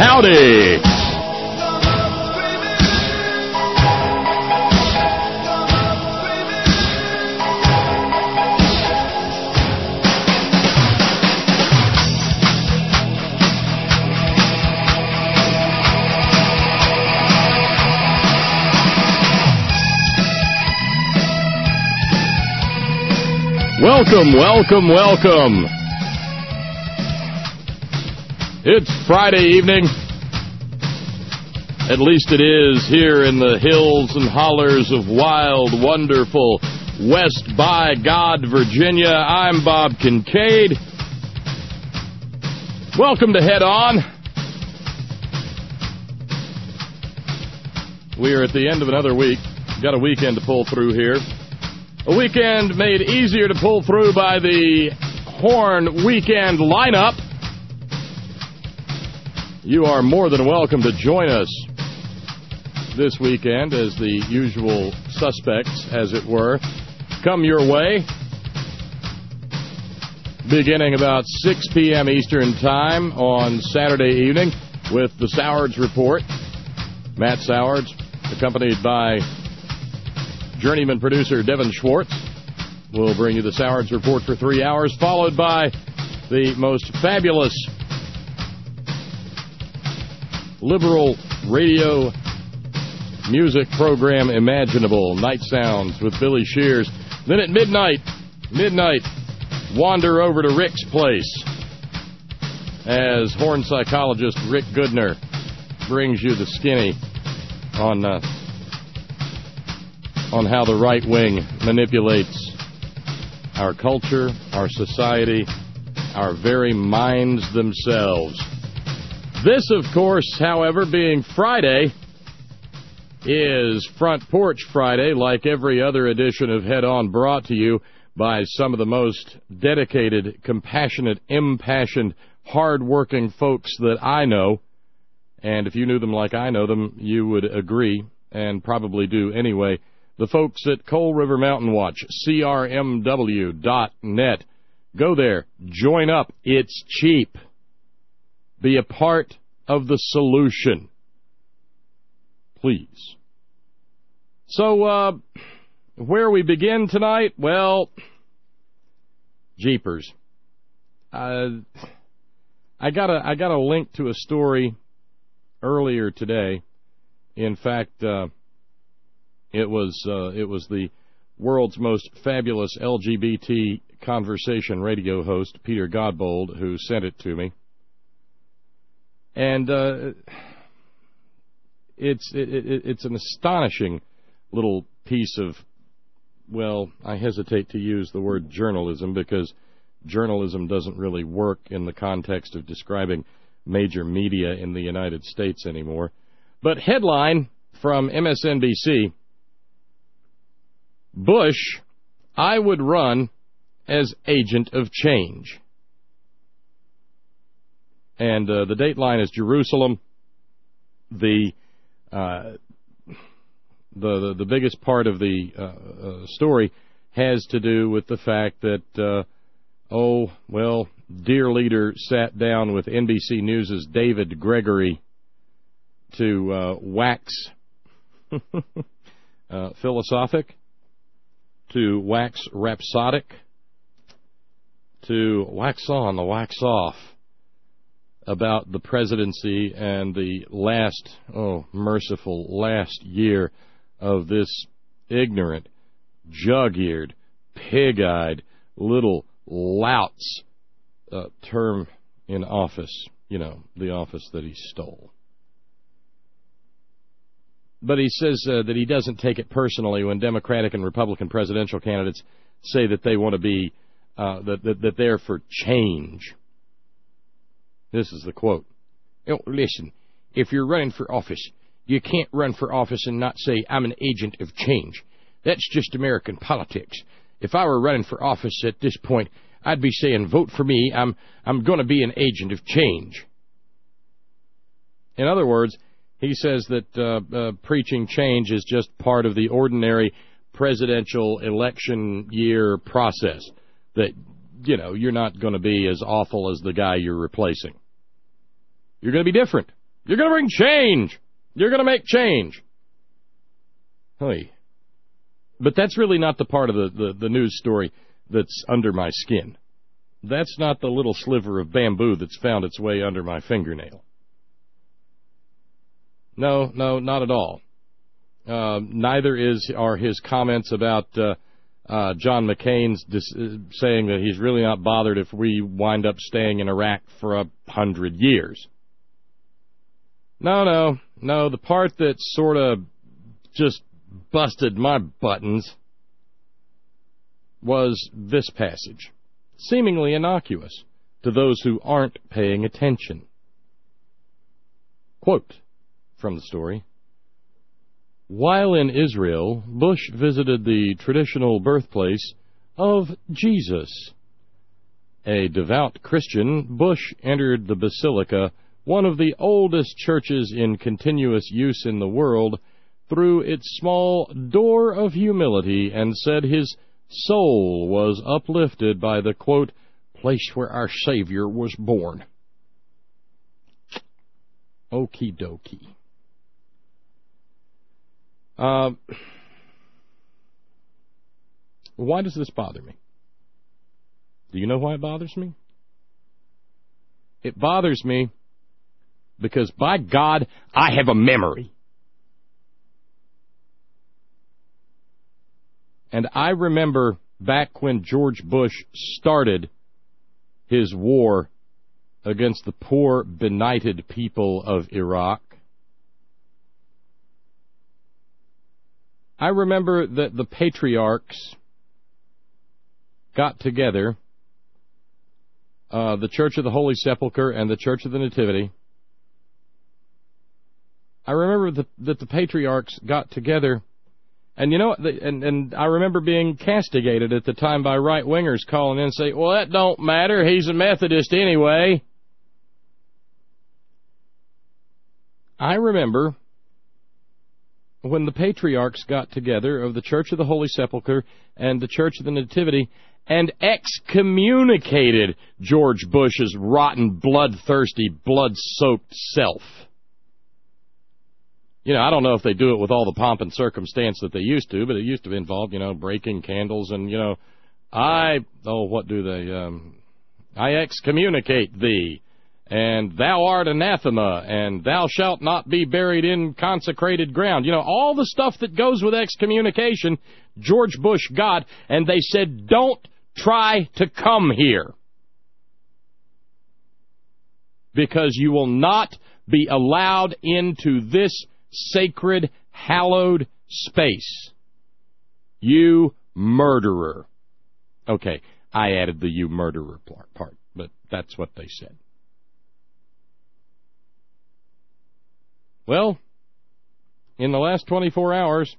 howdy. Welcome, welcome, welcome. It's Friday evening. At least it is here in the hills and hollers of wild, wonderful West by God, Virginia. I'm Bob Kincaid. Welcome to Head On. We are at the end of another week. Got a weekend to pull through here. A weekend made easier to pull through by the Horn Weekend lineup. You are more than welcome to join us this weekend as the usual suspects, as it were, come your way. Beginning about 6 p.m. Eastern Time on Saturday evening with the Sowards Report. Matt Sowards, accompanied by journeyman producer Devin Schwartz, will bring you the Sowards Report for 3 hours, followed by the most fabulous liberal radio music program imaginable, Night Sounds with Billy Shears. Then at midnight, wander over to Rick's place as horn psychologist Rick Goodner brings you the skinny on how the right wing manipulates our culture, our society, our very minds themselves. This, of course, however, being Friday, is Front Porch Friday, like every other edition of Head On, brought to you by some of the most dedicated, compassionate, impassioned, hard-working folks that I know. And if you knew them like I know them, you would agree, and probably do anyway. The folks at Coal River Mountain Watch, crmw.net. Go there. Join up. It's cheap. Be a part of the solution. Please. So, where we begin tonight? Well, jeepers. I got a link to a story earlier today. In fact, it was the world's most fabulous LGBT conversation radio host, Peter Godbold, who sent it to me. And it's an astonishing little piece of, well, I hesitate to use the word journalism because journalism doesn't really work in the context of describing major media in the United States anymore. But headline from MSNBC, Bush, I would run as agent of change. And the dateline is Jerusalem. The biggest part of the story has to do with the fact that, dear leader sat down with NBC News' David Gregory to wax philosophic, to wax rhapsodic, to wax on the wax off about the presidency and the merciful last year of this ignorant, jug-eared, pig-eyed little lout's term in office, the office that he stole. But he says that he doesn't take it personally when Democratic and Republican presidential candidates say that they want to be, that they're for change. This is the quote. Listen, if you're running for office, you can't run for office and not say, I'm an agent of change. That's just American politics. If I were running for office at this point, I'd be saying, vote for me, I'm going to be an agent of change. In other words, he says that preaching change is just part of the ordinary presidential election year process, that, you're not going to be as awful as the guy you're replacing. You're going to be different. You're going to bring change. You're going to make change. Hey. But that's really not the part of the news story that's under my skin. That's not the little sliver of bamboo that's found its way under my fingernail. No, not at all. Neither are his comments about John McCain's saying that he's really not bothered if we wind up staying in Iraq for 100 years. No. The part that sort of just busted my buttons was this passage, seemingly innocuous to those who aren't paying attention. Quote from the story: while in Israel, Bush visited the traditional birthplace of Jesus. A devout Christian, Bush entered the Basilica, one of the oldest churches in continuous use in the world, through its small door of humility, and said his soul was uplifted by the, quote, place where our Savior was born. Okie dokie. Why does this bother me? Do you know why it bothers me? It bothers me because, by God, I have a memory. And I remember back when George Bush started his war against the poor, benighted people of Iraq. I remember that the patriarchs got together, the Church of the Holy Sepulchre and the Church of the Nativity. I remember that the patriarchs got together, and you know, and I remember being castigated at the time by right-wingers calling in and saying, well, that don't matter, he's a Methodist anyway. I remember when the patriarchs got together of the Church of the Holy Sepulchre and the Church of the Nativity and excommunicated George Bush's rotten, bloodthirsty, blood-soaked self. You know, I don't know if they do it with all the pomp and circumstance that they used to, but it used to involve, breaking candles and, I excommunicate thee, and thou art anathema, and thou shalt not be buried in consecrated ground. All the stuff that goes with excommunication, George Bush got, and they said, don't try to come here, because you will not be allowed into this sacred, hallowed space. You murderer. Okay, I added the you murderer part, but that's what they said. Well, in the last 24 hours,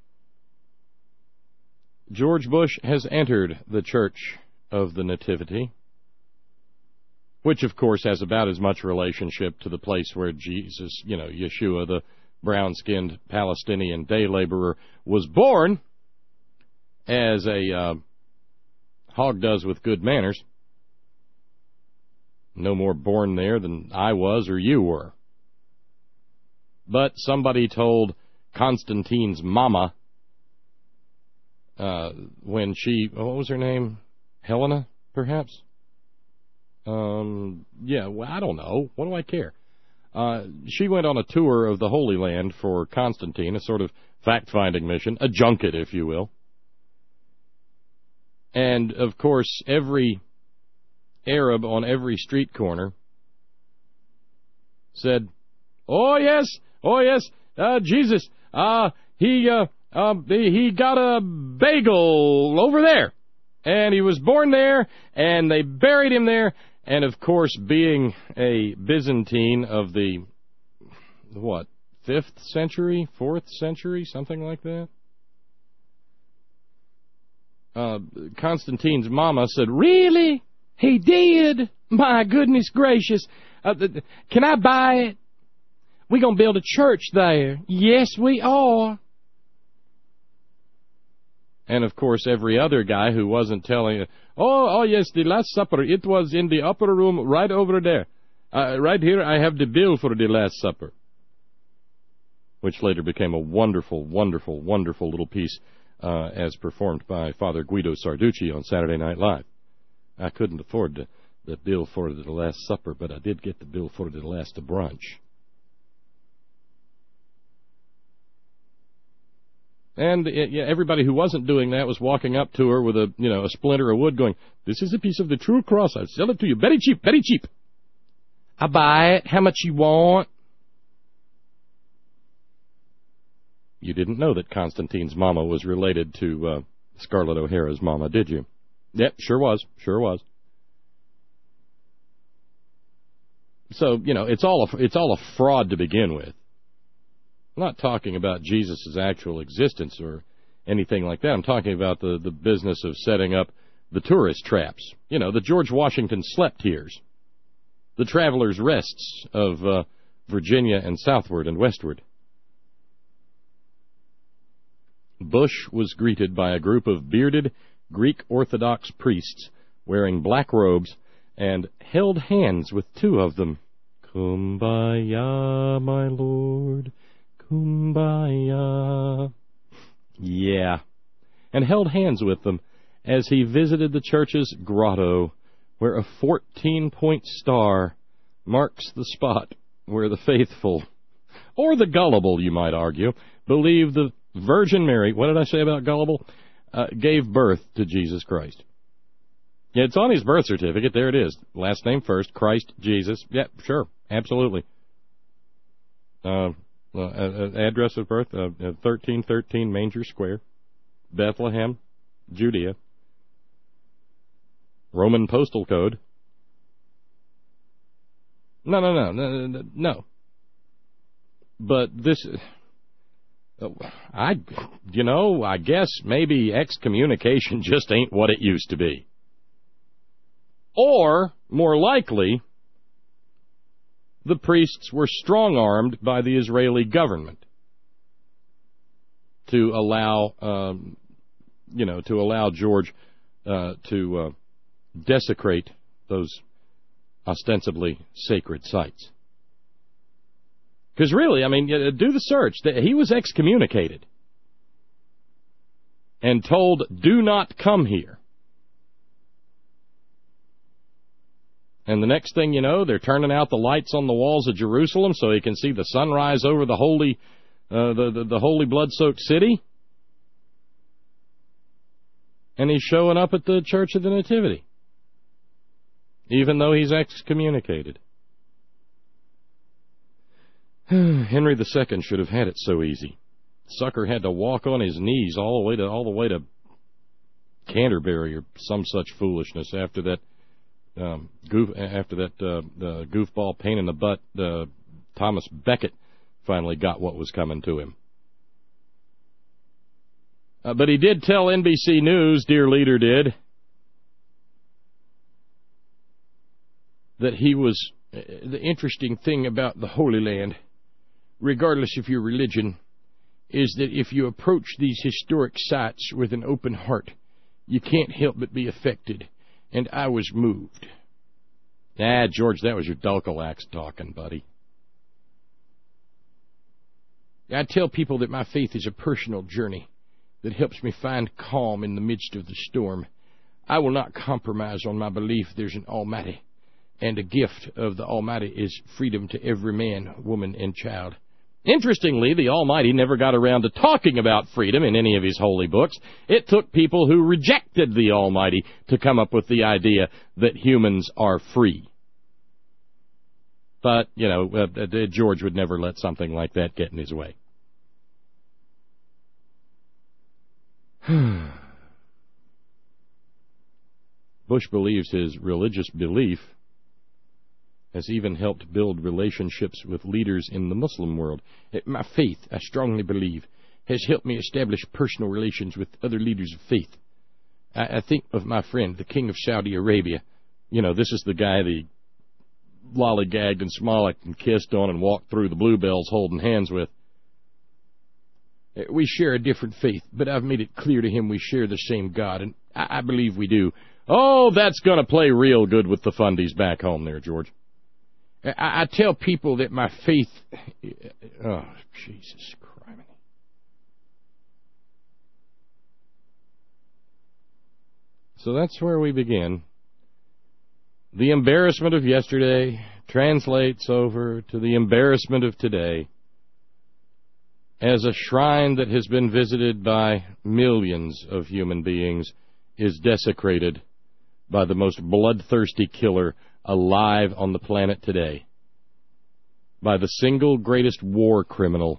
George Bush has entered the Church of the Nativity, which, of course, has about as much relationship to the place where Jesus, Yeshua, the brown-skinned Palestinian day laborer, was born as a hog does with good manners. No more born there than I was or you were. But somebody told Constantine's mama when she, what was her name? Helena, perhaps? I don't know. What do I care? She went on a tour of the Holy Land for Constantine, a sort of fact-finding mission, a junket, if you will. And, of course, every Arab on every street corner said, oh, yes, Jesus, he got a bagel over there, and he was born there, and they buried him there. And, of course, being a Byzantine of the, 5th century, 4th century, something like that? Constantine's mama said, really? He did? My goodness gracious. Can I buy it? We're going to build a church there. Yes, we are. And, of course, every other guy who wasn't telling, oh, yes, the Last Supper, it was in the upper room right over there. Right here I have the bill for the Last Supper, which later became a wonderful, wonderful, wonderful little piece as performed by Father Guido Sarducci on Saturday Night Live. I couldn't afford the bill for the Last Supper, but I did get the bill for the Last Brunch. And everybody who wasn't doing that was walking up to her with a splinter of wood going, "This is a piece of the true cross. I'll sell it to you. Very cheap, very cheap. I buy it. How much you want?" You didn't know that Constantine's mama was related to Scarlett O'Hara's mama, did you? Yep, sure was. Sure was. So, it's all a fraud to begin with. I'm not talking about Jesus' actual existence or anything like that. I'm talking about the business of setting up the tourist traps. The George Washington slept here's, the travelers' rests of Virginia and southward and westward. Bush was greeted by a group of bearded Greek Orthodox priests wearing black robes and held hands with two of them. "Kumbaya, my lord, kumbaya." Yeah. And held hands with them as he visited the church's grotto, where a 14-point star marks the spot where the faithful, or the gullible, you might argue, believe the Virgin Mary, what did I say about gullible? Gave birth to Jesus Christ. Yeah, it's on his birth certificate. There it is. Last name first, Christ Jesus. Yeah, sure, absolutely. Address of birth, 1313 Manger Square, Bethlehem, Judea. Roman postal code. No. But this... I guess maybe excommunication just ain't what it used to be. Or, more likely, the priests were strong-armed by the Israeli government to allow, George to desecrate those ostensibly sacred sites. Because really, do the search. He was excommunicated and told, "Do not come here." And the next thing you know, they're turning out the lights on the walls of Jerusalem so he can see the sunrise over the holy, the holy blood-soaked city. And he's showing up at the Church of the Nativity, even though he's excommunicated. Henry II should have had it so easy. Sucker had to walk on his knees all the way to Canterbury or some such foolishness after that goofball pain in the butt Thomas Becket finally got what was coming to him. But he did tell NBC News, dear leader did, that he was the interesting thing about the Holy Land, regardless of your religion, is that if you approach these historic sites with an open heart, you can't help but be affected. And I was moved. George, that was your Dulcolax talking, buddy. I tell people that my faith is a personal journey that helps me find calm in the midst of the storm. I will not compromise on my belief there's an Almighty, and a gift of the Almighty is freedom to every man, woman, and child. Interestingly, the Almighty never got around to talking about freedom in any of his holy books. It took people who rejected the Almighty to come up with the idea that humans are free. But, George would never let something like that get in his way. Bush believes his religious belief has even helped build relationships with leaders in the Muslim world. My faith, I strongly believe, has helped me establish personal relations with other leaders of faith. I think of my friend, the King of Saudi Arabia. This is the guy they lollygagged and smollicked and kissed on and walked through the bluebells holding hands with. We share a different faith, but I've made it clear to him we share the same God, and I believe we do. Oh, that's going to play real good with the fundies back home there, George. I tell people that my faith... Oh, Jesus Christ. So that's where we begin. The embarrassment of yesterday translates over to the embarrassment of today as a shrine that has been visited by millions of human beings is desecrated by the most bloodthirsty killer alive on the planet today, by the single greatest war criminal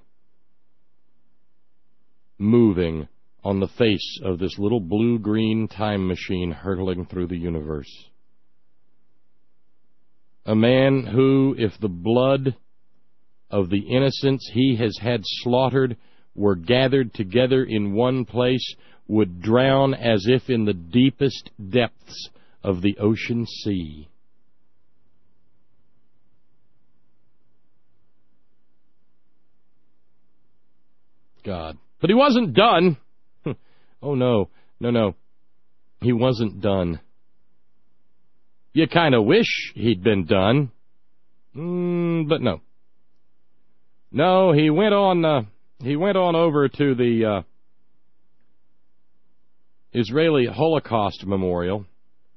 moving on the face of this little blue-green time machine hurtling through the universe. A man who, if the blood of the innocents he has had slaughtered were gathered together in one place, would drown as if in the deepest depths of the ocean sea. God. But he wasn't done. Oh, no. No. He wasn't done. You kind of wish he'd been done. But no. No, he went on over to the Israeli Holocaust Memorial.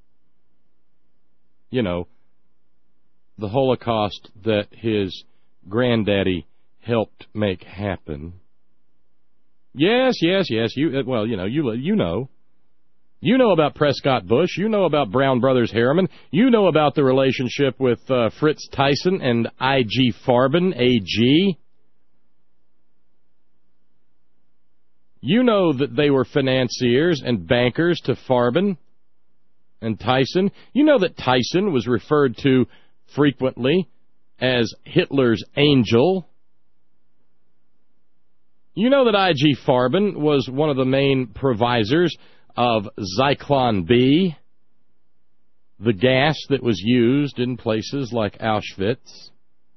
You know, the Holocaust that his granddaddy helped make happen. Yes. You know. You know about Prescott Bush. You know about Brown Brothers Harriman. You know about the relationship with Fritz Tyson and I.G. Farben, A.G. You know that they were financiers and bankers to Farben and Tyson. You know that Tyson was referred to frequently as Hitler's angel. You know that I.G. Farben was one of the main provisors of Zyklon B, the gas that was used in places like Auschwitz.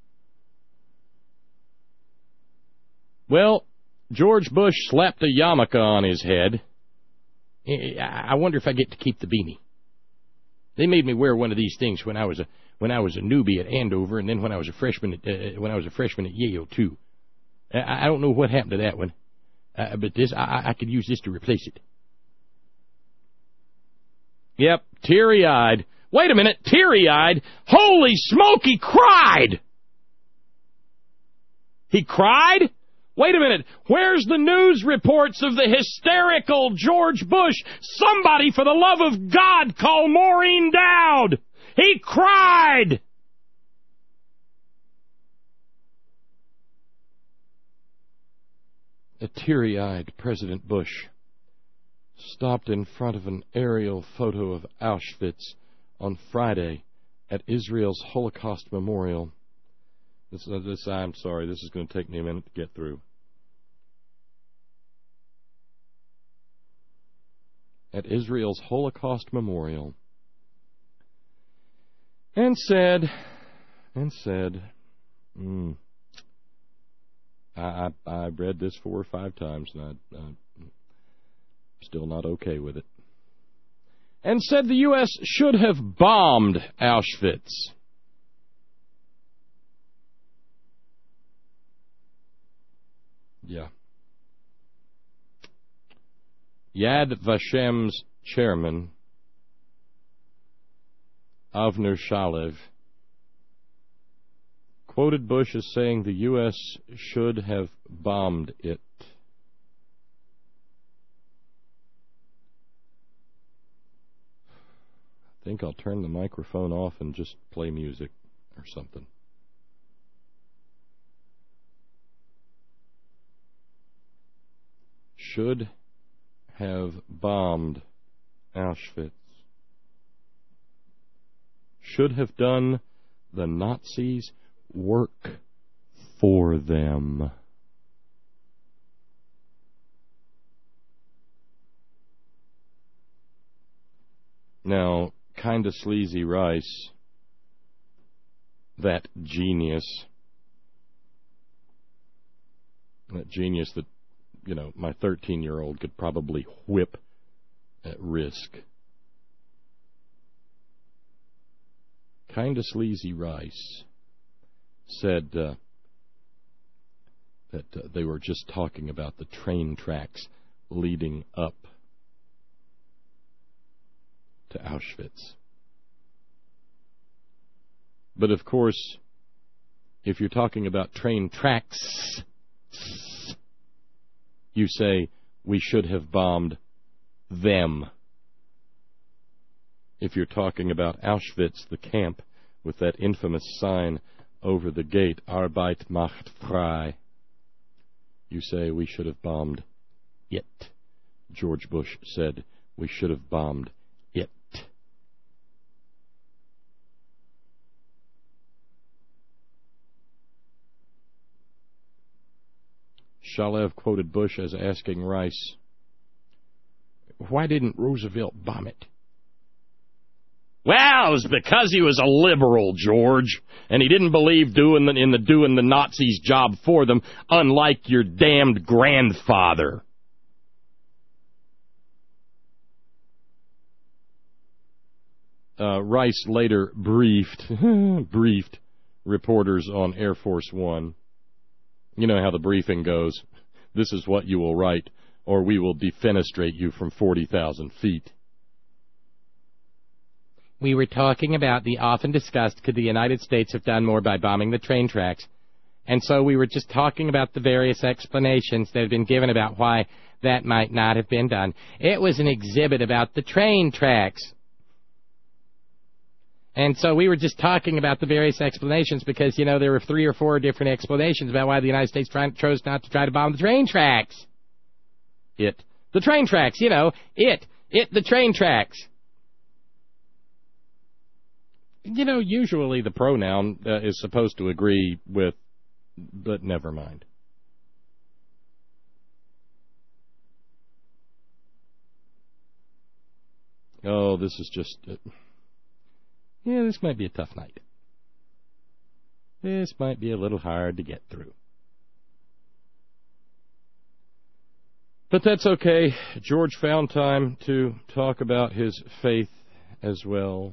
Well, George Bush slapped a yarmulke on his head. I wonder if I get to keep the beanie. They made me wear one of these things when I was a newbie at Andover, and then when I was a freshman at Yale too. I don't know what happened to that one, but this I could use this to replace it. Yep, teary-eyed. Wait a minute, teary-eyed? Holy smoke, he cried! He cried? Wait a minute, where's the news reports of the hysterical George Bush? Somebody, for the love of God, call Maureen Dowd! He cried! A teary-eyed President Bush stopped in front of an aerial photo of Auschwitz on Friday at Israel's Holocaust Memorial. I'm sorry, this is going to take me a minute to get through. At Israel's Holocaust Memorial. And said, I read this 4 or 5 times, and I'm still not okay with it. And said the U.S. should have bombed Auschwitz. Yeah. Yad Vashem's chairman, Avner Shalev, quoted Bush as saying the U.S. should have bombed it. I think I'll turn the microphone off and just play music or something. Should have bombed Auschwitz. Should have done the Nazis' work for them. Now, kinda sleazy Rice, that genius that, you know, my 13-year-old could probably whip at risk. Kinda sleazy Rice said that they were just talking about the train tracks leading up to Auschwitz. But of course, if you're talking about train tracks, you say we should have bombed them. If you're talking about Auschwitz, the camp, with that infamous sign over the gate, Arbeit macht frei, you say we should have bombed it. George Bush said we should have bombed it. Shalev quoted Bush as asking Rice, why didn't Roosevelt bomb it? Well, it was because he was a liberal, George, and he didn't believe doing the Nazis' job for them, unlike your damned grandfather. Rice later briefed reporters on Air Force One. You know how the briefing goes. This is what you will write, or we will defenestrate you from 40,000 feet. We were talking about the often discussed, could the United States have done more by bombing the train tracks? And so we were just talking about the various explanations that have been given about why that might not have been done. It was an exhibit about the train tracks. And so we were just talking about the various explanations because, you know, there were 3 or 4 different explanations about why the United States chose not to try to bomb the train tracks. The train tracks, you know, the train tracks. You know, usually the pronoun is supposed to agree with, but never mind. Oh, this is just... yeah, this might be a tough night. This might be a little hard to get through. But that's okay. George found time to talk about his faith as well.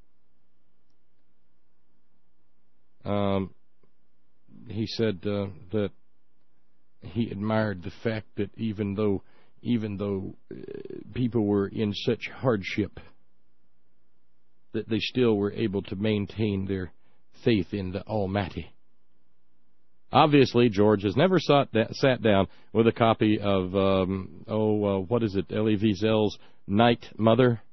He said that he admired the fact that even though people were in such hardship, that they still were able to maintain their faith in the Almighty. Obviously, George has never sat down with a copy of, what is it, Elie Wiesel's Night Mother,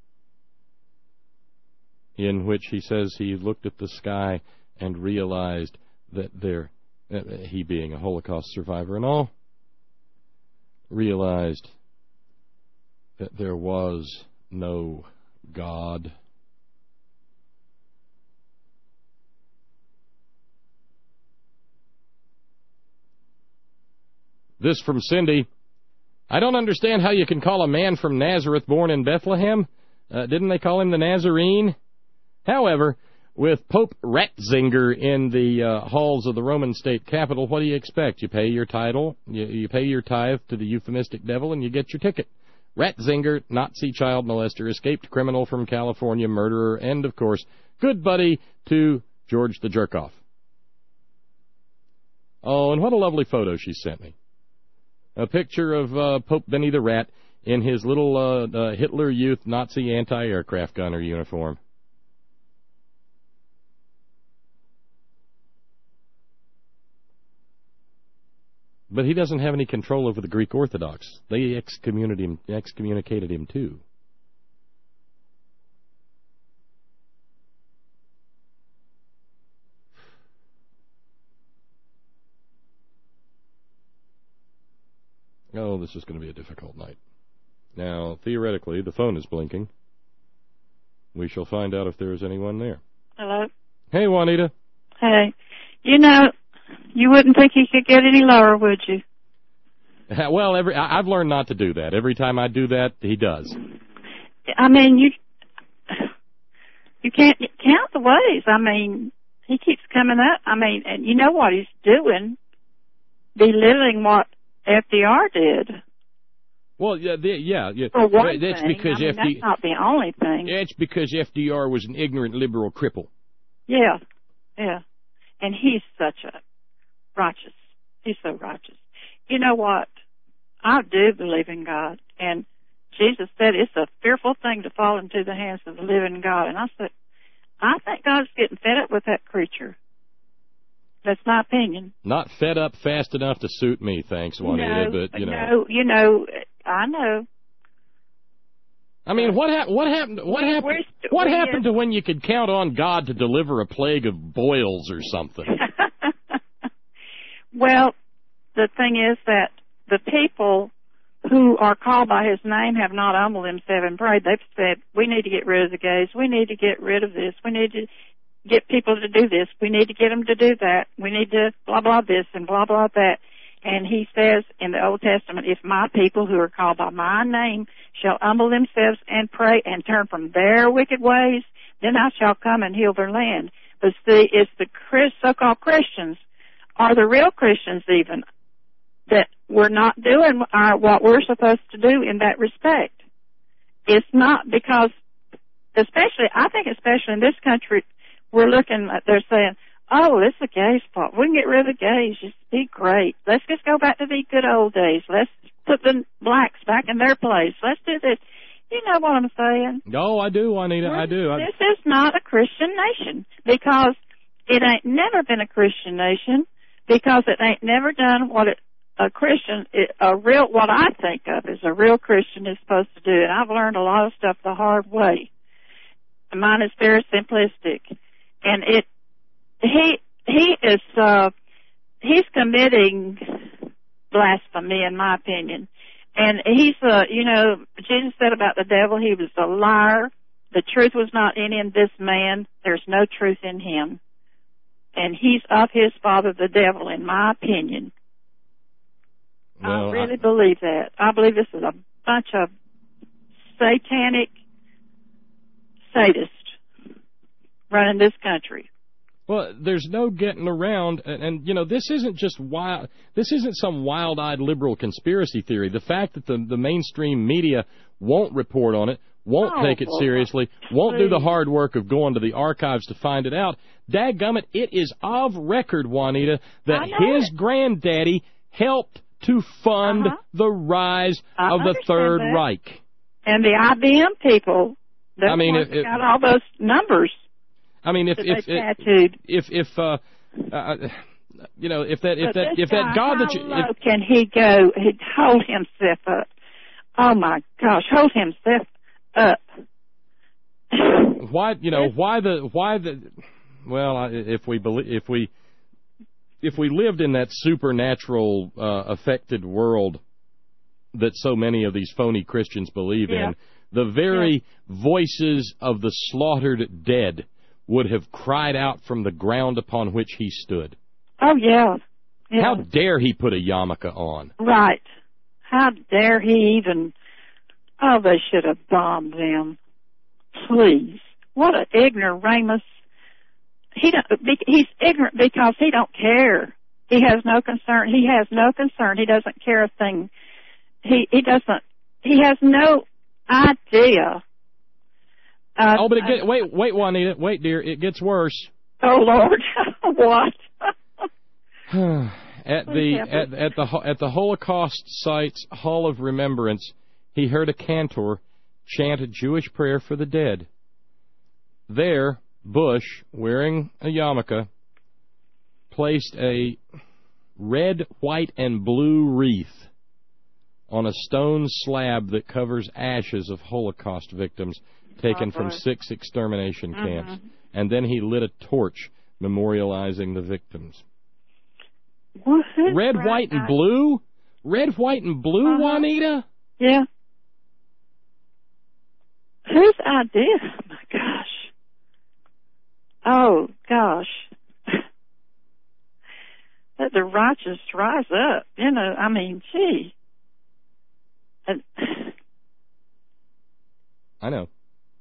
in which he says he looked at the sky and realized that he being a Holocaust survivor and all, realized that there was no God. This from Cindy. I don't understand how you can call a man from Nazareth born in Bethlehem. Didn't they call him the Nazarene? However, with Pope Ratzinger in the halls of the Roman state capital, what do you expect? You pay your title, you pay your tithe to the euphemistic devil, and you get your ticket. Ratzinger, Nazi child molester, escaped criminal from California, murderer, and, of course, good buddy to George the Jerkoff. Oh, and what a lovely photo she sent me. A picture of Pope Benny the Rat in his little Hitler Youth Nazi anti-aircraft gunner uniform. But he doesn't have any control over the Greek Orthodox. They excommunicated him too. Oh, this is going to be a difficult night. Now, theoretically, the phone is blinking. We shall find out if there is anyone there. Hello? Hey, Juanita. Hey. You know, you wouldn't think he could get any lower, would you? Well, I've learned not to do that. Every time I do that, he does. I mean, you can't count the ways. I mean, he keeps coming up. I mean, and you know what he's doing? Belittling what FDR did. Well, yeah. For one that's thing. because that's not the only thing. It's because FDR was an ignorant liberal cripple. Yeah. And he's such a righteous. He's so righteous. You know what? I do believe in God. And Jesus said it's a fearful thing to fall into the hands of the living God. And I said, I think God's getting fed up with that creature. That's my opinion. Not fed up fast enough to suit me, thanks, Juanita, but, you know. No, you know, I know. I mean, what happened to when you could count on God to deliver a plague of boils or something? Well, the thing is that the people who are called by his name have not humbled themselves and prayed. They've said, we need to get rid of the gays. We need to get rid of this. We need to get people to do this. We need to get them to do that. We need to blah, blah, this and blah, blah, that. And he says in the Old Testament, if my people who are called by my name shall humble themselves and pray and turn from their wicked ways, then I shall come and heal their land. But see, it's the so-called Christians, or the real Christians even, that we're not doing what we're supposed to do in that respect. It's not because, I think especially in this country, we're looking at, they're saying, oh, it's a gay spot. We can get rid of the gays. Just be great. Let's just go back to the good old days. Let's put the blacks back in their place. Let's do this. You know what I'm saying? Oh, I do, Juanita. I do. This is not a Christian nation because it ain't never been a Christian nation because it ain't never done what what I think of as a real Christian is supposed to do. And I've learned a lot of stuff the hard way. Mine is very simplistic. And he's committing blasphemy in my opinion. And he's, Jesus said about the devil, he was a liar. The truth was not in him, this man. There's no truth in him. And he's of his father, the devil, in my opinion. Well, I really believe that. I believe this is a bunch of satanic sadists running this country. Well, there's no getting around, and this isn't just wild. This isn't some wild-eyed liberal conspiracy theory. The fact that the mainstream media won't report on it, won't take it seriously, won't do the hard work of going to the archives to find it out. Dadgummit, it is of record, Juanita, that his granddaddy helped to fund the rise of the Third Reich. And the IBM people, got all those numbers. I mean, if that God that you, can he go? He'd hold himself up. Oh my gosh, hold himself up. Why the? Well, if we lived in that supernatural affected world that so many of these phony Christians believe in, the very voices of the slaughtered dead would have cried out from the ground upon which he stood. Oh, yeah. How dare he put a yarmulke on? Right. How dare he even... Oh, they should have bombed them. Please. What an ignoramus. He's ignorant because he don't care. He has no concern. He has no concern. He doesn't care a thing. He has no idea. But wait, Juanita, wait, dear, it gets worse. Oh Lord, what? At the Holocaust site's Hall of Remembrance, he heard a cantor chant a Jewish prayer for the dead. There, Bush, wearing a yarmulke, placed a red, white, and blue wreath on a stone slab that covers ashes of Holocaust victims taken from 6 extermination camps. And then he lit a torch memorializing the victims. Red, white, and blue? Red, white, and blue, Juanita? Yeah. Whose idea? Oh, my gosh. Oh, gosh. Let the righteous rise up. I mean, gee. I know.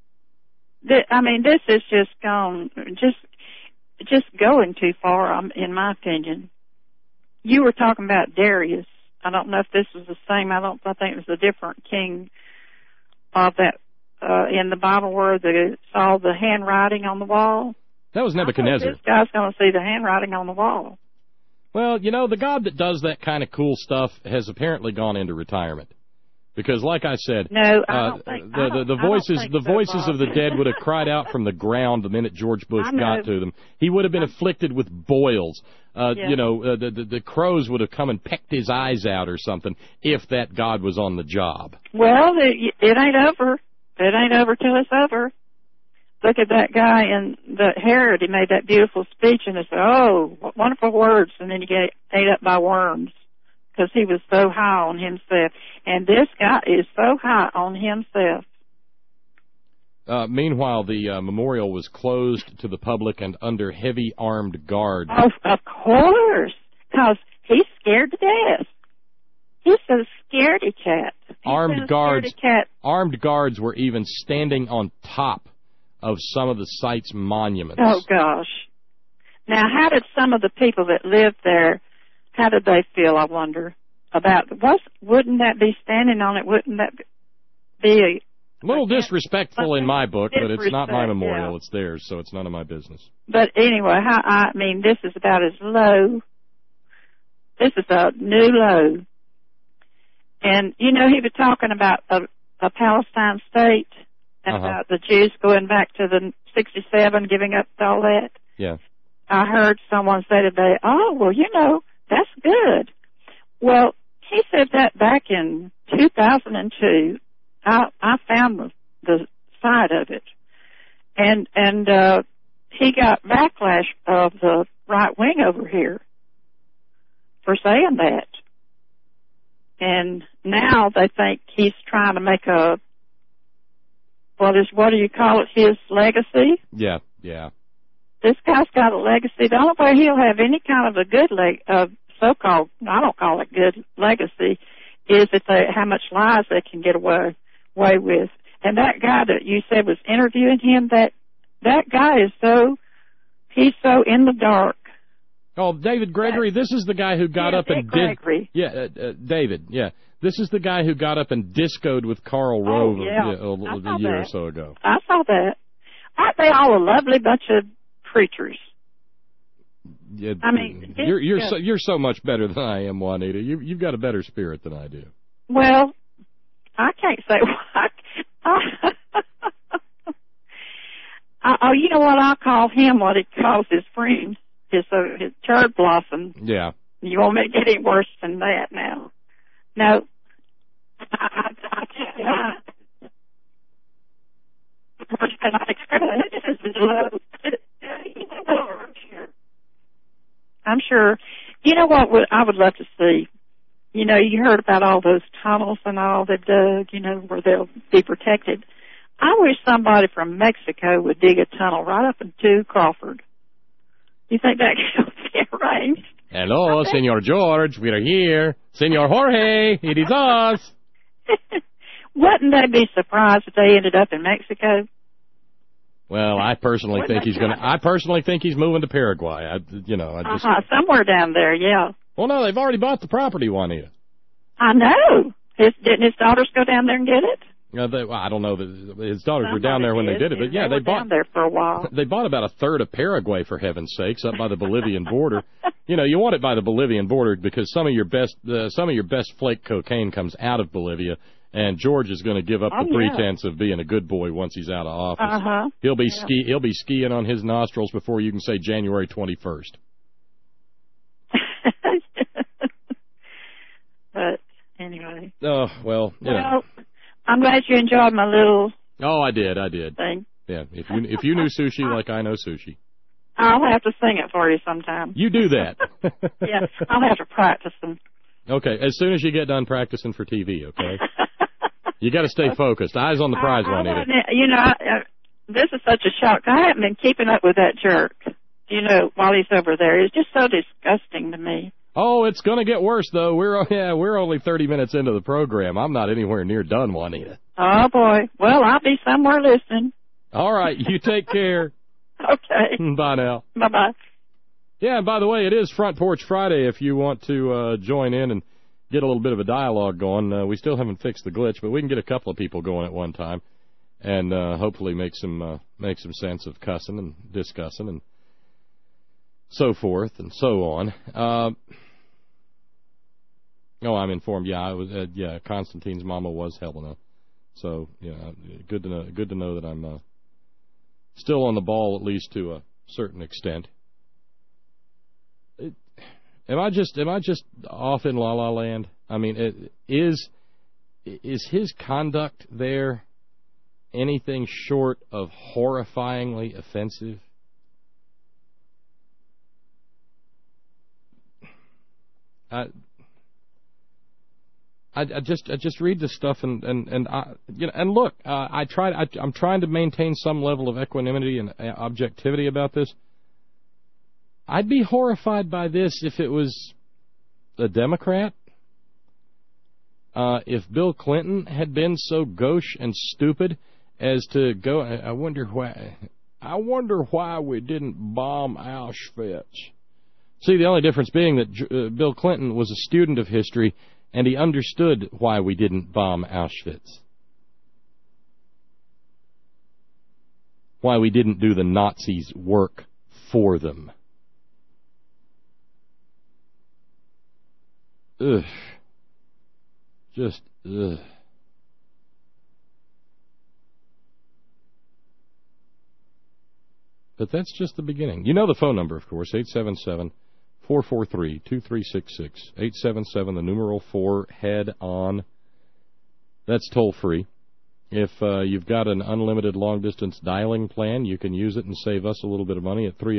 This is just gone, just going too far, in my opinion. You were talking about Darius. I don't know if this was the same. I think it was a different king of that in the Bible where they saw the handwriting on the wall. That was Nebuchadnezzar. This guy's going to see the handwriting on the wall. Well, the God that does that kind of cool stuff has apparently gone into retirement. Because, like I said, no, I don't think, the voices of the dead would have cried out from the ground the minute George Bush got to them. He would have been afflicted with boils. The crows would have come and pecked his eyes out or something if that God was on the job. Well, it ain't over. It ain't over till it's over. Look at that guy in the Herod. He made that beautiful speech, and they said, "Oh, what wonderful words!" And then he got ate up by worms because he was so high on himself. And this guy is so high on himself. Meanwhile, the memorial was closed to the public and under heavy armed guard. Oh, of course, because he's scared to death. He's so scaredy cat. Armed guards were even standing on top of some of the site's monuments. Oh, gosh. Now, how did some of the people that lived there, how did they feel, I wonder, about wouldn't that be standing on it? Wouldn't that be a little disrespectful in my book, but it's not my memorial. Yeah. It's theirs, so it's none of my business. But anyway, I mean, this is about as low. This is a new low. And, he was talking about a Palestine state and about the Jews going back to the 67, giving up all that. Yeah. I heard someone say today, "Oh, well, that's good." Well, he said that back in 2002. I found the side of it. And he got backlash of the right wing over here for saying that. And now they think he's trying to make what do you call it, his legacy? Yeah. This guy's got a legacy. The only way he'll have any kind of a good so-called, I don't call it good legacy, is if how much lies they can get away with. And that guy that you said was interviewing him, that guy he's so in the dark. Oh, David Gregory, this is the guy who got up and Gregory. David, yeah. This is the guy who got up and discoed with Karl Rove a year or so ago. I saw that. Aren't they all a lovely bunch of preachers? Yeah, I mean, you're so much better than I am, Juanita. You've got a better spirit than I do. Well, I can't say you know what? I call him what he calls his friends, his turd blossom. Yeah. You want me to get any worse than that now? No. I'm sure. You know what I would love to see? You heard about all those tunnels and all that dug, where they'll be protected. I wish somebody from Mexico would dig a tunnel right up into Crawford. You think that could be arranged? Hello, Senor George, we are here. Senor Jorge, it is us. Wouldn't they be surprised if they ended up in Mexico? Well, I personally think he's moving to Paraguay. Somewhere down there, yeah. Well, no, they've already bought the property, Juanita. I know. Didn't his daughters go down there and get it? I don't know that his daughters were down there when they did it, but yeah, they bought down there for a while. They bought about a third of Paraguay, for heaven's sakes, up by the Bolivian border. You want it by the Bolivian border because some of your best flake cocaine comes out of Bolivia, and George is going to give up the pretense of being a good boy once he's out of office. He'll be skiing on his nostrils before you can say January 21st. But anyway. Oh, well, I'm glad you enjoyed my little. Oh, I did. Thing. Yeah, if you knew sushi like I know sushi. I'll have to sing it for you sometime. You do that. Yeah, I'll have to practice them. Okay, as soon as you get done practicing for TV, okay? You got to stay focused. Eyes on the prize, Juanita. This is such a shock. I haven't been keeping up with that jerk, while he's over there. It's just so disgusting to me. Oh, it's going to get worse, though. We're only 30 minutes into the program. I'm not anywhere near done, Juanita. Oh, boy. Well, I'll be somewhere listening. All right. You take care. Okay. Bye now. Bye-bye. Yeah, and by the way, it is Front Porch Friday if you want to join in and get a little bit of a dialogue going. We still haven't fixed the glitch, but we can get a couple of people going at one time. and hopefully make some sense of cussing and discussing and so forth and so on. I'm informed. Yeah, I was. Constantine's mama was Helena. So yeah, good to know. Good to know that I'm still on the ball, at least to a certain extent. Am I just off in La La Land? I mean, is his conduct there anything short of horrifyingly offensive? I just read this stuff and look, I'm trying to maintain some level of equanimity and objectivity about this. I'd be horrified by this if it was a Democrat. If Bill Clinton had been so gauche and stupid as to go, I wonder why we didn't bomb Auschwitz. See, the only difference being that Bill Clinton was a student of history, and he understood why we didn't bomb Auschwitz. Why we didn't do the Nazis' work for them. Ugh. Just, ugh. But that's just the beginning. You know the phone number, of course, 877-443-2366. 877, the numeral 4, head on. That's toll free. If you've got an unlimited long-distance dialing plan, you can use it and save us a little bit of money at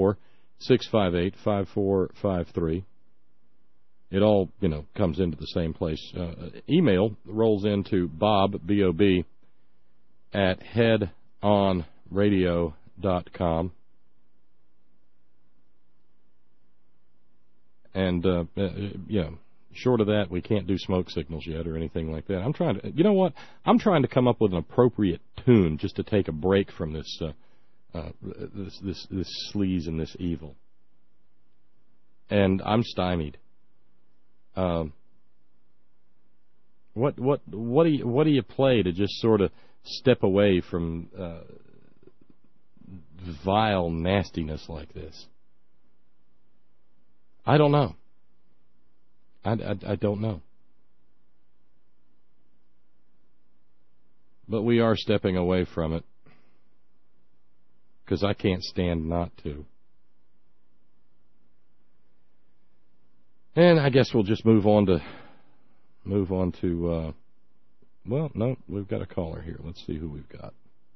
304-658-5453. It all, comes into the same place. Email rolls into Bob, B-O-B, at headonradio.com. And, short of that, we can't do smoke signals yet or anything like that. I'm trying to, I'm trying to come up with an appropriate tune just to take a break from this sleaze and this evil. And I'm stymied. What do you play to just sort of step away from vile nastiness like this? I don't know. I don't know. But we are stepping away from it because I can't stand not to. And I guess we'll just move on to well, no, we've got a caller here. Let's see who we've got.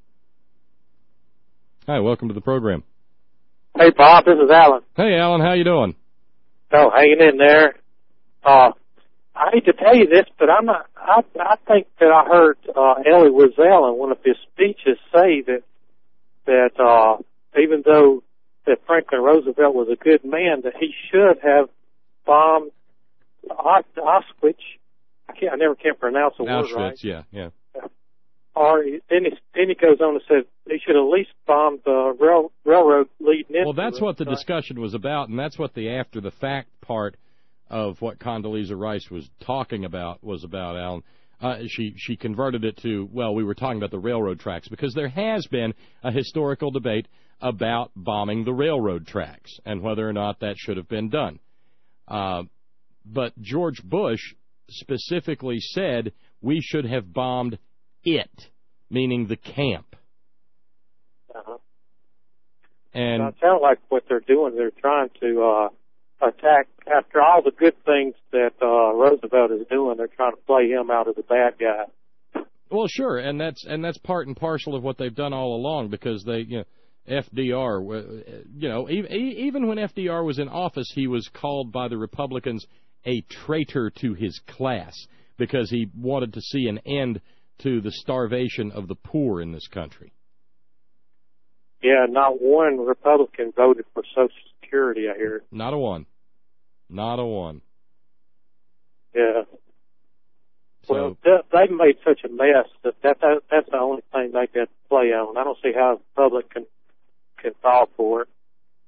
Hi, welcome to the program. Hey, Bob, this is Alan. Hey, Alan, how you doing? Oh, hanging in there. I hate to tell you this, but I think that I heard Elie Wiesel in one of his speeches say that even though that Franklin Roosevelt was a good man, that he should have bombed Auschwitz. I never can pronounce the word right. Auschwitz, yeah. Or then he goes on and says they should at least bomb the railroad leading into. Well, that's what the discussion was about, and that's what the after the fact part of what Condoleezza Rice was talking about was about, Alan. She converted it to, well, we were talking about the railroad tracks, because there has been a historical debate about bombing the railroad tracks and whether or not that should have been done. But George Bush specifically said we should have bombed it, meaning the camp. Uh-huh. And it sounds like what they're doing, they're trying to attack, after all the good things that Roosevelt is doing, they're trying to play him out as a bad guy. Well, sure, and that's part and parcel of what they've done all along, because they, FDR, even when FDR was in office, he was called by the Republicans a traitor to his class because he wanted to see an end to the starvation of the poor in this country. Yeah, not one Republican voted for Social Security, I hear. Not a one. Not a one. Yeah. So, well, they've made such a mess that's the only thing they get to play on. I don't see how the public can fall for it.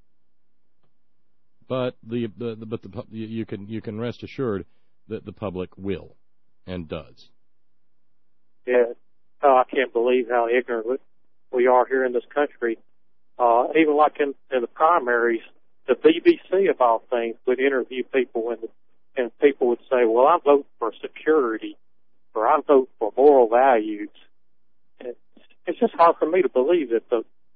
But you can rest assured that the public will and does. Yeah. I can't believe how ignorant we are here in this country. Even like in the primaries, the BBC of all things would interview people, and people would say, "Well, I'm voting for security, or I'm voting for moral values." And it's just hard for me to believe that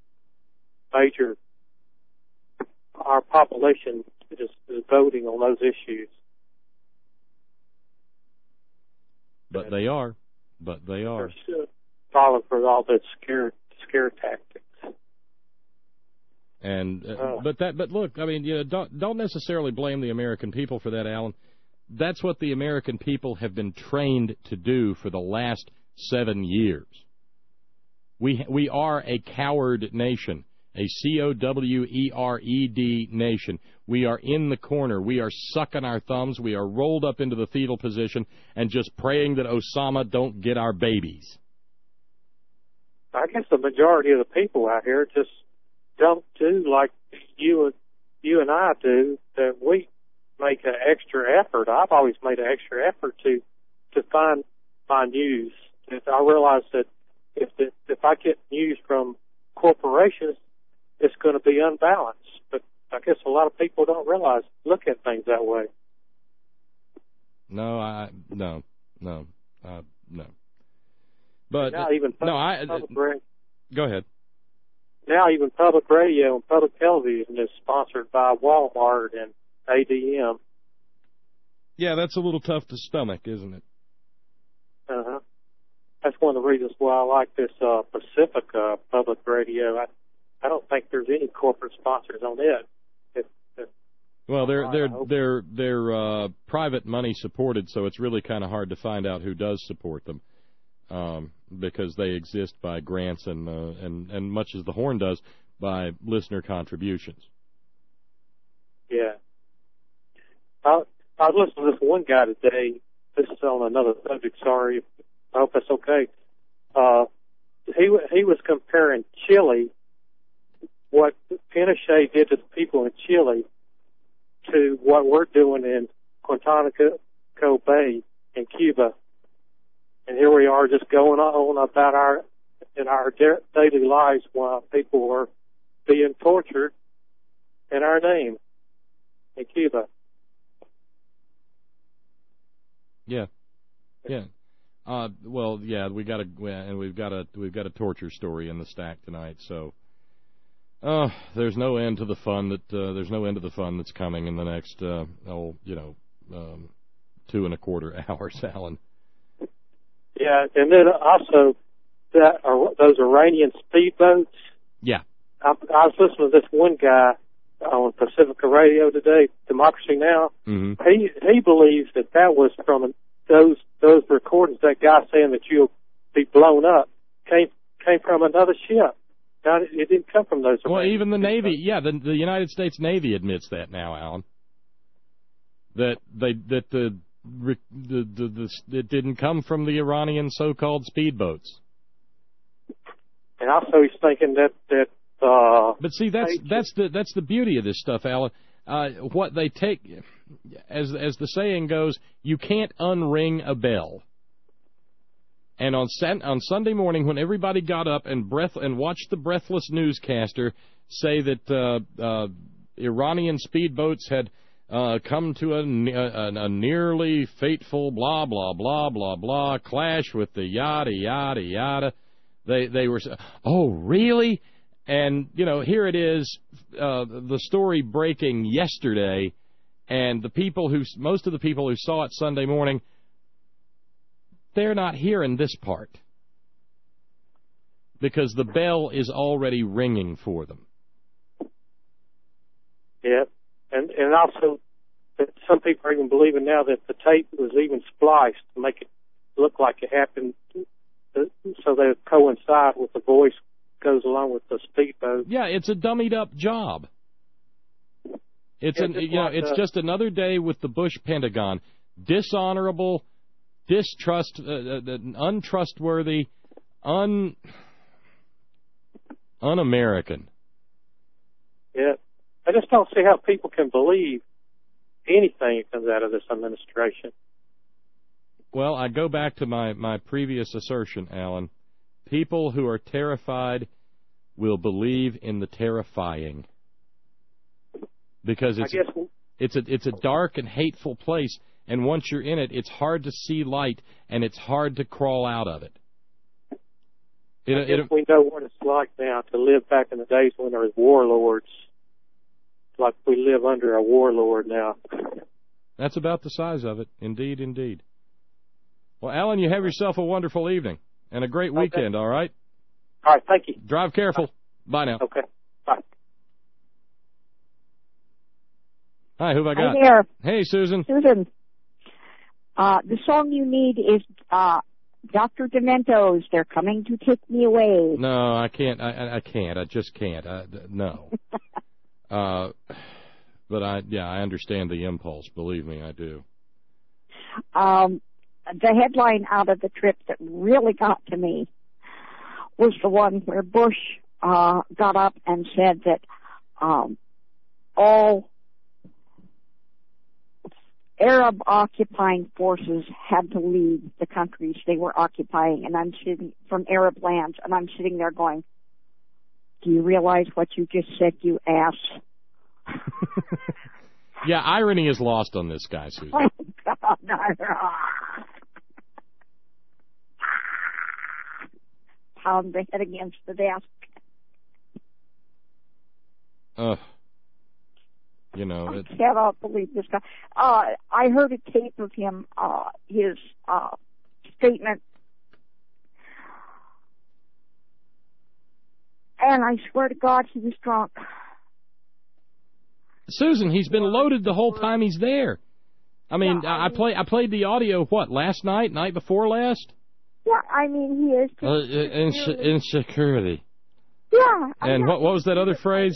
our population is voting on those issues. But they are. They're still falling for all that scare tactics. And but look, I mean, don't necessarily blame the American people for that, Alan. That's what the American people have been trained to do for the last 7 years. We are a coward nation, a COWERED nation. We are in the corner. We are sucking our thumbs. We are rolled up into the fetal position and just praying that Osama don't get our babies. I guess the majority of the people out here just don't do like you and I do, that we make an extra effort. I've always made an extra effort to find my news. I realize that if I get news from corporations, it's going to be unbalanced. But I guess a lot of people don't look at things that way. No. But now even go ahead. Now even public radio and public television is sponsored by Walmart and ADM. Yeah, that's a little tough to stomach, isn't it? Uh-huh. That's one of the reasons why I like this Pacifica public radio. I don't think there's any corporate sponsors on it. Well, they're private money supported, so it's really kind of hard to find out who does support them, because they exist by grants and much as the Horn does by listener contributions. Yeah. I was listening to this one guy today. This is on another subject. Sorry. I hope that's okay. He was comparing Chile, what Pinochet did to the people in Chile, to what we're doing in Guantanamo Bay in Cuba. And here we are just going on about our daily lives while people are being tortured in our name in Cuba. Yeah. Well, yeah, we've got a torture story in the stack tonight. So, there's no end to the fun that's coming in the next 2.25 hours, Alan. Yeah, and then also those Iranian speedboats. Yeah. I was listening to this one guy on Pacifica Radio today, Democracy Now. Mm-hmm. He believes that was from those recordings. That guy saying that you'll be blown up came from another ship. Now, it didn't come from those. Well, even the Navy, the United States Navy admits that now, Alan. That it didn't come from the Iranian so-called speedboats. And also, he's thinking that. But see, that's the beauty of this stuff, Alan. What they take, as the saying goes, you can't unring a bell. And on Sunday morning, when everybody got up and watched the breathless newscaster say that Iranian speedboats had come to a nearly fateful blah blah blah blah blah clash with the yada yada yada, they were, oh really? And here it is, the story breaking yesterday, and most of the people who saw it Sunday morning, they're not hearing this part because the bell is already ringing for them. Yeah, and also some people are even believing now that the tape was even spliced to make it look like it happened, so they coincide with the voice goes along with the speedboat. Yeah, it's a dummied up job. It's just another day with the Bush Pentagon, dishonorable, untrustworthy, un-American. Yeah, I just don't see how people can believe anything that comes out of this administration. Well, I go back to my previous assertion, Alan, people who are terrified will believe in the terrifying. Because it's a dark and hateful place, and once you're in it, it's hard to see light, and it's hard to crawl out of it. I guess we know what it's like now to live back in the days when there was warlords. It's like we live under a warlord now. That's about the size of it. Indeed, indeed. Well, Alan, you have yourself a wonderful evening and a great weekend, all right? All right, thank you. Drive careful. Bye now. Okay, bye. Hi, who have I got? Hi there. Hey, Susan. Susan. The song you need is Dr. Demento's They're Coming to Take Me Away. No, I can't. I can't. I just can't. No. But I understand the impulse. Believe me, I do. The headline out of the trip that really got to me was the one where Bush got up and said that all Arab occupying forces had to leave the countries they were occupying, and I'm sitting from Arab lands, and I'm sitting there going, "Do you realize what you just said, you ass?" Yeah, irony is lost on this guy, Susan. Oh, God. Pound the head against the desk. You know, I cannot believe this guy. I heard a tape of him, his statement, and I swear to God he was drunk. Susan, he's been loaded the whole time he's there. I mean, I played the audio, night before last? Yeah, I mean, he is... insecurity. Yeah. And what was that other phrase?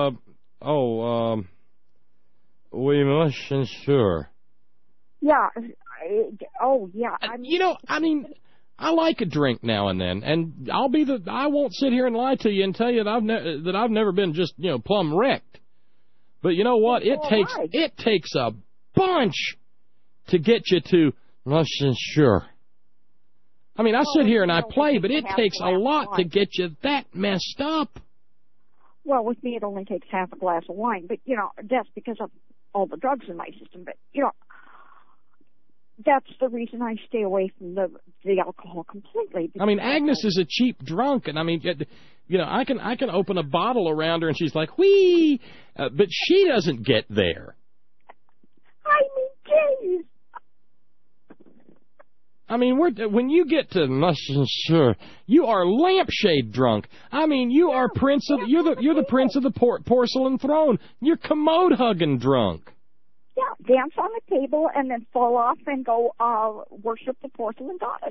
We must ensure. Yeah. Yeah. I like a drink now and then, and I won't sit here and lie to you and tell you that I've never been just, plumb wrecked. But you know what? It takes a bunch to get you to must ensure. I mean, I sit here and I play, but it takes a lot to get you that messed up. Well, with me, it only takes half a glass of wine. But, that's because of all the drugs in my system. But, that's the reason I stay away from the alcohol completely. I mean, Agnes is a cheap drunk. And, I mean, I can open a bottle around her and she's like, whee! But she doesn't get there. I mean, geez. I mean, when you get to sure, you are lampshade drunk. I mean, you are you're the prince of the porcelain throne. You're commode hugging drunk. Yeah, dance on the table and then fall off and go worship the porcelain goddess.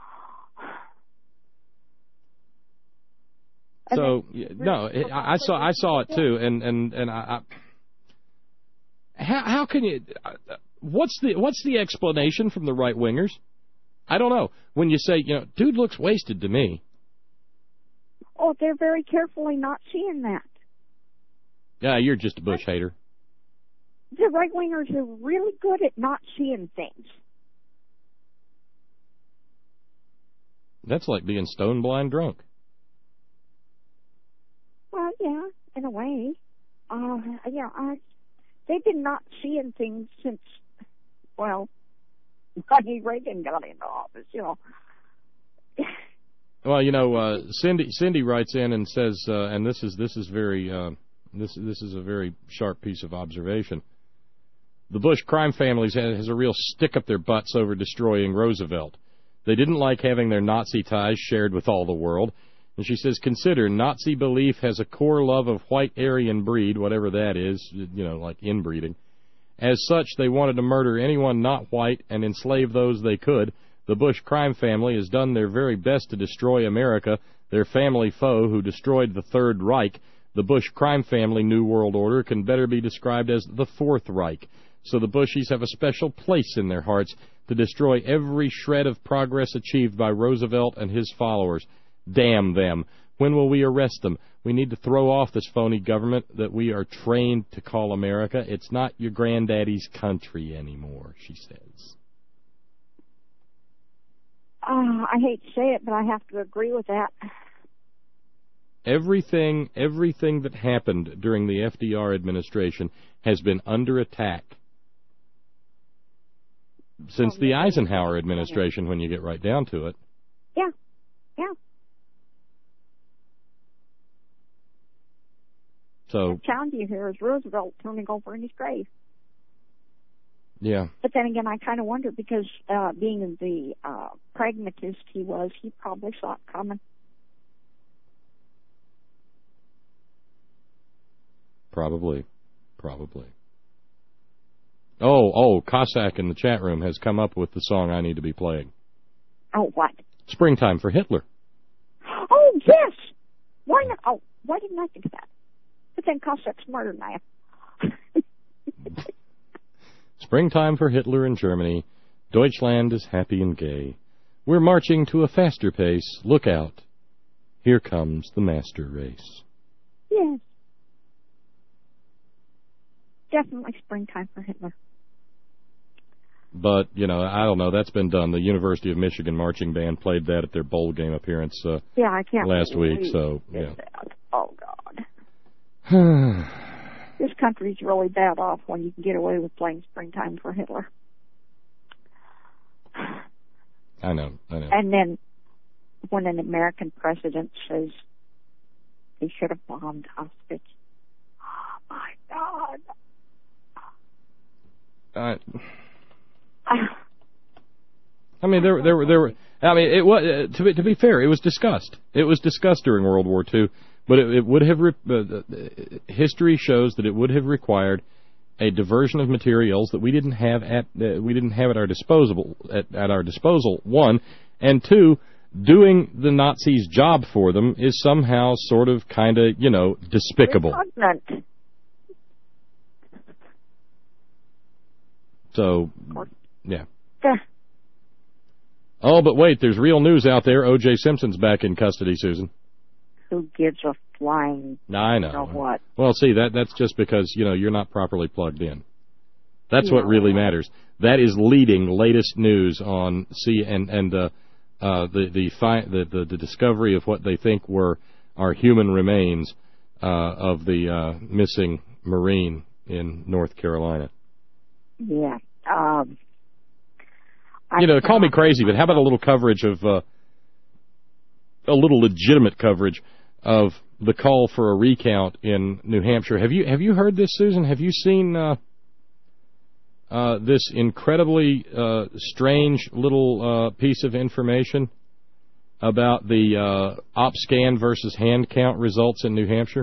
So I saw it too, and I how can you? What's the explanation from the right wingers? I don't know. When you say, dude looks wasted to me. Oh, they're very carefully not seeing that. Yeah, you're just a Bush hater. The right-wingers are really good at not seeing things. That's like being stone blind drunk. Well, yeah, in a way. They've been not seeing things since, Reagan got into office, Well, Cindy writes in and says, and this is very this is a very sharp piece of observation. The Bush crime families has a real stick up their butts over destroying Roosevelt. They didn't like having their Nazi ties shared with all the world. And she says, consider, Nazi belief has a core love of white Aryan breed, whatever that is, like inbreeding. As such, they wanted to murder anyone not white and enslave those they could. The Bush crime family has done their very best to destroy America, their family foe who destroyed the Third Reich. The Bush crime family New World Order can better be described as the Fourth Reich. So the Bushies have a special place in their hearts to destroy every shred of progress achieved by Roosevelt and his followers. Damn them. When will we arrest them? We need to throw off this phony government that we are trained to call America. It's not your granddaddy's country anymore, she says. I hate to say it, but I have to agree with that. Everything that happened during the FDR administration has been under attack since the Eisenhower administration, when you get right down to it. Yeah. So the challenge here is Roosevelt turning over in his grave. Yeah. But then again, I kind of wonder, because being the pragmatist he was, he probably saw it coming. Probably. Oh, Cossack in the chat room has come up with the song I need to be playing. Oh, what? Springtime for Hitler. Oh, yes! Why not? Oh, why didn't I think of that? But then Cossack's smarter than I am. Springtime for Hitler in Germany. Deutschland is happy and gay. We're marching to a faster pace. Look out. Here comes the master race. Yes. Definitely springtime for Hitler. But, I don't know. That's been done. The University of Michigan marching band played that at their bowl game appearance I can't last week. So, yeah. Oh, God. This country's really bad off when you can get away with playing springtime for Hitler. I know. And then when an American president says they should have bombed Auschwitz. Oh, my God. I mean, there were. I mean, it was to be fair, it was discussed. It was discussed during World War II, but it would have. History shows that it would have required a diversion of materials that we didn't have at our disposal. At our disposal, one, and two, doing the Nazis' job for them is somehow sort of kind of despicable. Repugnant. So, yeah. Oh, but wait, there's real news out there. O.J. Simpson's back in custody, Susan. Who gives a flying... I know. You know what? Well, see, that's just because, you're not properly plugged in. That's what really matters. That is leading latest news on the discovery of what they think were our human remains of the missing Marine in North Carolina. Yeah. Call me crazy, but how about a little coverage of a little legitimate coverage of the call for a recount in New Hampshire? Have you heard this, Susan? Have you seen this incredibly strange little piece of information about the OpScan versus hand count results in New Hampshire?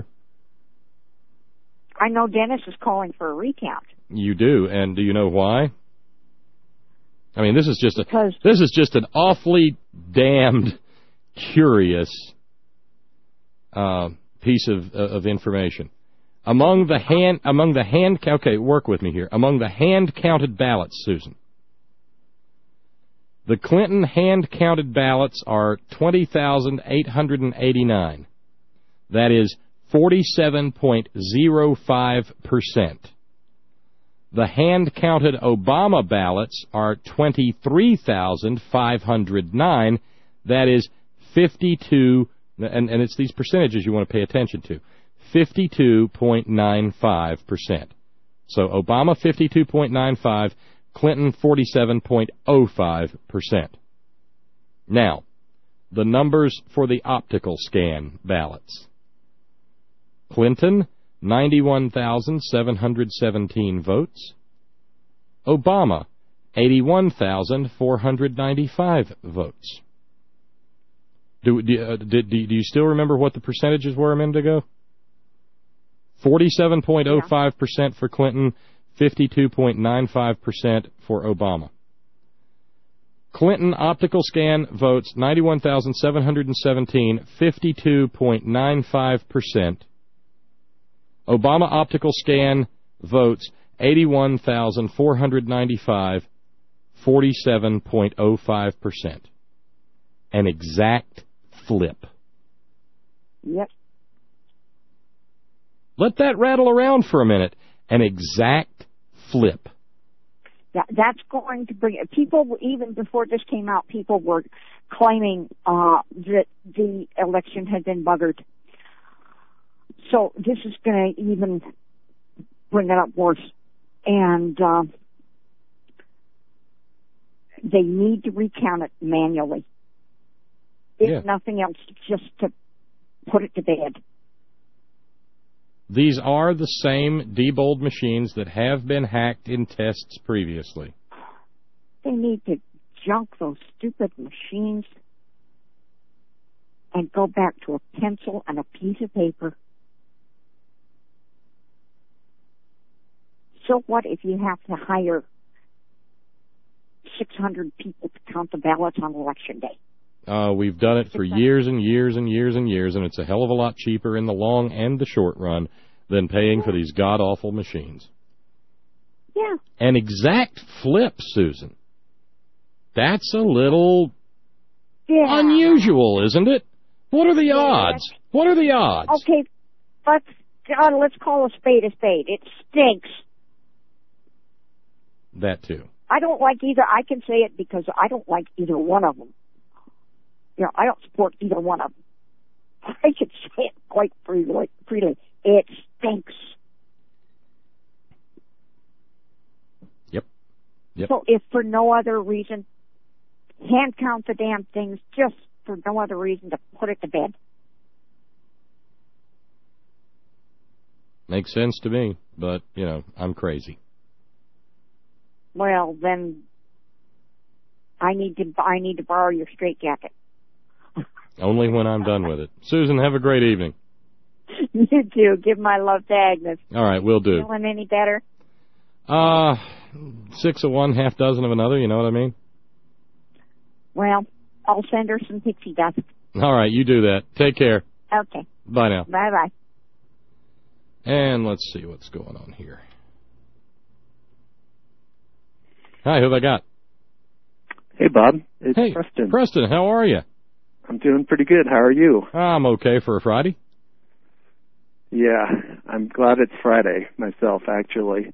I know Dennis is calling for a recount. You do, and do you know why? I mean, this is just an awfully damned curious piece of information. Among the hand work with me here. Among the hand counted ballots, Susan. The Clinton hand counted ballots are 20,889. That is 47.05%. The hand-counted Obama ballots are 23,509. That is 52, and it's these percentages you want to pay attention to, 52.95%. So Obama 52.95, Clinton 47.05%. Now, the numbers for the optical scan ballots. Clinton, 91,717 votes. Obama, 81,495 votes. Do you still remember what the percentages were a minute ago? 47.05% for Clinton, 52.95% for Obama. Clinton optical scan votes 91,717, 52.95%. Obama optical scan votes 81,495, 47.05%. An exact flip. Yep. Let that rattle around for a minute. An exact flip. That's going to bring people. Even before this came out, people were claiming that the election had been buggered. So this is going to even bring it up worse. And they need to recount it manually. If nothing else, just to put it to bed. These are the same Diebold machines that have been hacked in tests previously. They need to junk those stupid machines and go back to a pencil and a piece of paper. So what if you have to hire 600 people to count the ballots on Election Day? We've done it for years and years and years and years, and it's a hell of a lot cheaper in the long and the short run than paying for these god-awful machines. Yeah. An exact flip, Susan. That's a little unusual, isn't it? What are the odds? What are the odds? Okay, let's call a spade a spade. It stinks. That too. I don't like either. I can say it because I don't like either one of them. I don't support either one of them. I can say it quite freely. It stinks. Yep. So if for no other reason, hand count the damn things just for no other reason to put it to bed. Makes sense to me, but, I'm crazy. Well, then I need to borrow your straitjacket. Only when I'm done with it. Susan, have a great evening. You too. Give my love to Agnes. All right, will do. Feeling any better? 6 of one, half dozen of another, you know what I mean? Well, I'll send her some pixie dust. All right, you do that. Take care. Okay. Bye now. Bye-bye. And let's see what's going on here. Hi, who have I got? Hey, Bob. It's hey, Preston. Preston, how are you? I'm doing pretty good. How are you? I'm okay for a Friday. Yeah, I'm glad it's Friday myself, actually.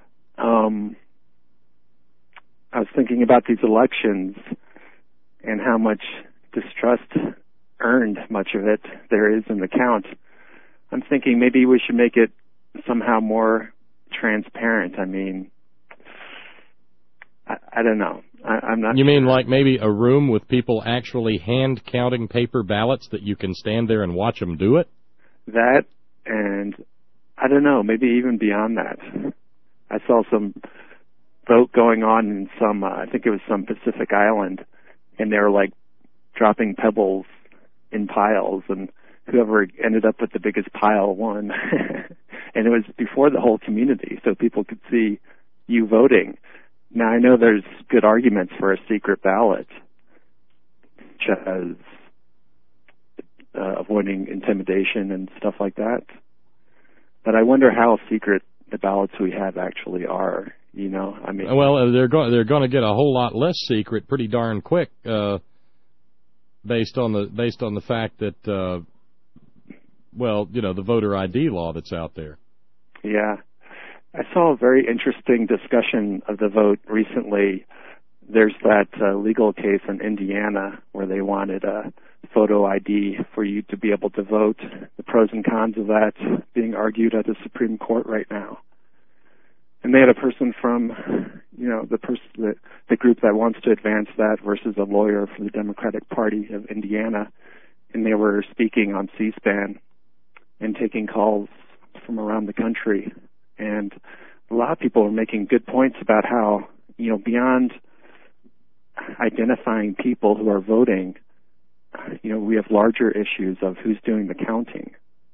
I was thinking about these elections and how much distrust earned much of it there is in the count. I'm thinking maybe we should make it somehow more transparent. I mean, I don't know. I'm not. You mean like maybe a room with people actually hand counting paper ballots that you can stand there and watch them do it? That, and I don't know, maybe even beyond that. I saw some vote going on in some, I think it was some Pacific island, and they were like dropping pebbles in piles, and whoever ended up with the biggest pile won. And it was before the whole community, so people could see you voting. Now, I know there's good arguments for a secret ballot, such as avoiding intimidation and stuff like that. But I wonder how secret the ballots we have actually are. I mean, well, they're going to get a whole lot less secret pretty darn quick, based on the fact that, the voter ID law that's out there. Yeah. I saw a very interesting discussion of the vote recently. There's that legal case in Indiana where they wanted a photo ID for you to be able to vote. The pros and cons of that being argued at the Supreme Court right now. And they had a person from, the group that wants to advance that versus a lawyer for the Democratic Party of Indiana. And they were speaking on C-SPAN and taking calls from around the country. And a lot of people are making good points about how, beyond identifying people who are voting, we have larger issues of who's doing the counting.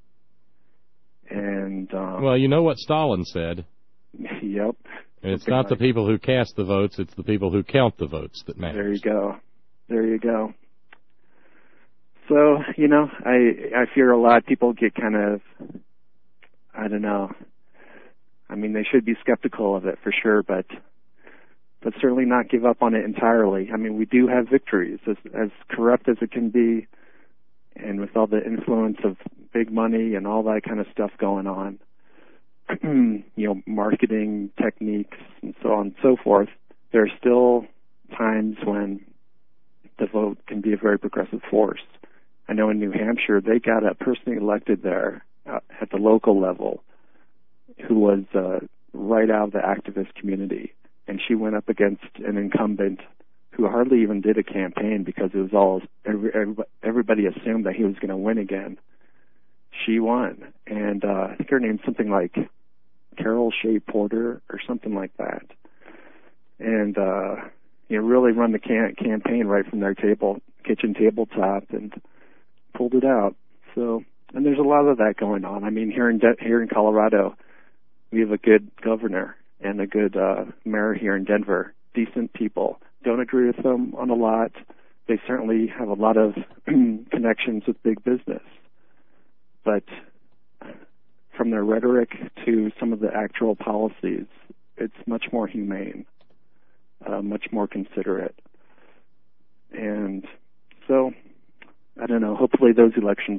And well, you know what Stalin said. Yep. It's not the people who cast the votes, it's the people who count the votes that matter. There you go. So, I fear a lot of people get kind of, I don't know. I mean, they should be skeptical of it for sure, but certainly not give up on it entirely. I mean, we do have victories, as corrupt as it can be, and with all the influence of big money and all that kind of stuff going on. marketing techniques and so on and so forth, there are still times when the vote can be a very progressive force. I know in New Hampshire, they got a person elected there at the local level who was right out of the activist community, and she went up against an incumbent who hardly even did a campaign because it was all everybody assumed that he was going to win again. She won, and I think her name's something like Carol Shea Porter or something like that, and really run the campaign right from their kitchen tabletop and pulled it out. So, and there's a lot of that going on. I mean, here in Colorado, we have a good governor and a good mayor here in Denver. Decent people. Don't agree with them on a lot. They certainly have a lot of connections with big business. But from their rhetoric to some of the actual policies, it's much more humane, much more considerate. And so, I don't know, hopefully those elections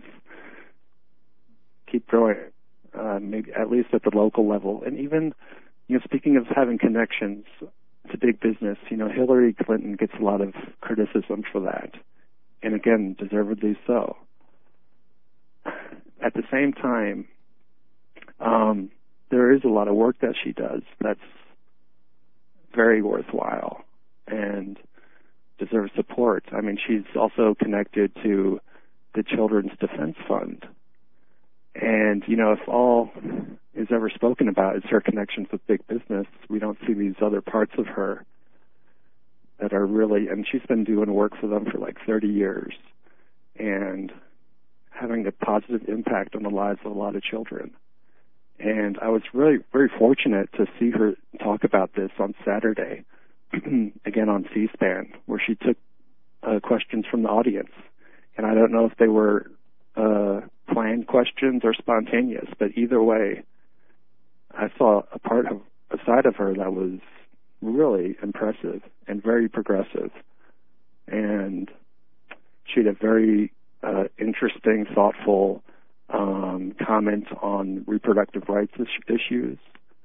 keep growing, maybe at least at the local level. And even, speaking of having connections to big business, Hillary Clinton gets a lot of criticism for that. And again, deservedly so. At the same time, there is a lot of work that she does that's very worthwhile and deserves support. I mean, she's also connected to the Children's Defense Fund. And, if all is ever spoken about is her connections with big business, we don't see these other parts of her that are really, and she's been doing work for them for like 30 years and having a positive impact on the lives of a lot of children. And I was really very fortunate to see her talk about this on Saturday, again on C-SPAN, where she took questions from the audience. And I don't know if they were planned questions or spontaneous, but either way, I saw a side of her that was really impressive and very progressive. And she had a very interesting, thoughtful comment on reproductive rights issues,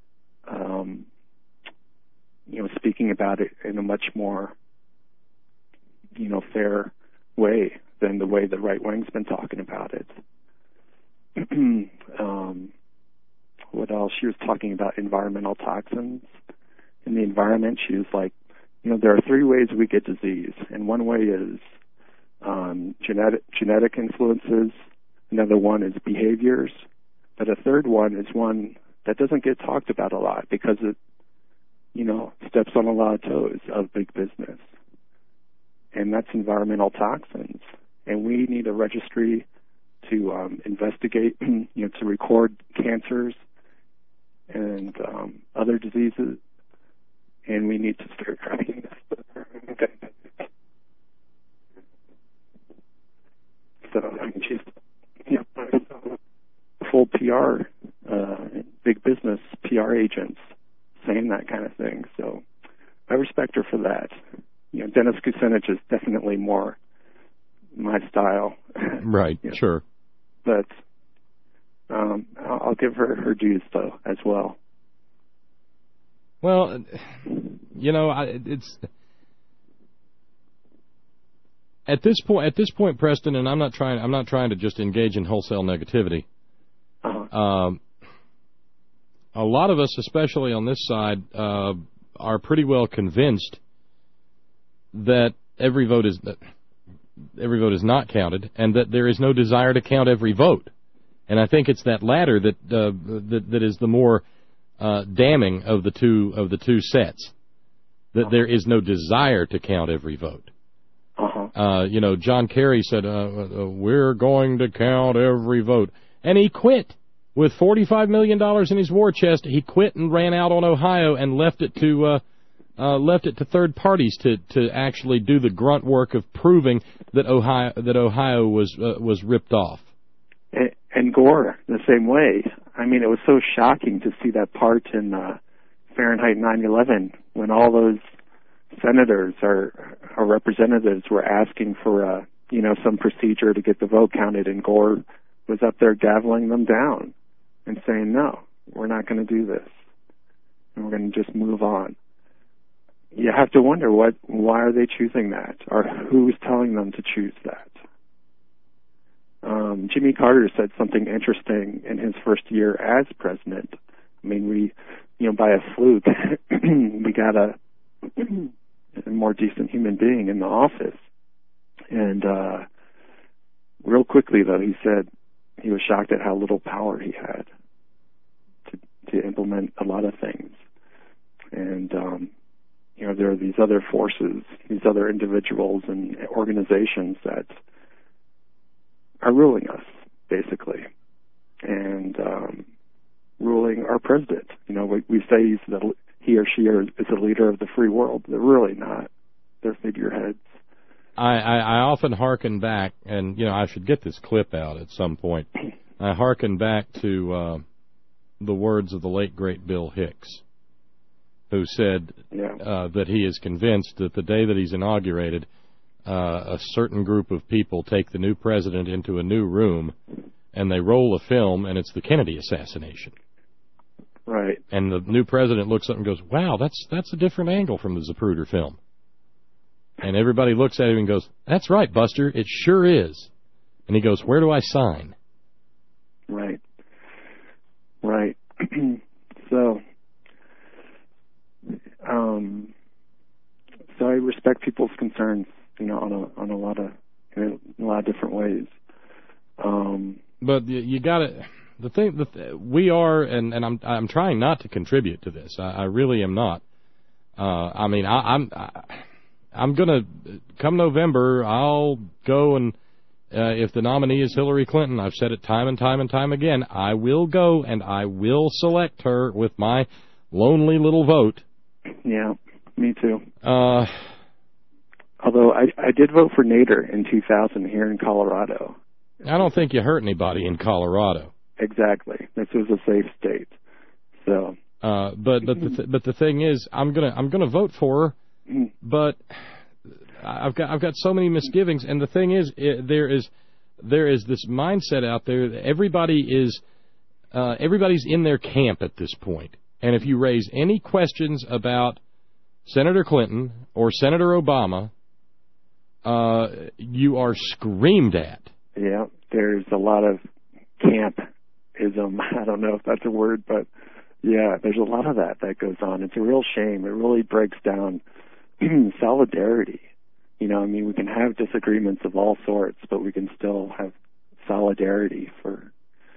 speaking about it in a much more, fair way than the way the right wing's been talking about it. What else? She was talking about environmental toxins in the environment. She was like, there are 3 ways we get disease, and one way is genetic influences, another one is behaviors, but a third one is one that doesn't get talked about a lot because it, steps on a lot of toes of big business, and that's environmental toxins. And we need a registry to investigate, to record cancers and other diseases, and we need to start tracking this. So, she's full PR, big business PR agents saying that kind of thing. So I respect her for that. Dennis Kucinich is definitely more my style. Right, sure. But I'll give her dues, though, as well. Well, it's at this point, Preston, and I'm not trying to just engage in wholesale negativity. Uh-huh. A lot of us, especially on this side, are pretty well convinced that every vote is not counted, and that there is no desire to count every vote. And I think it's that latter that is the more damning of the two sets. That there is no desire to count every vote. John Kerry said, we're going to count every vote. And he quit. With $45 million in his war chest, he quit and ran out on Ohio and left it to third parties to actually do the grunt work of proving that Ohio was ripped off. And Gore, the same way. I mean, it was so shocking to see that part in Fahrenheit 9/11 when all those senators or representatives were asking for some procedure to get the vote counted, and Gore was up there gaveling them down and saying, no, we're not going to do this, and we're going to just move on. You have to wonder why are they choosing that, or who's telling them to choose that. Jimmy Carter said something interesting in his first year as president. I mean, by a fluke, we got a more decent human being in the office. And real quickly, though, he said he was shocked at how little power he had to implement a lot of things. And, there are these other forces, these other individuals and organizations that are ruling us, basically, and ruling our president. We say he or she is a leader of the free world. They're really not. They're figureheads. I often hearken back, and, I should get this clip out at some point. I hearken back to the words of the late, great Bill Hicks, who said that he is convinced that the day that he's inaugurated, a certain group of people take the new president into a new room, and they roll a film, and it's the Kennedy assassination. Right. And the new president looks up and goes, wow, that's a different angle from the Zapruder film. And everybody looks at him and goes, that's right, Buster, it sure is. And he goes, where do I sign? Right. Right. So I respect people's concerns, on a lot of different ways. But you got to. The thing we are, and I'm trying not to contribute to this. I really am not. I'm gonna come November. I'll go and if the nominee is Hillary Clinton, I've said it time and time and time again. I will go and I will select her with my lonely little vote. Yeah, me too. Although I did vote for Nader in 2000 here in Colorado. I don't think you hurt anybody in Colorado. Exactly. This was a safe state. So. But the thing is, I'm gonna vote for her, but I've got so many misgivings. And the thing is, there is this mindset out there that everybody's in their camp at this point. And if you raise any questions about Senator Clinton or Senator Obama, you are screamed at. Yeah, there's a lot of campism. I don't know if that's a word, but yeah, there's a lot of that goes on. It's a real shame. It really breaks down solidarity. We can have disagreements of all sorts, but we can still have solidarity for,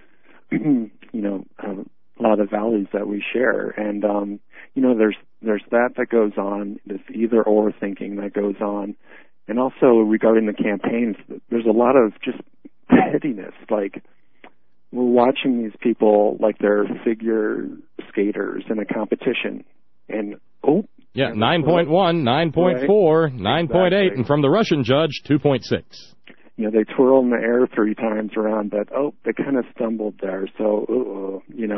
a lot of values that we share. And, there's that goes on, this either-or thinking that goes on. And also regarding the campaigns, there's a lot of just pettiness. Like, we're watching these people like they're figure skaters in a competition. And, 9.1, 9.4, 9.8, and from the Russian judge, 2.6. They twirl in the air 3 times around, but, they kind of stumbled there. So,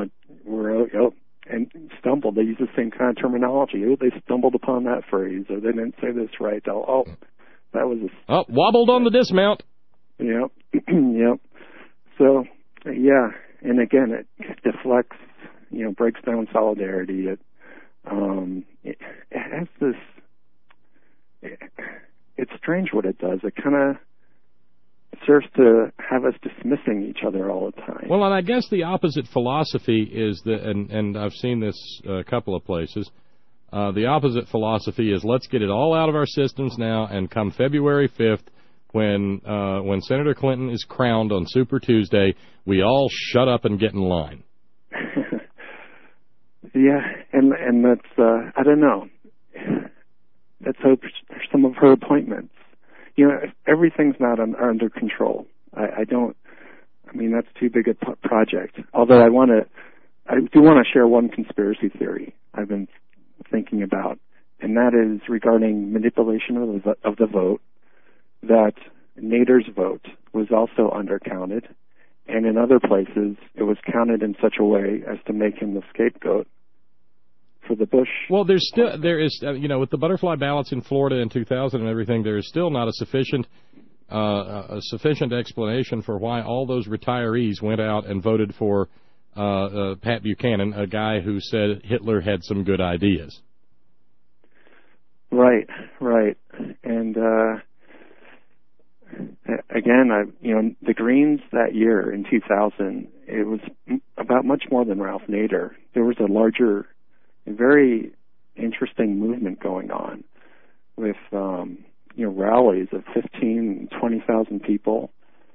and stumbled. They use the same kind of terminology. They stumbled upon that phrase, or they didn't say this right. That was wobbled on the dismount. Yep. Yep. So, yeah, and again, it deflects, breaks down solidarity. It has this, it's strange what it does. It kind of serves to have us dismissing each other all the time. Well, and I guess the opposite philosophy is and I've seen this a couple of places. The opposite philosophy is let's get it all out of our systems now, and come February 5th, when Senator Clinton is crowned on Super Tuesday, we all shut up and get in line. Yeah, and that's I don't know. Let's hope some of her appointments. Everything's not under control. That's too big a project. Although I do want to share one conspiracy theory I've been thinking about, and that is regarding manipulation of the vote, that Nader's vote was also undercounted, and in other places it was counted in such a way as to make him the scapegoat for the Bush. Well, there is, with the butterfly ballots in Florida in 2000 and everything, there is still not a sufficient explanation for why all those retirees went out and voted for Pat Buchanan, a guy who said Hitler had some good ideas. Right. And again, the Greens that year in 2000, it was about much more than Ralph Nader. There was a larger, very interesting movement going on with rallies of 15, 20,000 people,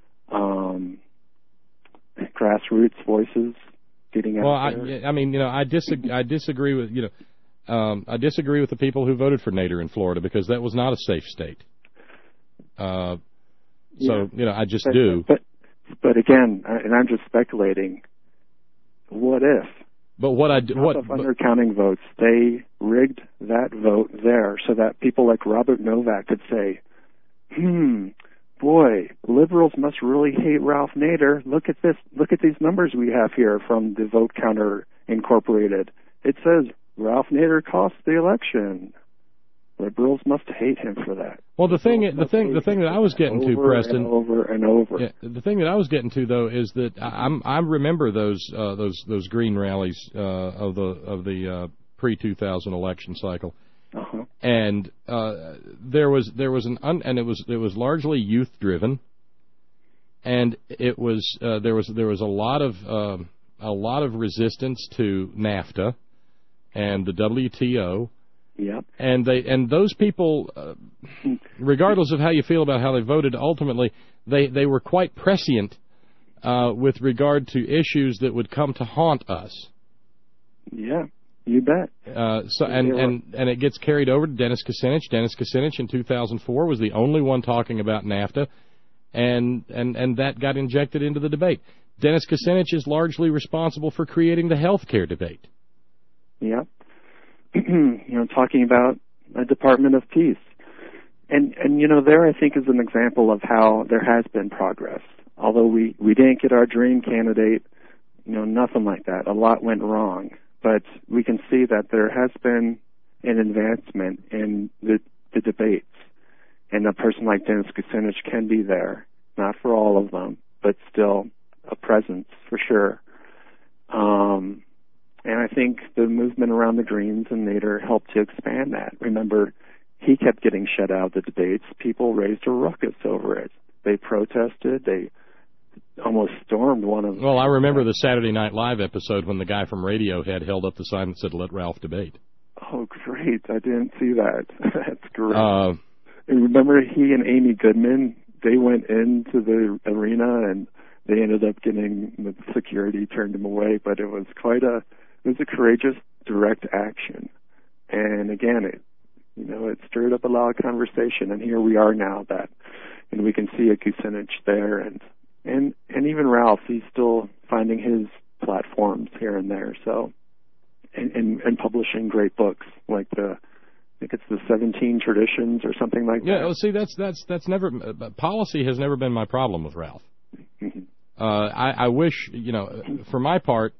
grassroots voices getting out there. I disagree with I disagree with the people who voted for Nader in Florida, because that was not a safe state. I just do. But again, and I'm just speculating. What if? But undercounting votes, they rigged that vote there so that people like Robert Novak could say, boy, liberals must really hate Ralph Nader. Look at this. Look at these numbers we have here from the Vote Counter Incorporated. It says Ralph Nader cost the election. Liberals must hate him for that. Well, the thing that I was getting to, Preston, over and over. Yeah, the thing that I was getting to, though, is that I remember those green rallies of the pre-2000 election cycle, and there was it was largely youth driven, and it was there was a lot of resistance to NAFTA and the WTO. Yep. And those people, regardless of how you feel about how they voted, ultimately they were quite prescient with regard to issues that would come to haunt us. Yeah, you bet. And it gets carried over to Dennis Kucinich. Dennis Kucinich in 2004 was the only one talking about NAFTA, and that got injected into the debate. Dennis Kucinich is largely responsible for creating the health care debate. Yep. Talking about a Department of Peace. And there I think is an example of how there has been progress. Although we didn't get our dream candidate, nothing like that. A lot went wrong. But we can see that there has been an advancement in the debates. And a person like Dennis Kucinich can be there. Not for all of them, but still a presence for sure. And I think the movement around the Greens and Nader helped to expand that. Remember, he kept getting shut out of the debates. People raised a ruckus over it. They protested. They almost stormed one of them. Well, I remember the Saturday Night Live episode when the guy from Radiohead held up the sign that said, "Let Ralph debate." Oh, great. I didn't see that. That's great. And remember, he and Amy Goodman, they went into the arena and they ended up getting the security turned them away, but it was a courageous, direct action. And again, it stirred up a lot of conversation. And here we are now and we can see a Kucinich there, and even Ralph, he's still finding his platforms here and there. So, and publishing great books like I think it's the 17 Traditions or something like that. Yeah, well, see, that's never policy has never been my problem with Ralph. I wish, for my part,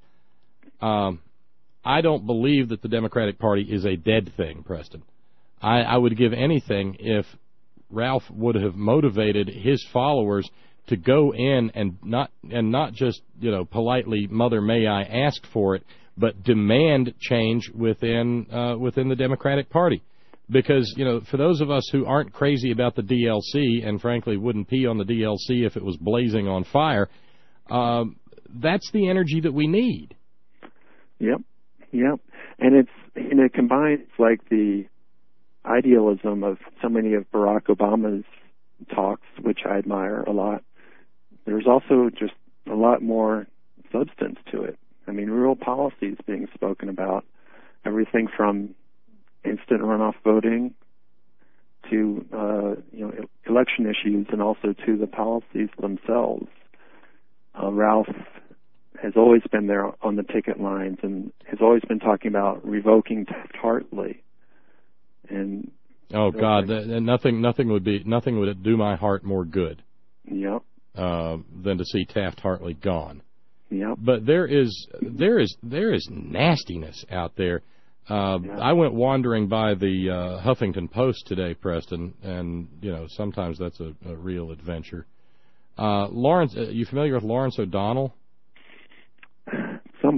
I don't believe that the Democratic Party is a dead thing, Preston. I would give anything if Ralph would have motivated his followers to go in and not just, politely, Mother May I ask for it, but demand change within the Democratic Party. Because, for those of us who aren't crazy about the DLC and frankly wouldn't pee on the DLC if it was blazing on fire, that's the energy that we need. Yep. And it combines like the idealism of so many of Barack Obama's talks, which I admire a lot. There's also just a lot more substance to it. I mean, real policies being spoken about, everything from instant runoff voting to election issues, and also to the policies themselves. Ralph has always been there on the picket lines and has always been talking about revoking Taft-Hartley. And God, nothing would do my heart more good. Yep. Than to see Taft-Hartley gone. Yep. But there is nastiness out there. I went wandering by the Huffington Post today, Preston, and sometimes that's a real adventure. Lawrence, you familiar with Lawrence O'Donnell?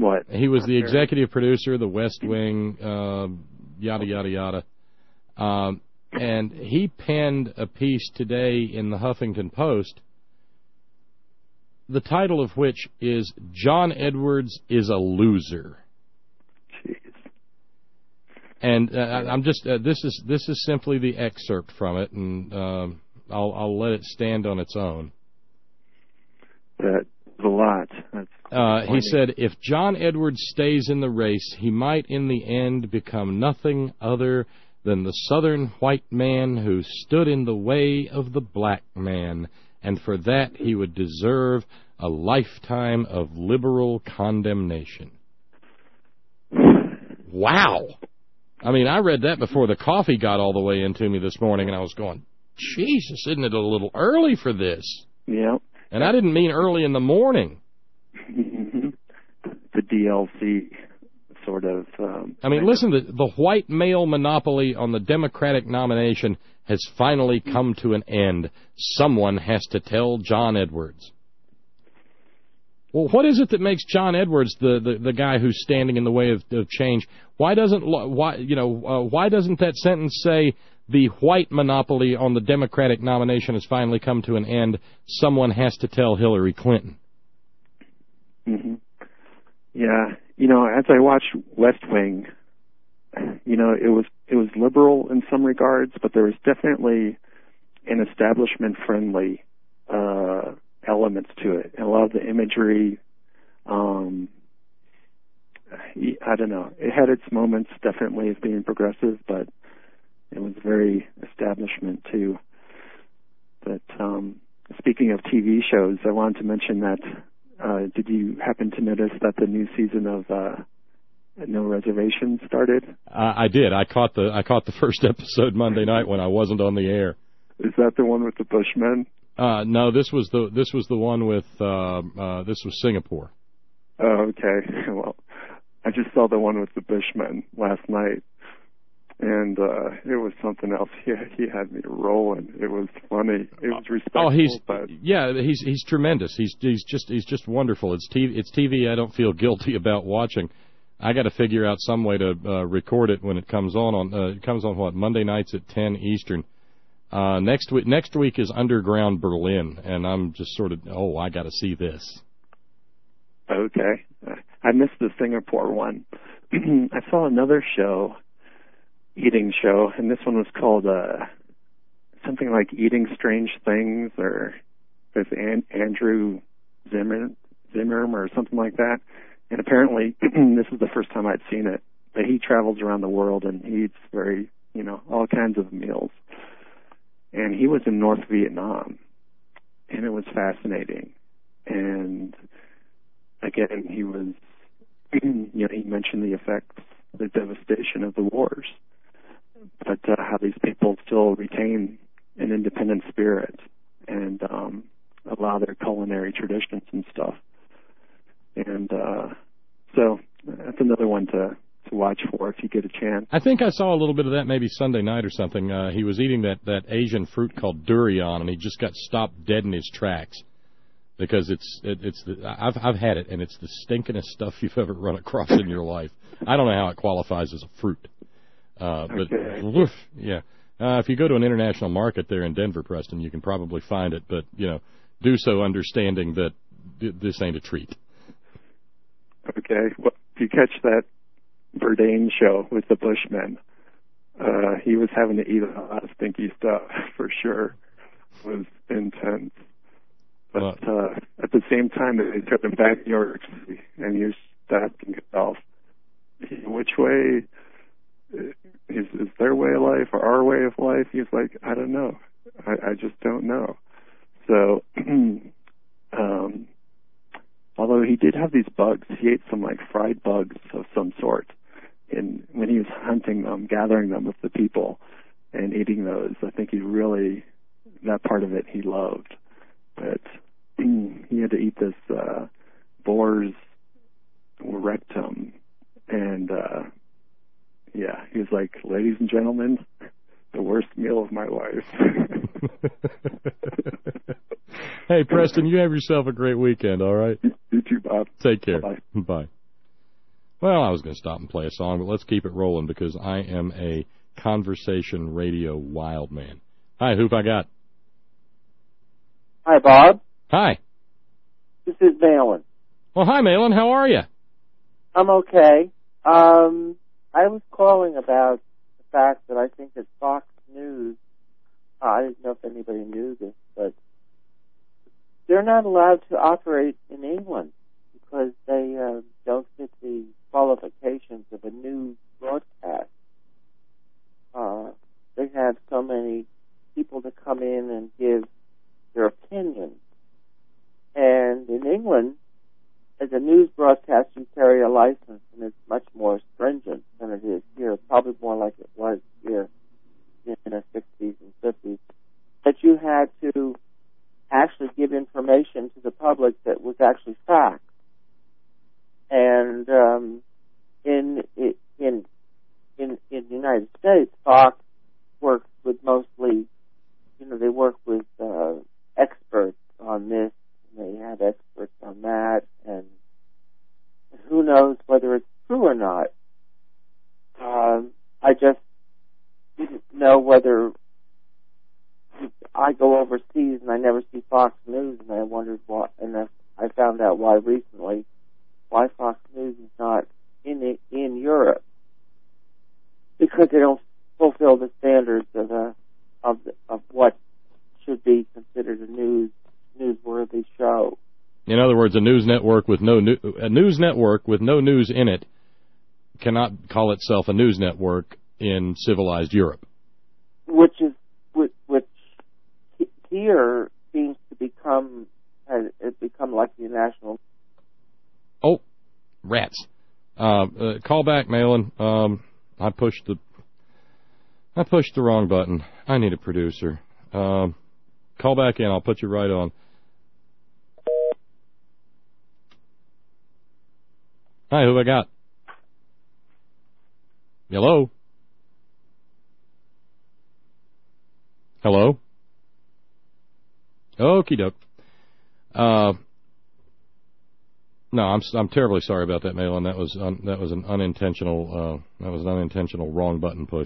somewhat. He was the executive producer of The West Wing, yada, yada, yada. And he penned a piece today in the Huffington Post, the title of which is "John Edwards is a Loser." Jeez. And I'm just this is simply the excerpt from it, and I'll let it stand on its own. That's a lot. He said, if John Edwards stays in the race, he might in the end become nothing other than the Southern white man who stood in the way of the black man, and for that he would deserve a lifetime of liberal condemnation. Wow. I mean, I read that before the coffee got all the way into me this morning, and I was going, Jesus, isn't it a little early for this? Yeah. And I didn't mean early in the morning. The DLC sort of... I mean, listen, the white male monopoly on the Democratic nomination has finally come to an end. Someone has to tell John Edwards. Well, what is it that makes John Edwards the guy who's standing in the way of change? Why doesn't that sentence say the white monopoly on the Democratic nomination has finally come to an end? Someone has to tell Hillary Clinton. Mm-hmm. Yeah, as I watched West Wing, it was liberal in some regards, but there was definitely an establishment-friendly elements to it. And a lot of the imagery, I don't know. It had its moments definitely as being progressive, but it was very establishment too. But speaking of TV shows, I wanted to mention that. Did you happen to notice that the new season of No Reservations started? I did. I caught the first episode Monday night when I wasn't on the air. Is that the one with the Bushmen? No, this was the one with this was Singapore. Oh, okay. Well, I just saw the one with the Bushmen last night, and it was something else. He had me rolling. It was funny. It was respectful. He's tremendous. He's just wonderful. It's TV I don't feel guilty about watching. I got to figure out some way to record it when it comes on. It comes on what, Monday nights at 10 Eastern. Next week is Underground Berlin, and I'm just sort of, I got to see this. Okay. I missed the Singapore one. I saw another eating show, and this one was called something like Eating Strange Things, or with Andrew Zimmern or something like that. And apparently, this is the first time I'd seen it, but he travels around the world and he eats all kinds of meals. And he was in North Vietnam, and it was fascinating. And again, he was, he mentioned the effects, the devastation of the wars, but how these people still retain an independent spirit and allow their culinary traditions and stuff. And so that's another one to watch for if you get a chance. I think I saw a little bit of that maybe Sunday night or something. He was eating that Asian fruit called durian, and he just got stopped dead in his tracks because I've had it, and it's the stinkingest stuff you've ever run across in your life. I don't know how it qualifies as a fruit, but yeah. If you go to an international market there in Denver, Preston, you can probably find it, but do so understanding that this ain't a treat. Okay, well, if you catch that Bourdain show with the Bushmen, he was having to eat a lot of stinky stuff for sure. It was intense. But at the same time, they took him back to New York City, and he was asking himself, which way is their way of life or our way of life? He's like, I don't know. I just don't know. So, although he did have these bugs, he ate some fried bugs of some sort. And when he was hunting them, gathering them with the people and eating those, I think that part of it he loved. But he had to eat this boar's rectum. And, he was like, ladies and gentlemen, the worst meal of my life. Hey, Preston, you have yourself a great weekend, all right? You too, Bob. Take care. Bye-bye. Bye. Well, I was going to stop and play a song, but let's keep it rolling because I am a conversation radio wild man. Hi, who've I got? Hi, Bob. Hi. This is Malin. Well, hi, Malin. How are you? I'm okay. I was calling about the fact that I think that Fox News, I didn't know if anybody knew this, but they're not allowed to operate in England because they don't fit the qualifications of a news broadcast. They have so many people to come in and give their opinions. And in England, as a news broadcast, you carry a license, and it's much more stringent than it is here, probably more like it was here in the 60s and 50s. But you had to actually give information to the public that was actually fact. And in the United States, Fox works with mostly, they work with experts on this, and they have experts on that, and who knows whether it's true or not. I just didn't know whether I go overseas and I never see Fox News, and I wondered why, and I found out why recently, why Fox News is not in Europe, because they don't fulfill the standards of what should be considered a newsworthy show. In other words, a news network with no news in it cannot call itself a news network in civilized Europe. Which here seems to has become like the national. Oh, rats! Call back, Malin. I pushed the wrong button. I need a producer. Call back in. I'll put you right on. Hi, who I got? Hello? Hello? Okie doke. No, I'm terribly sorry about that, Malin. That was an unintentional wrong button push.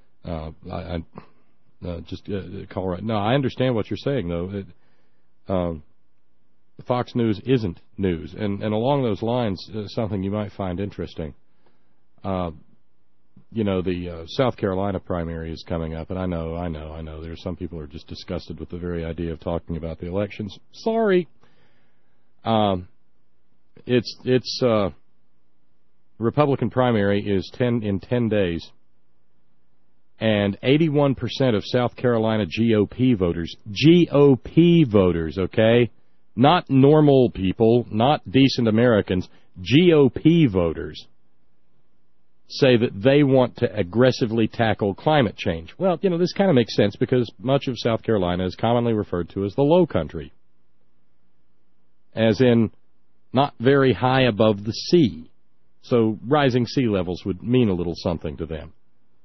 Just call right. No, I understand what you're saying though. Fox News isn't news, and along those lines, something you might find interesting. The South Carolina primary is coming up, and I know. There's some people who are just disgusted with the very idea of talking about the elections. Sorry. It's Republican primary is in 10 days, and 81% of South Carolina GOP voters, okay? Not normal people, not decent Americans, GOP voters say that they want to aggressively tackle climate change. Well, this kind of makes sense because much of South Carolina is commonly referred to as the low country, as in not very high above the sea. So rising sea levels would mean a little something to them.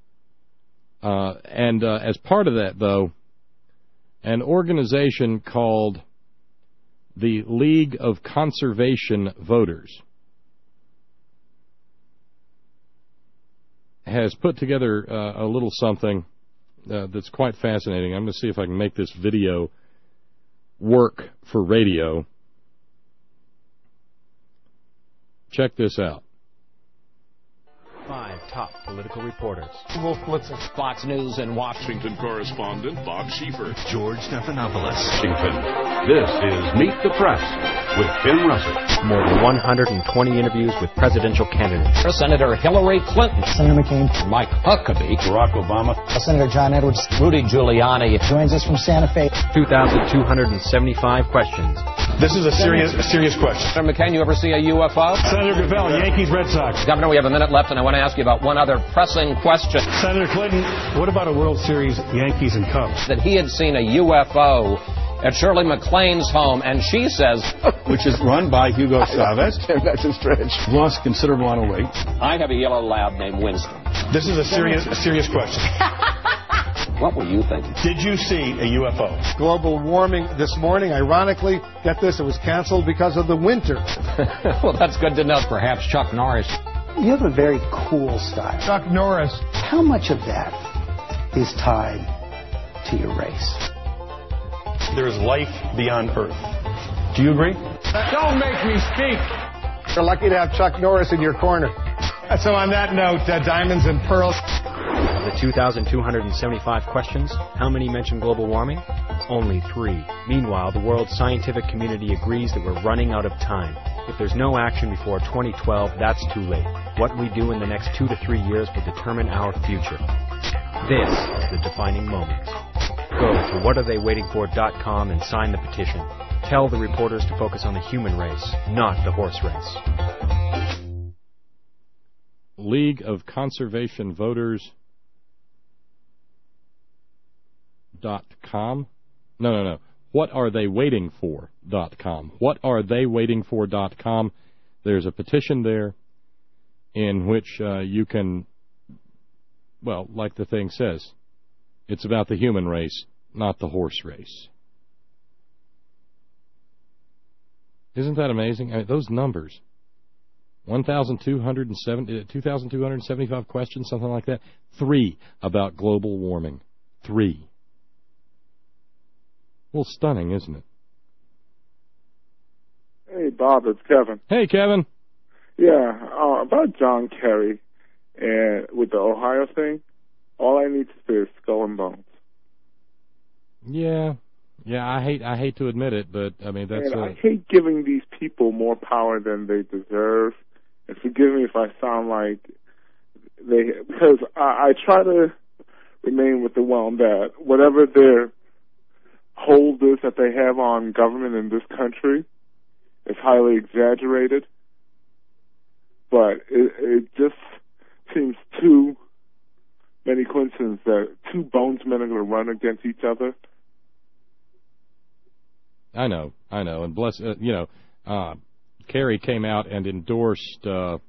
And as part of that, though, an organization called the League of Conservation Voters has put together a little something that's quite fascinating. I'm going to see if I can make this video work for radio. Check this out. 5 top political reporters. Wolf Blitzer. Fox News in Washington. Washington correspondent Bob Schieffer. George Stephanopoulos. Washington. This is Meet the Press with Tim Russell. More than 120 interviews with presidential candidates. Senator Hillary Clinton. Senator McCain. Mike Huckabee. Barack Obama. Senator John Edwards. Rudy Giuliani. Joins us from Santa Fe. 2,275 questions. This is a serious question. Senator McCain, you ever see a UFO? Senator Gravel, Yankees, Red Sox. Governor, we have a minute left, and I want to ask you about one other pressing question. Senator Clinton, what about a World Series Yankees and Cubs? That he had seen a UFO at Shirley MacLaine's home, and she says... Which is run by Hugo Chavez. That's a stretch. Lost considerable amount of weight. I have a yellow lab named Winston. This is a serious question. What were you thinking? Did you see a UFO? Global warming this morning, ironically, get this, it was canceled because of the winter. Well, that's good to know. Perhaps Chuck Norris. You have a very cool style. Chuck Norris. How much of that is tied to your race? There is life beyond Earth. Do you agree? Don't make me speak. You're lucky to have Chuck Norris in your corner. So on that note, diamonds and pearls. Of the 2,275 questions, how many mention global warming? Only 3. Meanwhile, the world's scientific community agrees that we're running out of time. If there's no action before 2012, that's too late. What we do in the next 2 to 3 years will determine our future. This is the defining moment. Go to whataretheywaitingfor.com and sign the petition. Tell the reporters to focus on the human race, not the horse race. League of Conservation Voters.com? No. Whataretheywaitingfor.com. Whataretheywaitingfor.com. There's a petition there in which you can, well, like the thing says, it's about the human race, not the horse race. Isn't that amazing? I mean, those numbers. 2,275 questions, something like that. 3 about global warming. 3. Well, stunning, isn't it? Hey, Bob, it's Kevin. Hey, Kevin. Yeah, about John Kerry and with the Ohio thing, all I need to say is skull and bones. Yeah, I hate to admit it, but I mean that's. And I hate giving these people more power than they deserve. And forgive me if I sound like because I try to remain with the realm that whatever their hold is that they have on government in this country is highly exaggerated. But it just seems too many coincidences that 2 bonesmen are going to run against each other. I know, and Kerry came out and endorsed Barack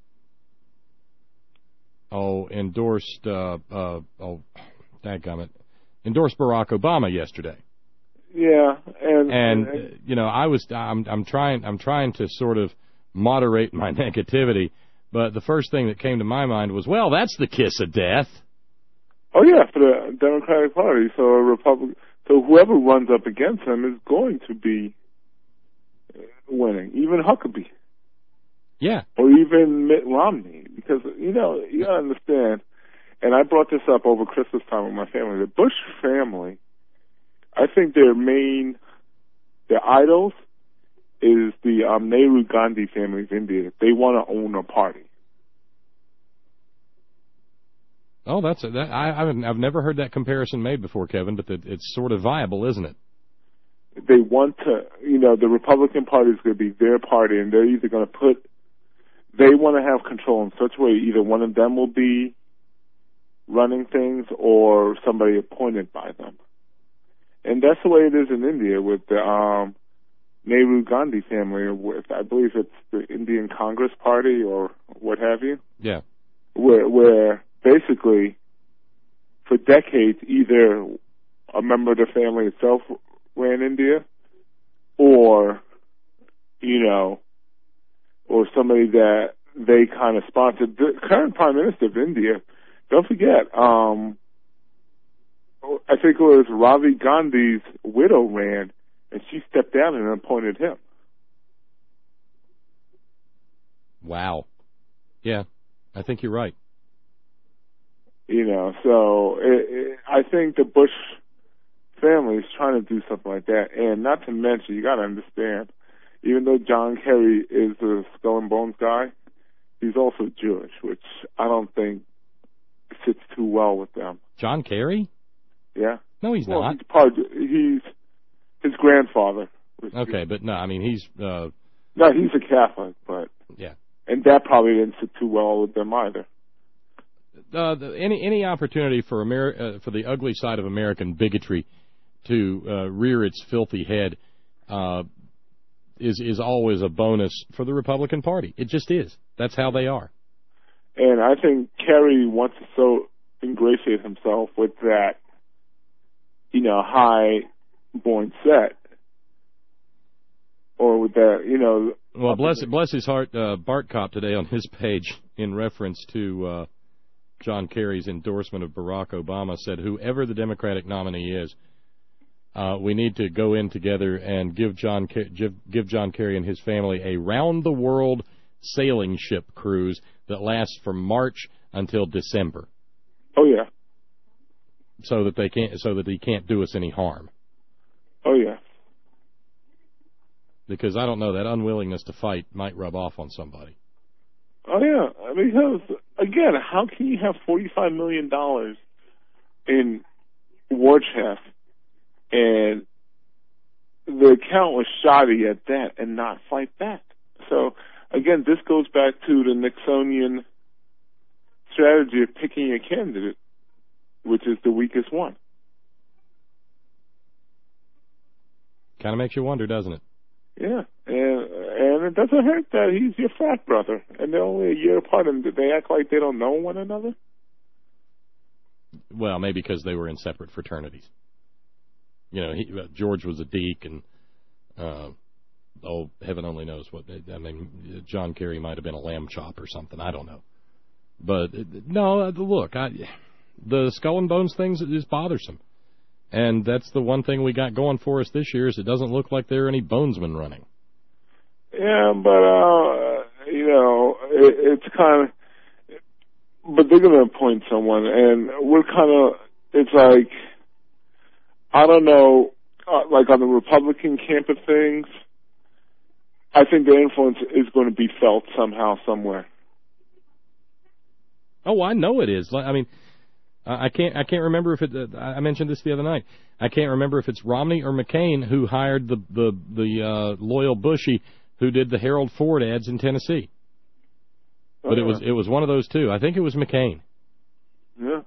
Obama yesterday. Yeah, and I'm trying to sort of moderate my negativity, but the first thing that came to my mind was, well, that's the kiss of death. Oh yeah, for the Democratic Party. So so whoever runs up against him is going to be winning, even Huckabee. Yeah. Or even Mitt Romney, because you gotta understand. And I brought this up over Christmas time with my family. The Bush family, I think their idols is the Nehru Gandhi family of India. They want to own a party. Oh, I've never heard that comparison made before, Kevin, but it's sort of viable, isn't it? They want to, the Republican Party is going to be their party, and they're either going to they want to have control in such a way either one of them will be running things or somebody appointed by them. And that's the way it is in India with the Nehru Gandhi family, with I believe it's the Indian Congress Party or what have you. Yeah. Where basically, for decades, either a member of the family itself ran India, or or somebody that they kind of sponsored. The current Prime Minister of India, don't forget, I think it was Ravi Gandhi's widow ran, and she stepped down and appointed him. Wow. Yeah, I think you're right. So I think the Bush family is trying to do something like that. And not to mention, you got to understand, even though John Kerry is the skull and bones guy, he's also Jewish, which I don't think sits too well with them. John Kerry? Yeah. No, he's not. He's his grandfather. Okay, but no, I mean, he's... No, he's a Catholic, but... Yeah. And that probably didn't sit too well with them either. Any opportunity for for the ugly side of American bigotry to rear its filthy head is always a bonus for the Republican Party. It just is. That's how they are. And I think Kerry wants to so ingratiate himself with that, high-born set, or with that, Well, bless his heart, Bart Kopp today on his page in reference to John Kerry's endorsement of Barack Obama, said, whoever the Democratic nominee is, we need to go in together and give John Kerry and his family a round-the-world sailing ship cruise that lasts from March until December. Oh yeah. So that he can't do us any harm. Oh yeah. Because I don't know, that unwillingness to fight might rub off on somebody. Oh yeah, because again, how can you have $45 million in war chest and the account was shoddy at that and not fight back? So again, this goes back to the Nixonian strategy of picking a candidate, which is the weakest one. Kind of makes you wonder, doesn't it? Yeah, and it doesn't hurt that he's your frat brother, and they're only a year apart, and they act like they don't know one another? Well, maybe because they were in separate fraternities. You know, George was a deek, and heaven only knows what. I mean, John Kerry might have been a lamb chop or something. I don't know. But no, look, the skull and bones things is bothersome. And that's the one thing we got going for us this year is it doesn't look like there are any bonesmen running. Yeah, but, you know, it's kind of... But they're going to appoint someone, and we're kind of... It's like, I don't know, like on the Republican camp of things, I think the influence is going to be felt somehow, somewhere. Oh, I know it is. I mean... I can't remember if it. I mentioned this the other night. I can't remember if it's Romney or McCain who hired the loyal Bushy who did the Harold Ford ads in Tennessee. But it was one of those two. I think it was McCain. Yeah.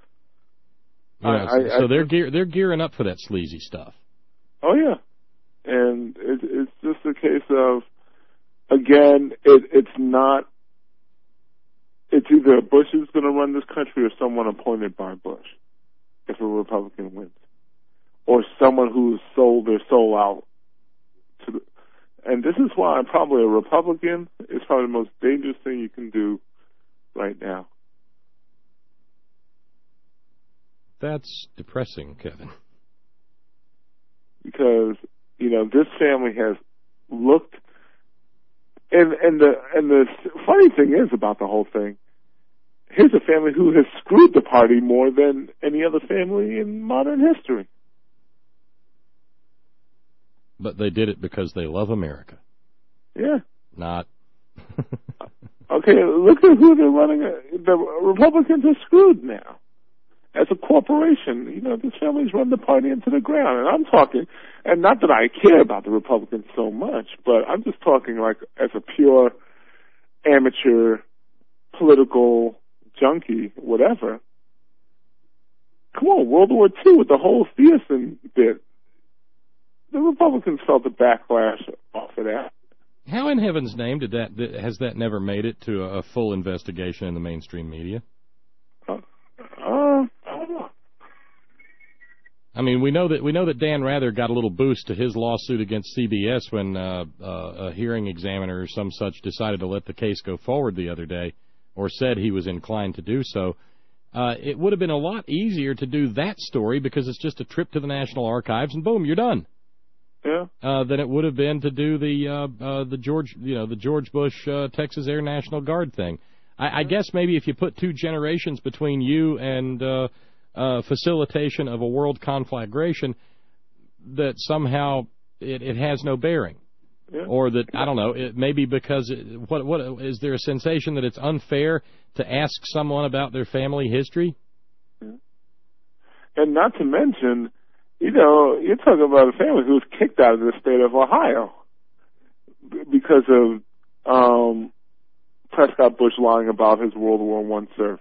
So they're gearing up for that sleazy stuff. Oh yeah, and it's just a case of, again, it's not. It's either Bush is going to run this country or someone appointed by Bush, if a Republican wins, or someone who's sold their soul out to. And this is why probably a Republican is probably the most dangerous thing you can do right now. That's depressing, Kevin. Because, you know, this family has looked. And the funny thing is about the whole thing, here's a family who has screwed the party more than any other family in modern history. But they did it because they love America. Yeah. Not. Okay, look at who they're running. The Republicans are screwed now. As a corporation, you know, this family's run the party into the ground. And I'm talking, and not that I care about the Republicans so much, but I'm just talking like as a pure amateur political junkie, whatever. Come on, World War II with the whole Thiessen bit. The Republicans felt the backlash off of that. How in heaven's name has that never made it to a full investigation in the mainstream media? I don't know. I mean, we know that Dan Rather got a little boost to his lawsuit against CBS when a hearing examiner or some such decided to let the case go forward the other day, or said he was inclined to do so. It would have been a lot easier to do that story because it's just a trip to the National Archives and boom, you're done. Yeah. Than it would have been to do the George Bush Texas Air National Guard thing. I guess maybe if you put two generations between you and facilitation of a world conflagration, that somehow it has no bearing. Yeah. Or that, I don't know, it maybe because, what is there a sensation that it's unfair to ask someone about their family history? Yeah. And not to mention, you know, you're talking about a family who was kicked out of the state of Ohio because of Prescott Bush lying about his World War I service.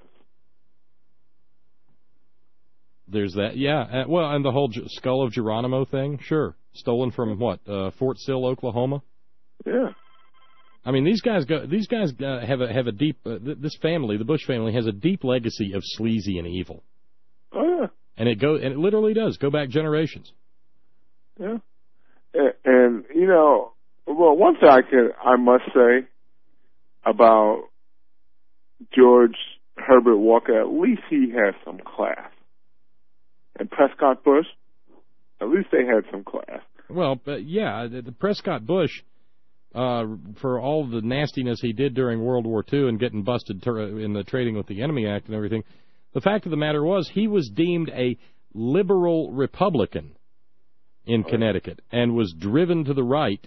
There's that, yeah. Well, and the whole Skull of Geronimo thing, sure. Stolen from what? Fort Sill, Oklahoma. Yeah. I mean, these guys have a deep. This family, the Bush family, has a deep legacy of sleazy and evil. Oh yeah. And it literally does go back generations. Yeah. And you know, well, one thing I must say about George Herbert Walker, at least he has some class. And Prescott Bush, at least they had some class. Well, yeah, the Prescott Bush, for all the nastiness he did during World War II and getting busted in the Trading with the Enemy Act and everything, the fact of the matter was he was deemed a liberal Republican in Connecticut and was driven to the right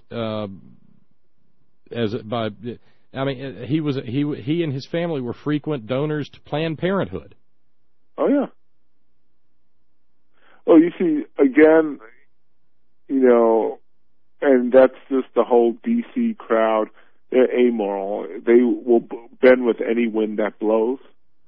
he and his family were frequent donors to Planned Parenthood. Oh, yeah. Well, you see, again, you know, and that's just the whole D.C. crowd. They're amoral. They will bend with any wind that blows.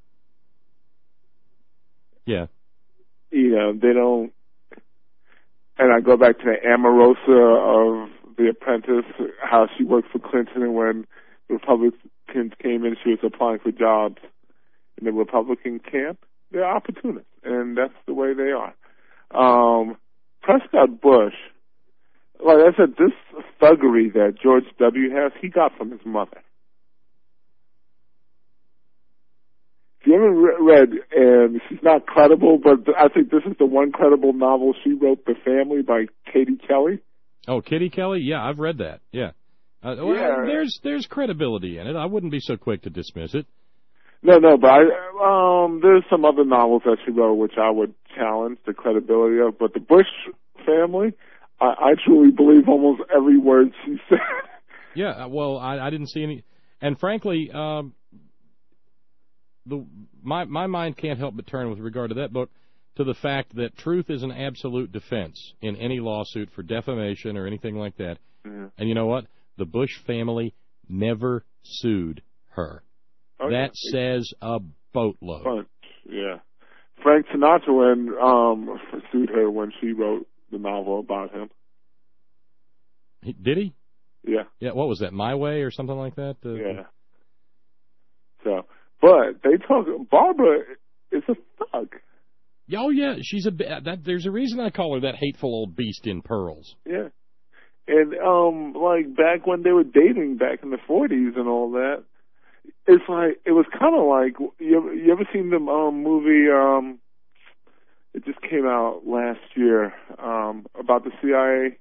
Yeah. You know, they don't. And I go back to the Omarosa of The Apprentice, how she worked for Clinton, and when Republicans came in, she was applying for jobs in the Republican camp. They're opportunists, and that's the way they are. Prescott Bush, like I said, this thuggery that George W. has, he got from his mother. If you haven't read, and she's not credible, but I think this is the one credible novel she wrote, The Family by Katie Kelly. Oh, Kitty Kelly? Yeah, I've read that. Yeah. There's credibility in it. I wouldn't be so quick to dismiss it. No, but there's some other novels that she wrote which I would challenge the credibility of. But the Bush family, I truly believe almost every word she said. Yeah, well, I didn't see any. And frankly, my mind can't help but turn with regard to that book to the fact that truth is an absolute defense in any lawsuit for defamation or anything like that. Yeah. And you know what? The Bush family never sued her. Oh, that says a boatload. Yeah. Frank Sinatra sued her when she wrote the novel about him. Did he? Yeah. Yeah, what was that, My Way or something like that? Yeah. So, but they talk, Barbara is a thug. Oh, yeah, she's there's a reason I call her that hateful old beast in pearls. Yeah. And, like, back when they were dating back in the 40s and all that, it's like, it was kind of like, you ever seen the movie, it just came out last year, about the CIA,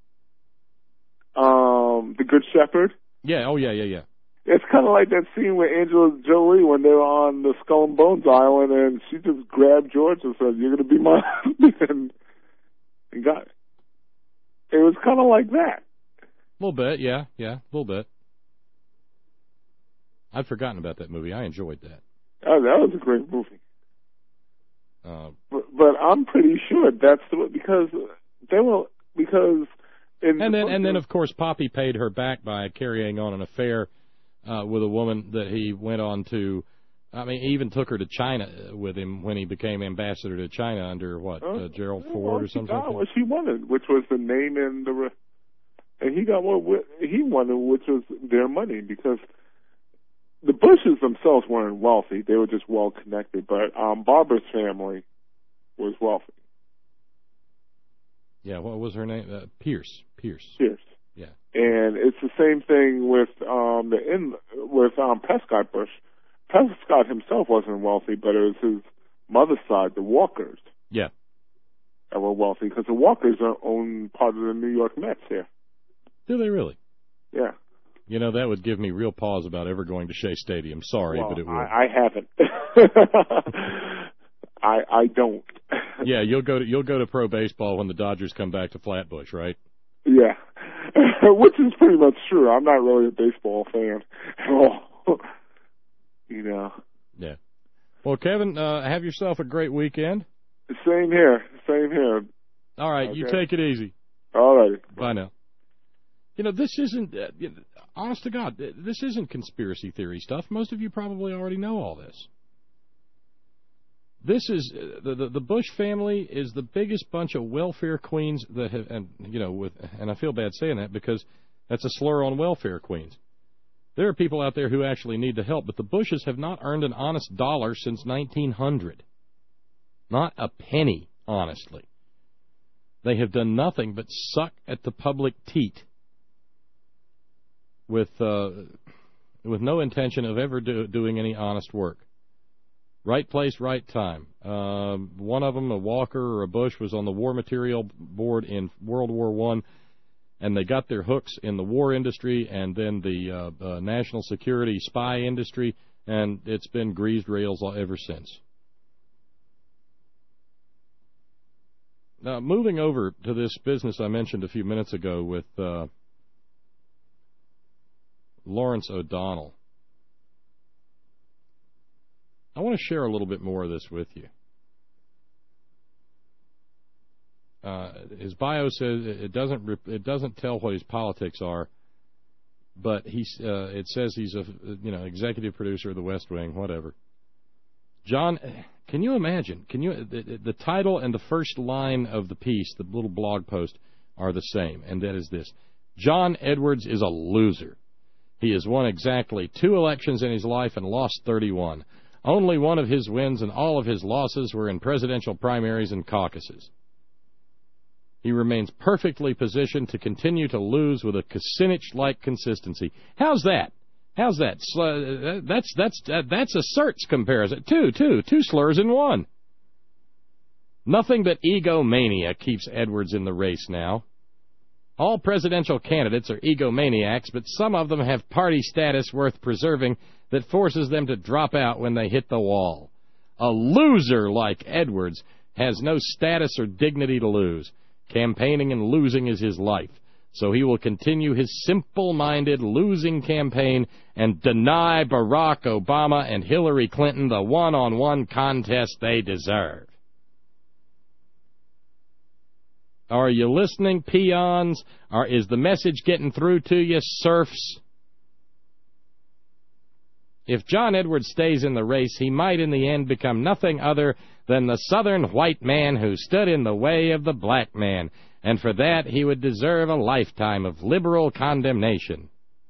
The Good Shepherd? Yeah, oh, yeah. It's kind of like that scene with Angela Jolie when they're on the Skull and Bones Island, and she just grabbed George and said, "You're going to be my husband," and got it. It was kind of like that. A little bit, yeah, a little bit. I'd forgotten about that movie. I enjoyed that. Oh, that was a great movie. But I'm pretty sure that's because and then of course Poppy paid her back by carrying on an affair with a woman that he went on to. I mean, he even took her to China with him when he became ambassador to China under Gerald Ford or something. Got what she wanted, which was the name and and he got what he wanted, which was their money, because the Bushes themselves weren't wealthy; they were just well connected. But Barbara's family was wealthy. Yeah, what was her name? Pierce. Yeah, and it's the same thing with Prescott Bush. Prescott himself wasn't wealthy, but it was his mother's side, the Walkers. Yeah, that were wealthy, because the Walkers own part of the New York Mets here. Do they really? Yeah. You know, that would give me real pause about ever going to Shea Stadium. Sorry, but it would. I haven't. I don't. Yeah, you'll go to pro baseball when the Dodgers come back to Flatbush, right? Yeah, which is pretty much true. I'm not really a baseball fan at all. You know. Yeah. Well, Kevin, have yourself a great weekend. Same here. All right, okay. You take it easy. All right. Bye now. You know, this isn't, honest to God, this isn't conspiracy theory stuff. Most of you probably already know all this. This is, the Bush family is the biggest bunch of welfare queens that have, and I feel bad saying that because that's a slur on welfare queens. There are people out there who actually need the help, but the Bushes have not earned an honest dollar since 1900. Not a penny, honestly. They have done nothing but suck at the public teat with with no intention of ever doing any honest work. Right place, right time. One of them, a Walker or a Bush, was on the War Material Board in World War I, and they got their hooks in the war industry and then the national security spy industry, and it's been greased rails ever since. Now, moving over to this business I mentioned a few minutes ago with Lawrence O'Donnell. I want to share a little bit more of this with you. His bio says it doesn't tell what his politics are, but it says he's a executive producer of The West Wing, whatever. John, can you imagine? The title and the first line of the piece, the little blog post, are the same, and that is this: John Edwards is a loser. He has won exactly 2 elections in his life and lost 31. Only one of his wins and all of his losses were in presidential primaries and caucuses. He remains perfectly positioned to continue to lose with a Kucinich-like consistency. How's that? How's that? That's a Certs comparison. Two slurs in one. Nothing but egomania keeps Edwards in the race now. All presidential candidates are egomaniacs, but some of them have party status worth preserving that forces them to drop out when they hit the wall. A loser like Edwards has no status or dignity to lose. Campaigning and losing is his life, so he will continue his simple-minded losing campaign and deny Barack Obama and Hillary Clinton the one-on-one contest they deserve. Are you listening, peons? Is the message getting through to you, serfs? If John Edwards stays in the race, he might in the end become nothing other than the Southern white man who stood in the way of the black man, and for that he would deserve a lifetime of liberal condemnation.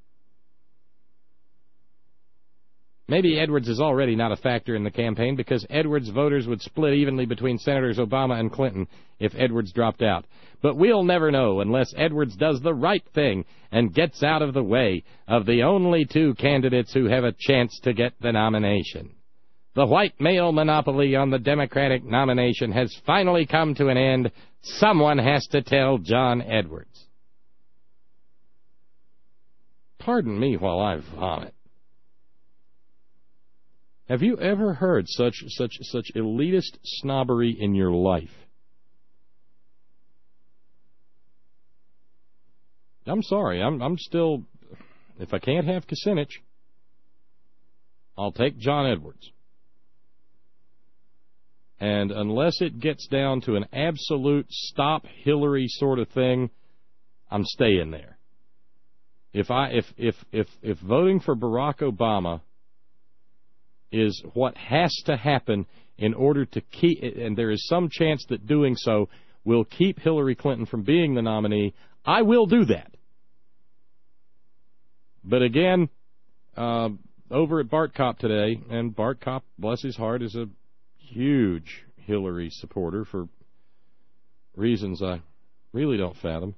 Maybe Edwards is already not a factor in the campaign because Edwards' voters would split evenly between Senators Obama and Clinton if Edwards dropped out. But we'll never know unless Edwards does the right thing and gets out of the way of the only 2 candidates who have a chance to get the nomination. The white male monopoly on the Democratic nomination has finally come to an end. Someone has to tell John Edwards. Pardon me while I vomit. Have you ever heard such elitist snobbery in your life? I'm sorry. I'm still, if I can't have Kucinich, I'll take John Edwards. And unless it gets down to an absolute stop Hillary sort of thing, I'm staying there. If voting for Barack Obama is what has to happen in order to keep, and there is some chance that doing so will keep Hillary Clinton from being the nominee, I will do that. But again, over at Bart Kopp today, and Bart Kopp, bless his heart, is a huge Hillary supporter for reasons I really don't fathom.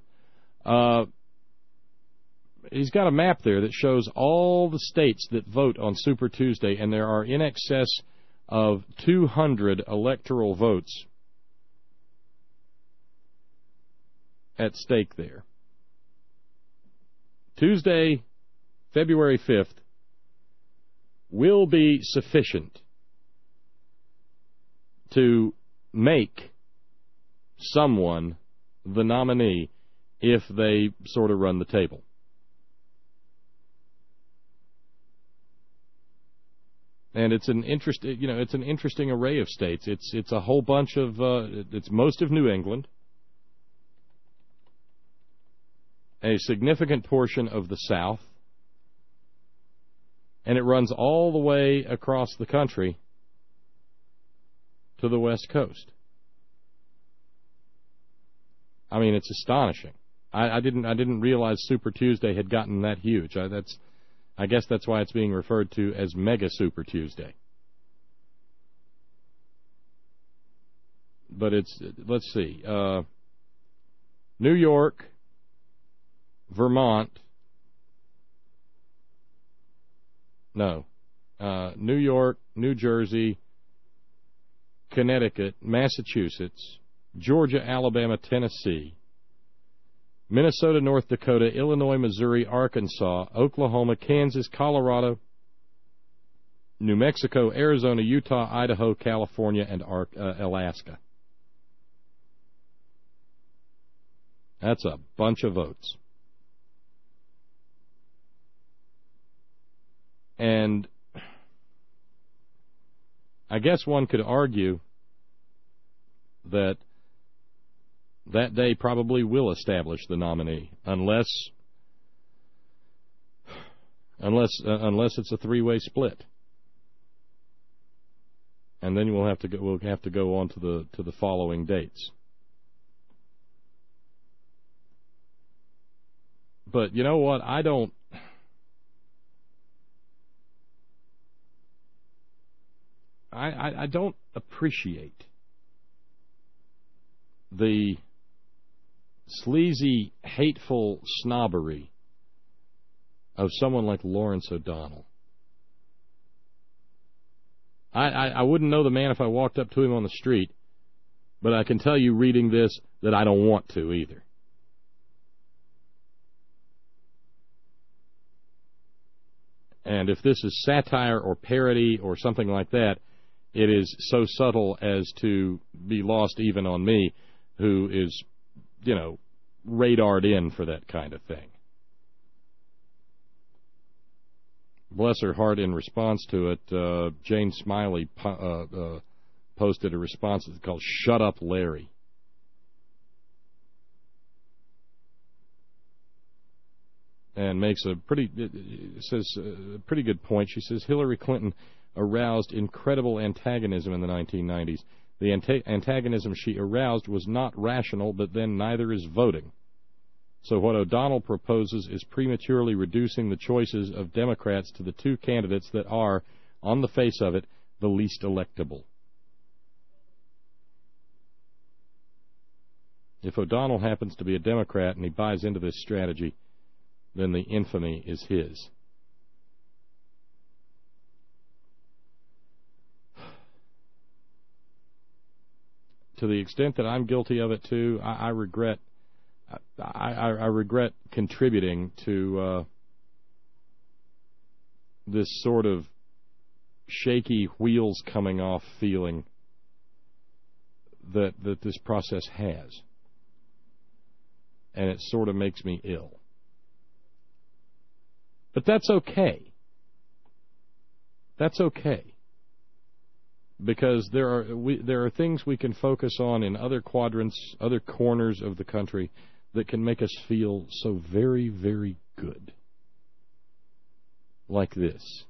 He's got a map there that shows all the states that vote on Super Tuesday, and there are in excess of 200 electoral votes at stake there. Tuesday, February 5th, will be sufficient to make someone the nominee if they sort of run the table. And it's an interesting array of states. It's a whole bunch of it's most of New England, a significant portion of the South, and it runs all the way across the country to the West Coast. I mean, it's astonishing. I didn't realize Super Tuesday had gotten that huge. I guess that's why it's being referred to as Mega Super Tuesday. But let's see, New York, Vermont, No. New York, New Jersey, Connecticut, Massachusetts, Georgia, Alabama, Tennessee, Minnesota, North Dakota, Illinois, Missouri, Arkansas, Oklahoma, Kansas, Colorado, New Mexico, Arizona, Utah, Idaho, California, and Alaska. That's a bunch of votes. And I guess one could argue that that day probably will establish the nominee, unless it's a three-way split, and then we'll have to go on to the following dates. But you know what? I don't appreciate the sleazy, hateful snobbery of someone like Lawrence O'Donnell. I wouldn't know the man if I walked up to him on the street, but I can tell you reading this that I don't want to either. And if this is satire or parody or something like that, it is so subtle as to be lost even on me, who is, radared in for that kind of thing. Bless her heart, in response to it, Jane Smiley posted a response that's called "Shut Up, Larry." And makes a pretty good point. She says Hillary Clinton aroused incredible antagonism in the 1990s. The antagonism she aroused was not rational, but then neither is voting. So what O'Donnell proposes is prematurely reducing the choices of Democrats to the two candidates that are, on the face of it, the least electable. If O'Donnell happens to be a Democrat and he buys into this strategy, then the infamy is his. To the extent that I'm guilty of it too, I regret contributing to this sort of shaky wheels coming off feeling that this process has, and it sort of makes me ill. But that's okay. That's okay. Because there are things we can focus on in other quadrants, other corners of the country that can make us feel so very, very good. Like this.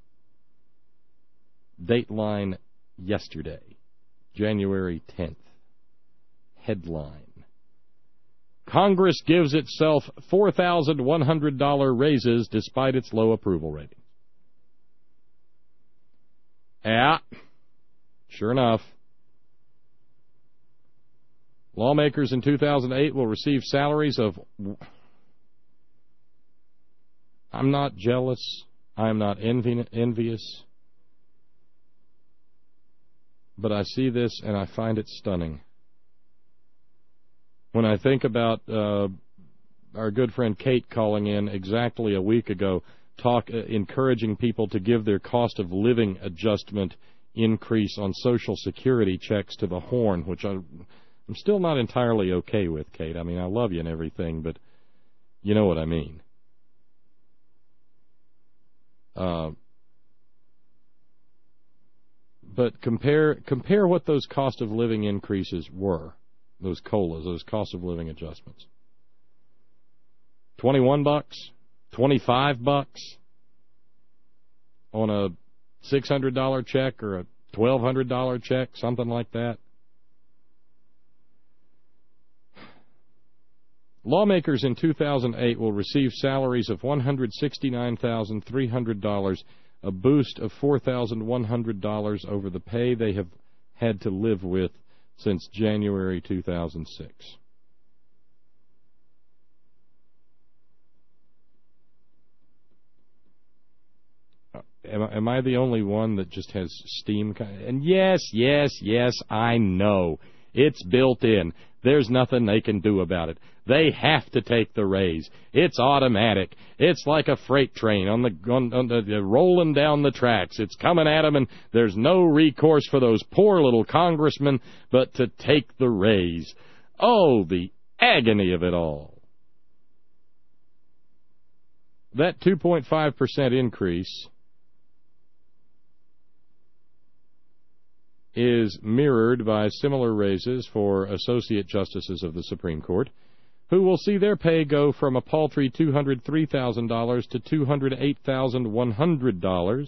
Dateline yesterday, January 10th. Headline: Congress gives itself $4,100 raises despite its low approval rating. Yeah, sure enough. Lawmakers in 2008 will receive salaries of... I'm not jealous. I'm not envious. But I see this and I find it stunning. When I think about our good friend Kate calling in exactly a week ago, encouraging people to give their cost of living adjustment increase on Social Security checks to the horn, which I'm still not entirely okay with, Kate. I mean, I love you and everything, but you know what I mean. But compare what those cost of living increases were. Those COLAs, those cost of living adjustments. $21, $25 on a $600 check or a $1,200 check, something like that. Lawmakers in 2008 will receive salaries of $169,300, a boost of $4,100 over the pay they have had to live with since January 2006. Am Am I the only one that just has steam? And yes, I know. It's built in. There's nothing they can do about it. They have to take the raise. It's automatic. It's like a freight train on the rolling down the tracks. It's coming at them, and there's no recourse for those poor little congressmen but to take the raise. Oh, the agony of it all. That 2.5% increase is mirrored by similar raises for associate justices of the Supreme Court, who will see their pay go from a paltry $203,000 to $208,100.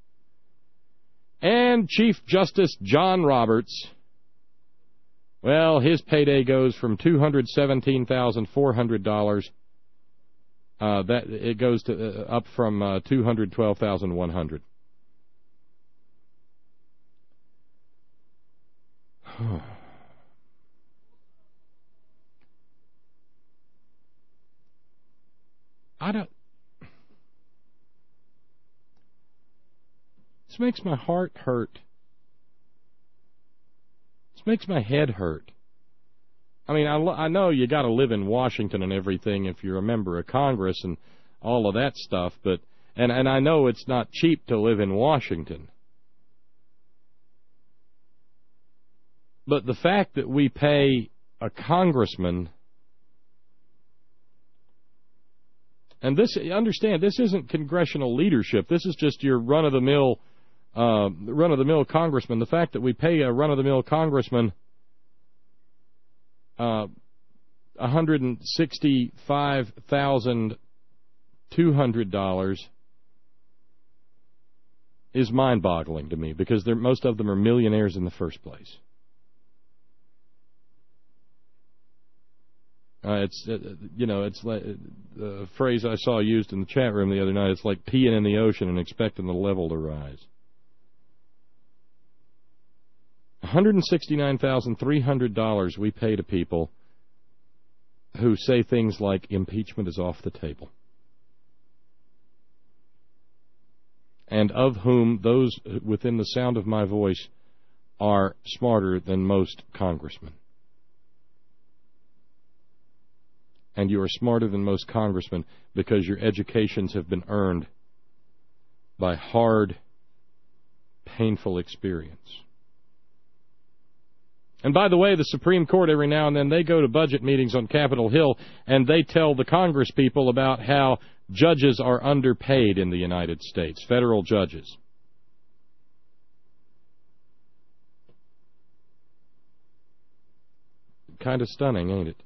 And Chief Justice John Roberts, well, his payday goes from $217,400. That it goes to up from $212,100. This makes my heart hurt. This makes my head hurt. I mean, I know you got to live in Washington and everything if you're a member of Congress and all of that stuff, but and I know it's not cheap to live in Washington. But the fact that we pay a congressman, and this, understand, this isn't congressional leadership. This is just your run-of-the-mill congressman. The fact that we pay a run-of-the-mill congressman $165,200 is mind-boggling to me, because most of them are millionaires in the first place. It's like the phrase I saw used in the chat room the other night. It's like peeing in the ocean and expecting the level to rise. $169,300 we pay to people who say things like impeachment is off the table, and of whom those within the sound of my voice are smarter than most congressmen. And you are smarter than most congressmen because your educations have been earned by hard, painful experience. And by the way, the Supreme Court, every now and then, they go to budget meetings on Capitol Hill, and they tell the Congress people about how judges are underpaid in the United States, federal judges. Kind of stunning, ain't it?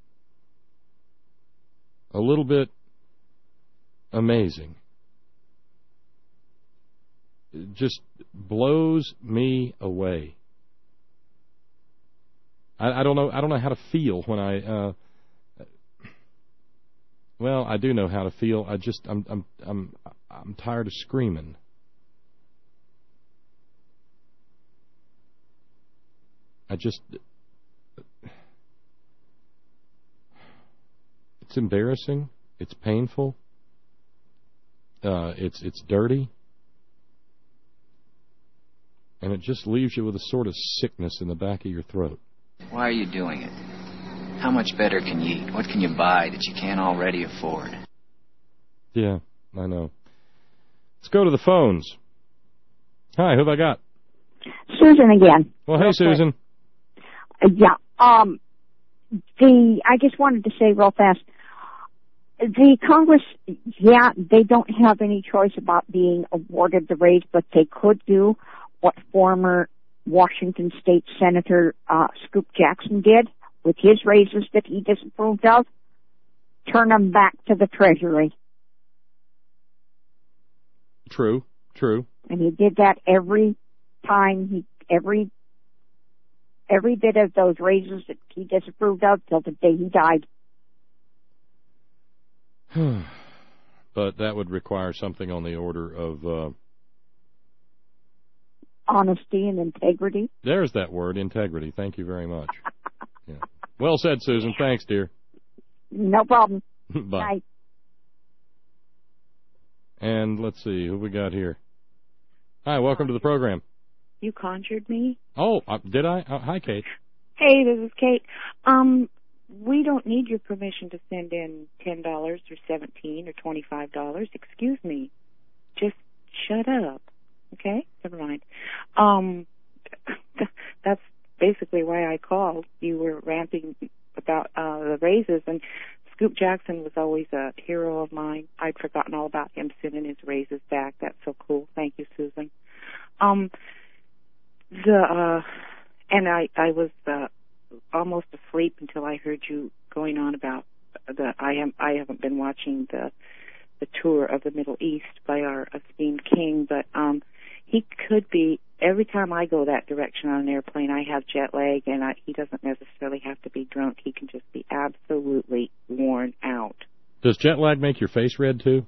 A little bit amazing. It just blows me away. I don't know how to feel when I well, I do know how to feel. I'm tired of screaming. It's embarrassing. It's painful. It's dirty. And it just leaves you with a sort of sickness in the back of your throat. Why are you doing it? How much better can you eat? What can you buy that you can't already afford? Yeah, I know. Let's go to the phones. Hi, who have I got? Susan again. Well, hey, Susan. Yeah. I just wanted to say real fast, the Congress, yeah, they don't have any choice about being awarded the raise, but they could do what former Washington State Senator Scoop Jackson did with his raises that he disapproved of, turn them back to the Treasury. True. And he did that every time, every bit of those raises that he disapproved of till the day he died. But that would require something on the order of... honesty and integrity. There's that word, integrity. Thank you very much. Yeah. Well said, Susan. Thanks, dear. No problem. Bye. Bye. And let's see, who we got here? Hi, welcome to the program. You conjured me? Oh, did I? Hi, Kate. Hey, this is Kate. We don't need your permission to send in $10 or $17 or $25. Excuse me. Just shut up. Okay? Never mind. That's basically why I called. You were ranting about the raises, and Scoop Jackson was always a hero of mine. I'd forgotten all about him sending his raises back. That's so cool. Thank you, Susan. And I was almost asleep until I heard you going on about I haven't been watching the tour of the Middle East by our esteemed king, but he could be. Every time I go that direction on an airplane, I have jet lag, and he doesn't necessarily have to be drunk. He can just be absolutely worn out. Does jet lag make your face red, too?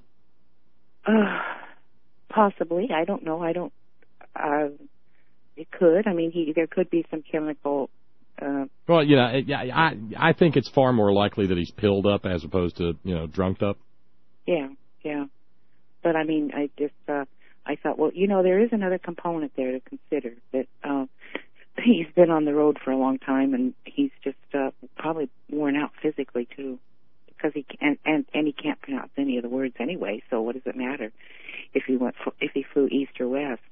Possibly. I don't know. It could. I mean, there could be some chemical... Well, I think it's far more likely that he's pilled up as opposed to, drunked up. Yeah. But, I mean, I thought, well, there is another component there to consider, that he's been on the road for a long time, and he's just probably worn out physically, too, because he can't pronounce any of the words anyway, so what does it matter if he flew east or west,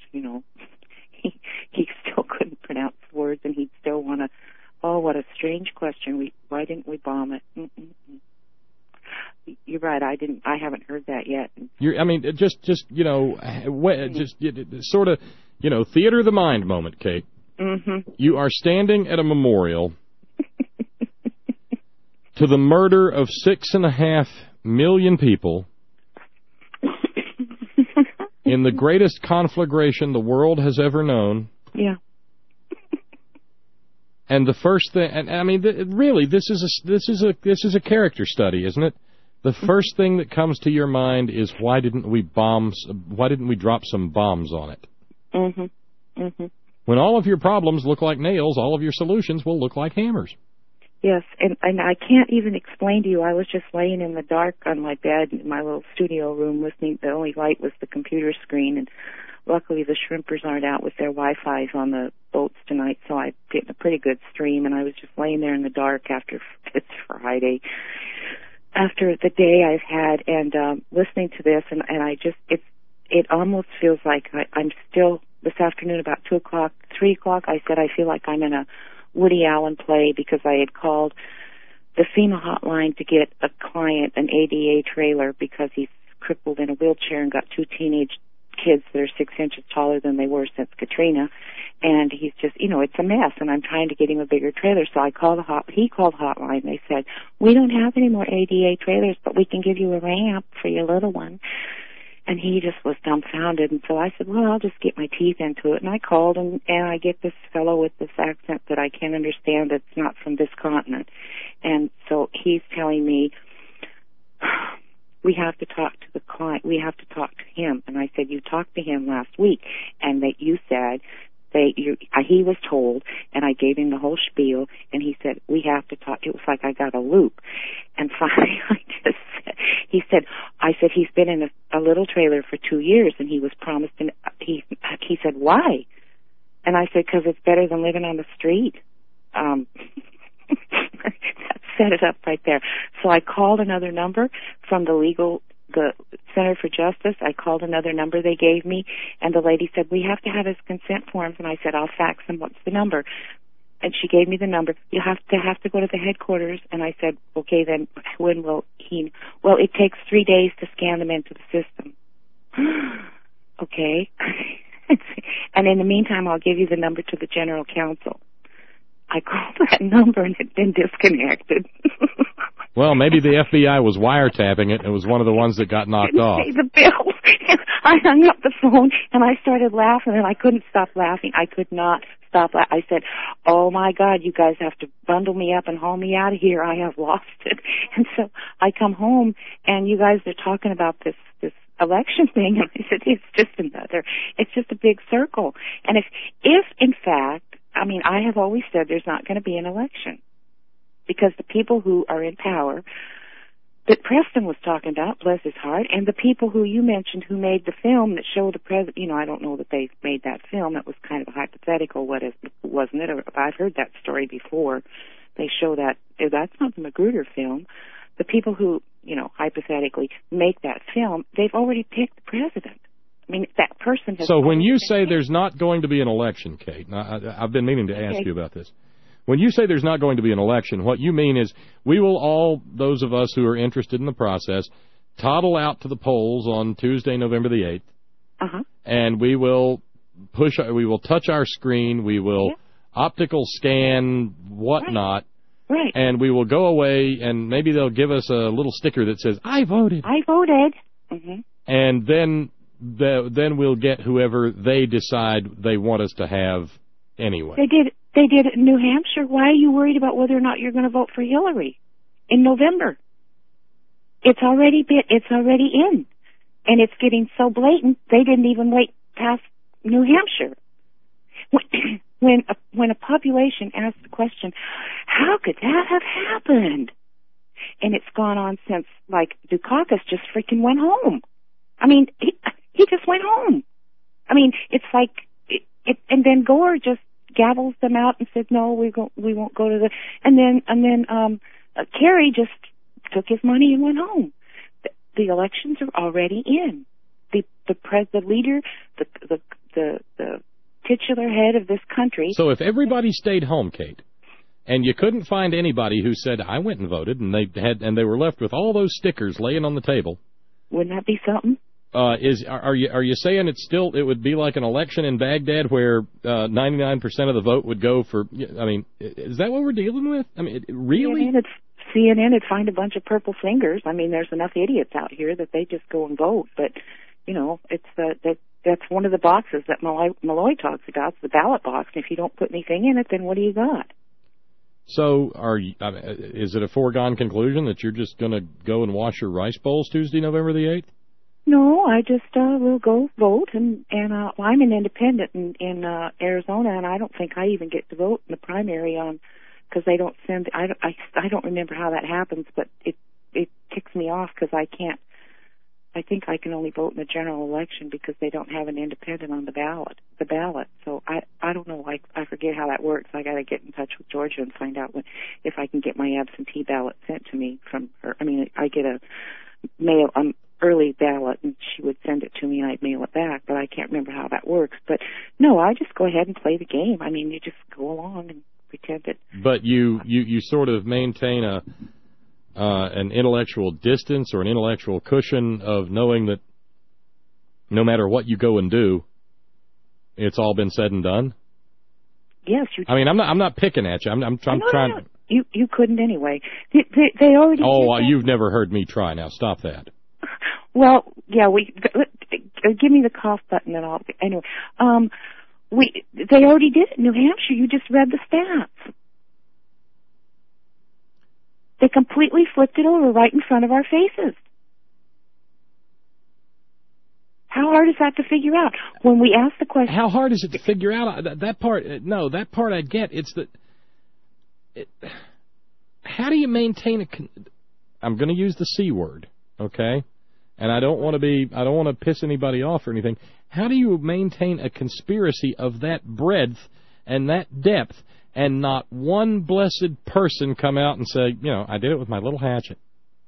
He still couldn't pronounce the words, and he'd still want to, oh, what a strange question. Why didn't we bomb it? You're right. I haven't heard that yet. Sort of, theater of the mind moment, Kate. Mm-hmm. You are standing at a memorial to the murder of 6.5 million people in the greatest conflagration the world has ever known. Yeah. And the first thing, and I mean, really, this is a character study, isn't it? The first thing that comes to your mind is why didn't we drop some bombs on it? Mm-hmm. Mm-hmm. When all of your problems look like nails, all of your solutions will look like hammers. Yes, and I can't even explain to you. I was just laying in the dark on my bed in my little studio room listening. The only light was the computer screen, and luckily the shrimpers aren't out with their Wi-Fi's on the boats tonight, so I'm getting a pretty good stream, and I was just laying there in the dark after it's Friday, after the day I've had, and listening to this, and I just, it almost feels like I'm still, this afternoon about 2 o'clock, 3 o'clock, I said I feel like I'm in a Woody Allen play, because I had called the FEMA hotline to get a client an ADA trailer because he's crippled in a wheelchair and got 2 teenage kids that are 6 inches taller than they were since Katrina, and he's just, it's a mess, and I'm trying to get him a bigger trailer. So I called he called hotline. They said, we don't have any more ADA trailers, but we can give you a ramp for your little one. And he just was dumbfounded, and so I said, well, I'll just get my teeth into it. And I called, and I get this fellow with this accent that I can't understand that's not from this continent. And so he's telling me, we have to talk to the client. We have to talk to him. And I said, you talked to him last week, and that you said he was told, and I gave him the whole spiel, and he said, we have to talk. It was like I got a loop. And finally he said, he's been in a little trailer for 2 years, and he was promised, and he said, why? And I said, because it's better than living on the street. That set it up right there. So I called another number from the Center for Justice. I called another number they gave me, and the lady said, we have to have his consent forms. And I said, I'll fax him. What's the number? And she gave me the number. You have to go to the headquarters. And I said, okay, then when will he? Well, it takes 3 days to scan them into the system. Okay. And in the meantime, I'll give you the number to the general counsel. I called that number, and it had been disconnected. Well, maybe the FBI was wiretapping it, and it was one of the ones that got knocked off. Pay the bill. I hung up the phone, and I started laughing, and I couldn't stop laughing. I could not stop laughing. I said, oh, my God, you guys have to bundle me up and haul me out of here. I have lost it. And so I come home, and you guys are talking about this election thing, and I said, it's just a big circle. And if in fact, I mean, I have always said there's not going to be an election, because the people who are in power that Preston was talking about, bless his heart, and the people who you mentioned who made the film that showed the president, I don't know that they made that film. It was kind of a hypothetical, wasn't it? I've heard that story before. They show that, that's not the Magruder film. The people who, hypothetically make that film, they've already picked the president. I mean, that person has... So when you say there's not going to be an election, Kate, I've been meaning to ask you about this. When you say there's not going to be an election, what you mean is we will all, those of us who are interested in the process, toddle out to the polls on Tuesday, November the 8th, and we will touch our screen, we will optical scan whatnot, right. And we will go away, and maybe they'll give us a little sticker that says, I voted. I voted. Mm-hmm. And then we'll get whoever they decide they want us to have anyway. They did it in New Hampshire. Why are you worried about whether or not you're going to vote for Hillary in November? It's already in, and it's getting so blatant they didn't even wait past New Hampshire. When a population asks the question, how could that have happened? And it's gone on since, like, Dukakis just freaking went home. I mean, he just went home. I mean, it's like, and then Gore just gavels them out and said, no, we won't go to the, and then Kerry just took his money and went home. The elections are already in. The leader, the titular head of this country. So if everybody stayed home, Kate, and you couldn't find anybody who said, I went and voted, and they were left with all those stickers laying on the table. Wouldn't that be something? Are you saying it would be like an election in Baghdad where 99% of the vote would go for? I mean, is that what we're dealing with? I mean, really? CNN would find a bunch of purple fingers. I mean, there's enough idiots out here that they just go and vote. But it's that's one of the boxes that Malloy talks about. It's the ballot box. And if you don't put anything in it, then what do you got? So, is it a foregone conclusion that you're just going to go and wash your rice bowls Tuesday, November the 8th? No, I just will go vote, and I'm an independent in Arizona, and I don't think I even get to vote in the primary because they don't send. I don't remember how that happens, but it ticks me off because I can't. I think I can only vote in the general election because they don't have an independent on the ballot. So I don't know. I forget how that works. I got to get in touch with Georgia and find out if I can get my absentee ballot sent to me from her. I mean, I get a mail early ballot, and she would send it to me, and I'd mail it back. But I can't remember how that works. But no, I just go ahead and play the game. I mean, you just go along and pretend it. But you sort of maintain an intellectual distance or an intellectual cushion of knowing that no matter what you go and do, it's all been said and done? Yes. I mean, I'm not picking at you. I'm trying. No. You couldn't anyway. They already. Oh, you've never heard me try. Now stop that. Well, yeah. Give me the cough button and I'll. Anyway, they already did it in New Hampshire. You just read the stats. They completely flipped it over right in front of our faces. How hard is that to figure out? When we ask the question... How hard is it to figure out? That part I get. It's that... How do you maintain I'm going to use the C word, okay? And I don't want to piss anybody off or anything. How do you maintain a conspiracy of that breadth and that depth and not one blessed person come out and say, I did it with my little hatchet?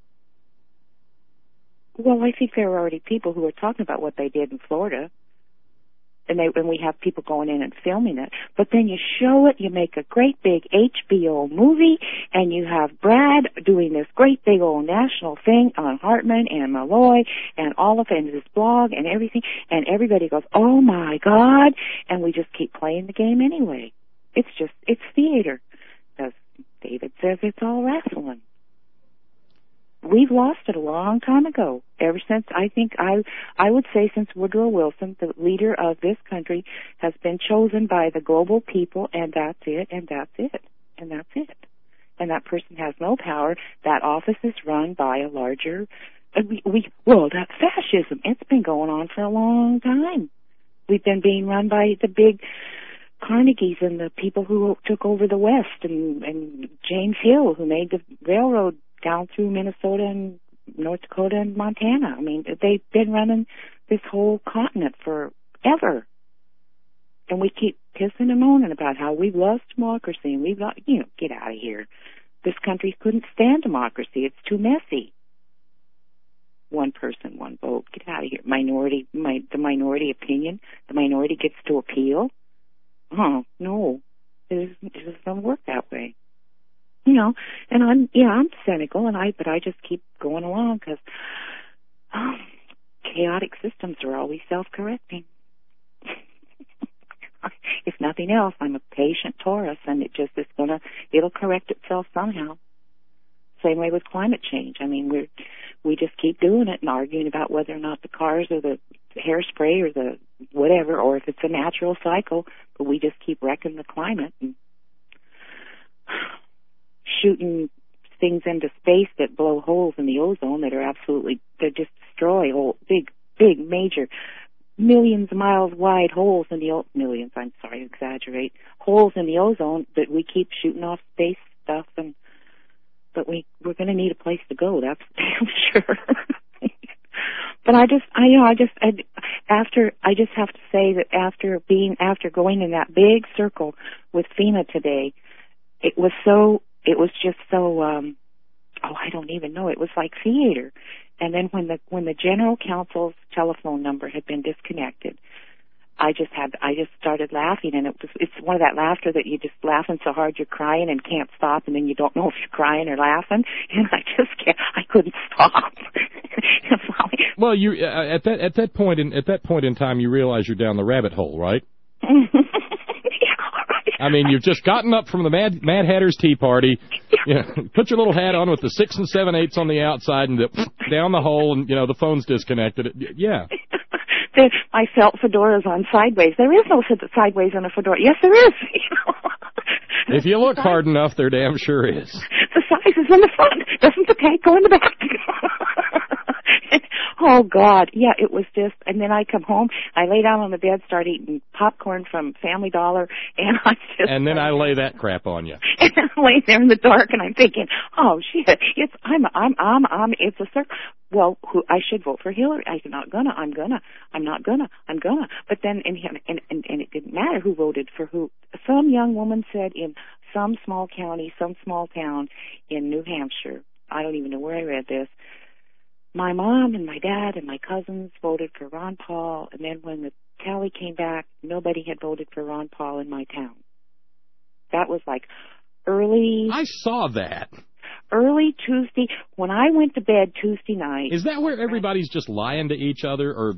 Well, I think there are already people who are talking about what they did in Florida, and we have people going in and filming it. But then you show it, you make a great big HBO movie, and you have Brad doing this great big old national thing on Hartman and Malloy and all of it, and his blog and everything, and everybody goes, oh my God, and we just keep playing the game anyway. It's theater. As David says, it's all wrestling. We've lost it a long time ago. Ever since, I would say since Woodrow Wilson, the leader of this country, has been chosen by the global people, and that's it, and that's it, and that's it. And that person has no power. That office is run by a larger, that's fascism. It's been going on for a long time. We've been being run by the big Carnegies and the people who took over the West, and James Hill, who made the railroad down through Minnesota and North Dakota and Montana. I mean, they've been running this whole continent forever. And we keep pissing and moaning about how we've lost democracy and we've lost, get out of here. This country couldn't stand democracy. It's too messy. One person, one vote. Get out of here. The minority opinion. The minority gets to appeal. Oh, no. It doesn't work that way. And I'm cynical, but I just keep going along because chaotic systems are always self-correcting. If nothing else, I'm a patient Taurus, and it'll correct itself somehow. Same way with climate change. I mean, we just keep doing it and arguing about whether or not the cars or the hairspray or the whatever, or if it's a natural cycle, but we just keep wrecking the climate and shooting things into space that blow holes in the ozone that are they just destroy big, major, millions of miles wide holes in the millions, I'm sorry, exaggerate, holes in the ozone that we keep shooting off space stuff, but we're going to need a place to go, that's damn sure. But I just have to say that after going in that big circle with FEMA today, it was just so I don't even know, it was like theater. And then when the general counsel's telephone number had been disconnected, I just started laughing, and it's one of that laughter that you just laughing so hard you're crying and can't stop, and then you don't know if you're crying or laughing, and I couldn't stop. Well, you at that point in time, you realize you're down the rabbit hole, right? I mean, you've just gotten up from the Mad Hatter's Tea Party. Put your little hat on with the 6 7/8 on the outside, and down the hole, and the phone's disconnected. Yeah. My felt fedora's on sideways. There is no sideways on a fedora. Yes, there is. If you look hard enough, there damn sure is. The size is in the front. Doesn't the tag go in the back? Oh, God. Yeah, it was just, and then I come home, I lay down on the bed, start eating popcorn from Family Dollar, and And then I lay that crap on you. And I'm laying there in the dark, and I'm thinking, oh, shit, it's a circle. Well, I should vote for Hillary. I'm not gonna. But then, and it didn't matter who voted for who. Some young woman said in some small county, some small town in New Hampshire, I don't even know where I read this, my mom and my dad and my cousins voted for Ron Paul, and then when the tally came back, nobody had voted for Ron Paul in my town. That was like early... I saw that. Early Tuesday, when I went to bed Tuesday night... Is that where everybody's just lying to each other, or...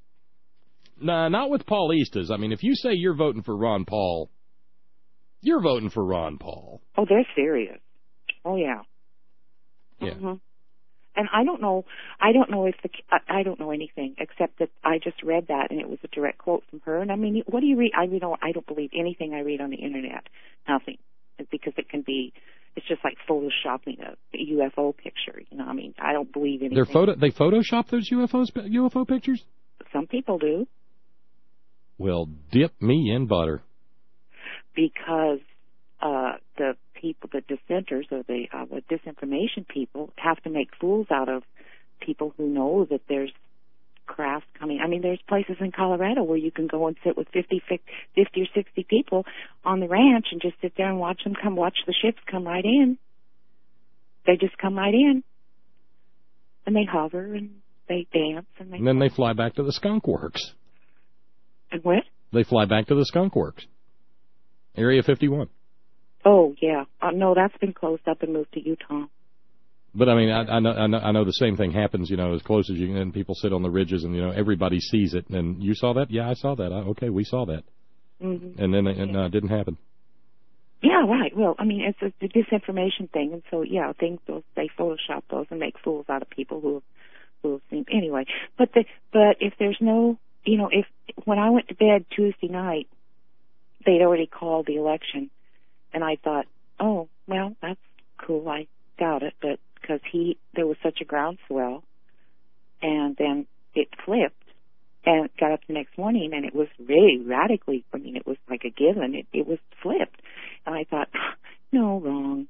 Nah, not with Paulistas. I mean, if you say you're voting for Ron Paul, you're voting for Ron Paul. Oh, they're serious. Oh, yeah. Yeah. Mm-hmm. And I don't know if I don't know anything except that I just read that and it was a direct quote from her. And I mean, what do you read? I don't believe anything I read on the internet. Nothing, because it's just like photoshopping a UFO picture. I mean, I don't believe anything. They Photoshop those UFO pictures? Some people do. Well, dip me in butter. Because the people, the dissenters or the disinformation people have to make fools out of people who know that there's crafts coming. I mean, there's places in Colorado where you can go and sit with 50 or 60 people on the ranch and just sit there and watch the ships come right in. They just come right in. And they hover and they dance. And then they fly back to the Skunk Works. And what? They fly back to the Skunk Works. Area 51. Oh, yeah. No, that's been closed up and moved to Utah. But, I mean, I know the same thing happens, as close as you can, and people sit on the ridges and, everybody sees it. And you saw that? Yeah, I saw that. Okay, we saw that. Mm-hmm. And then it didn't happen. Yeah, right. Well, I mean, it's a disinformation thing. And so, yeah, they Photoshop those and make fools out of people who have seen. Anyway, but if there's no, when I went to bed Tuesday night, they'd already called the election. And I thought, oh, well, that's cool. I doubt it, but because there was such a groundswell, and then it flipped, and got up the next morning, and it was really radically, it was like a given. It was flipped. And I thought, no, wrong.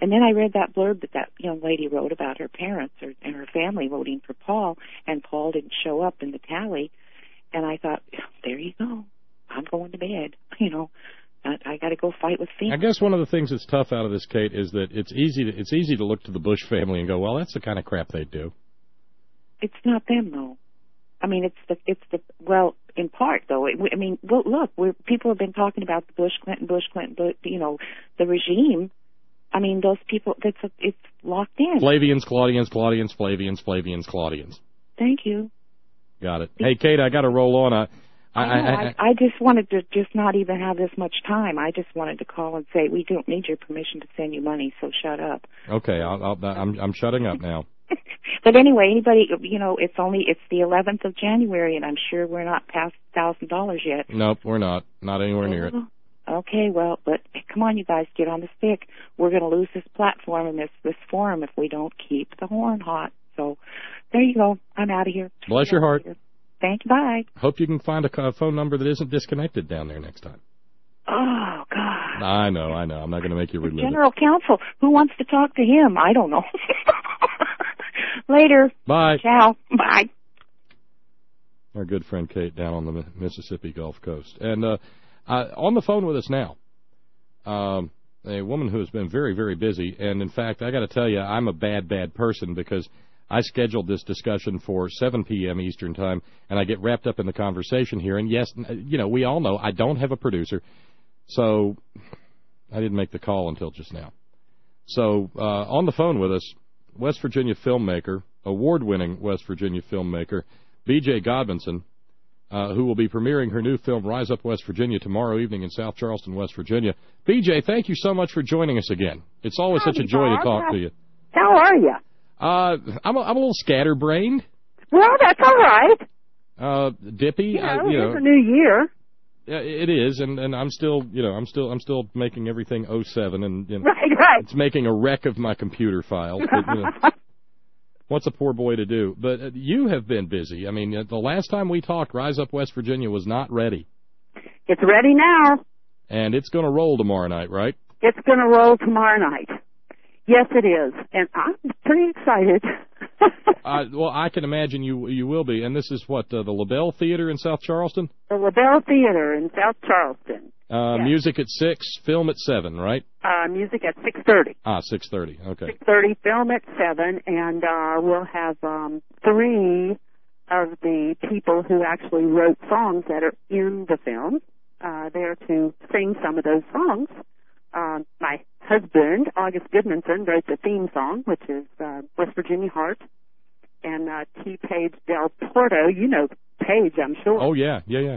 And then I read that blurb that young lady wrote about her parents and her family voting for Paul, and Paul didn't show up in the tally. And I thought, there you go. I'm going to bed. I got to go fight with FEMA. I guess one of the things that's tough out of this, Kate, is that it's easy to look to the Bush family and go, well, that's the kind of crap they do. It's not them, though. I mean, well, in part, though. Look, people have been talking about the Bush, Clinton, the regime. I mean, those people, it's locked in. Flavians, Claudians, Flavians, Claudians. Thank you. Got it. Hey, Kate, I got to roll on. I just wanted to just not even have this much time. I just wanted to call and say, we don't need your permission to send you money, so shut up. Okay, I'm shutting up now. But anyway, anybody, it's the 11th of January, and I'm sure we're not past $1,000 yet. Nope, we're not. Not anywhere near it. Okay, well, but come on, you guys, get on the stick. We're going to lose this platform and this forum if we don't keep the horn hot. So there you go. I'm out of here. Bless your heart. Thank you. Bye. Hope you can find a phone number that isn't disconnected down there next time. Oh, God. I know. I'm not going to make you relive General Counsel. Who wants to talk to him? I don't know. Later. Bye. Ciao. Bye. Our good friend Kate down on the Mississippi Gulf Coast. And on the phone with us now, a woman who has been very, very busy. And, in fact, I got to tell you, I'm a bad person because I scheduled this discussion for 7 p.m. Eastern Time, and I get wrapped up in the conversation here. And, yes, we all know I don't have a producer, so I didn't make the call until just now. So on the phone with us, West Virginia filmmaker, award-winning West Virginia filmmaker, B.J. Godwinson, who will be premiering her new film, Rise Up West Virginia, tomorrow evening in South Charleston, West Virginia. B.J., thank you so much for joining us again. It's always such a joy to talk to you. How are you? I'm a little scatterbrained. Well, that's all right. Dippy. It's a new year. Yeah, it is, and I'm still making everything 07, and right. It's making a wreck of my computer files. But, what's a poor boy to do? But you have been busy. I mean, the last time we talked, Rise Up West Virginia was not ready. It's ready now. And it's going to roll tomorrow night, right? It's going to roll tomorrow night. Yes, it is, and I'm pretty excited. Well, I can imagine you will be. And this is what, the LaBelle Theater in South Charleston? The LaBelle Theater in South Charleston. Yes. Music at 6, film at 7, right? Music at 6:30. 6:30. Okay. 6:30, film at 7, and we'll have 3 of the people who actually wrote songs that are in the film there to sing some of those songs. My husband, August Goodmanson, wrote the theme song, which is West Virginia Heart, and T. Page Del Porto, you know Page, I'm sure. Oh, yeah. Yeah.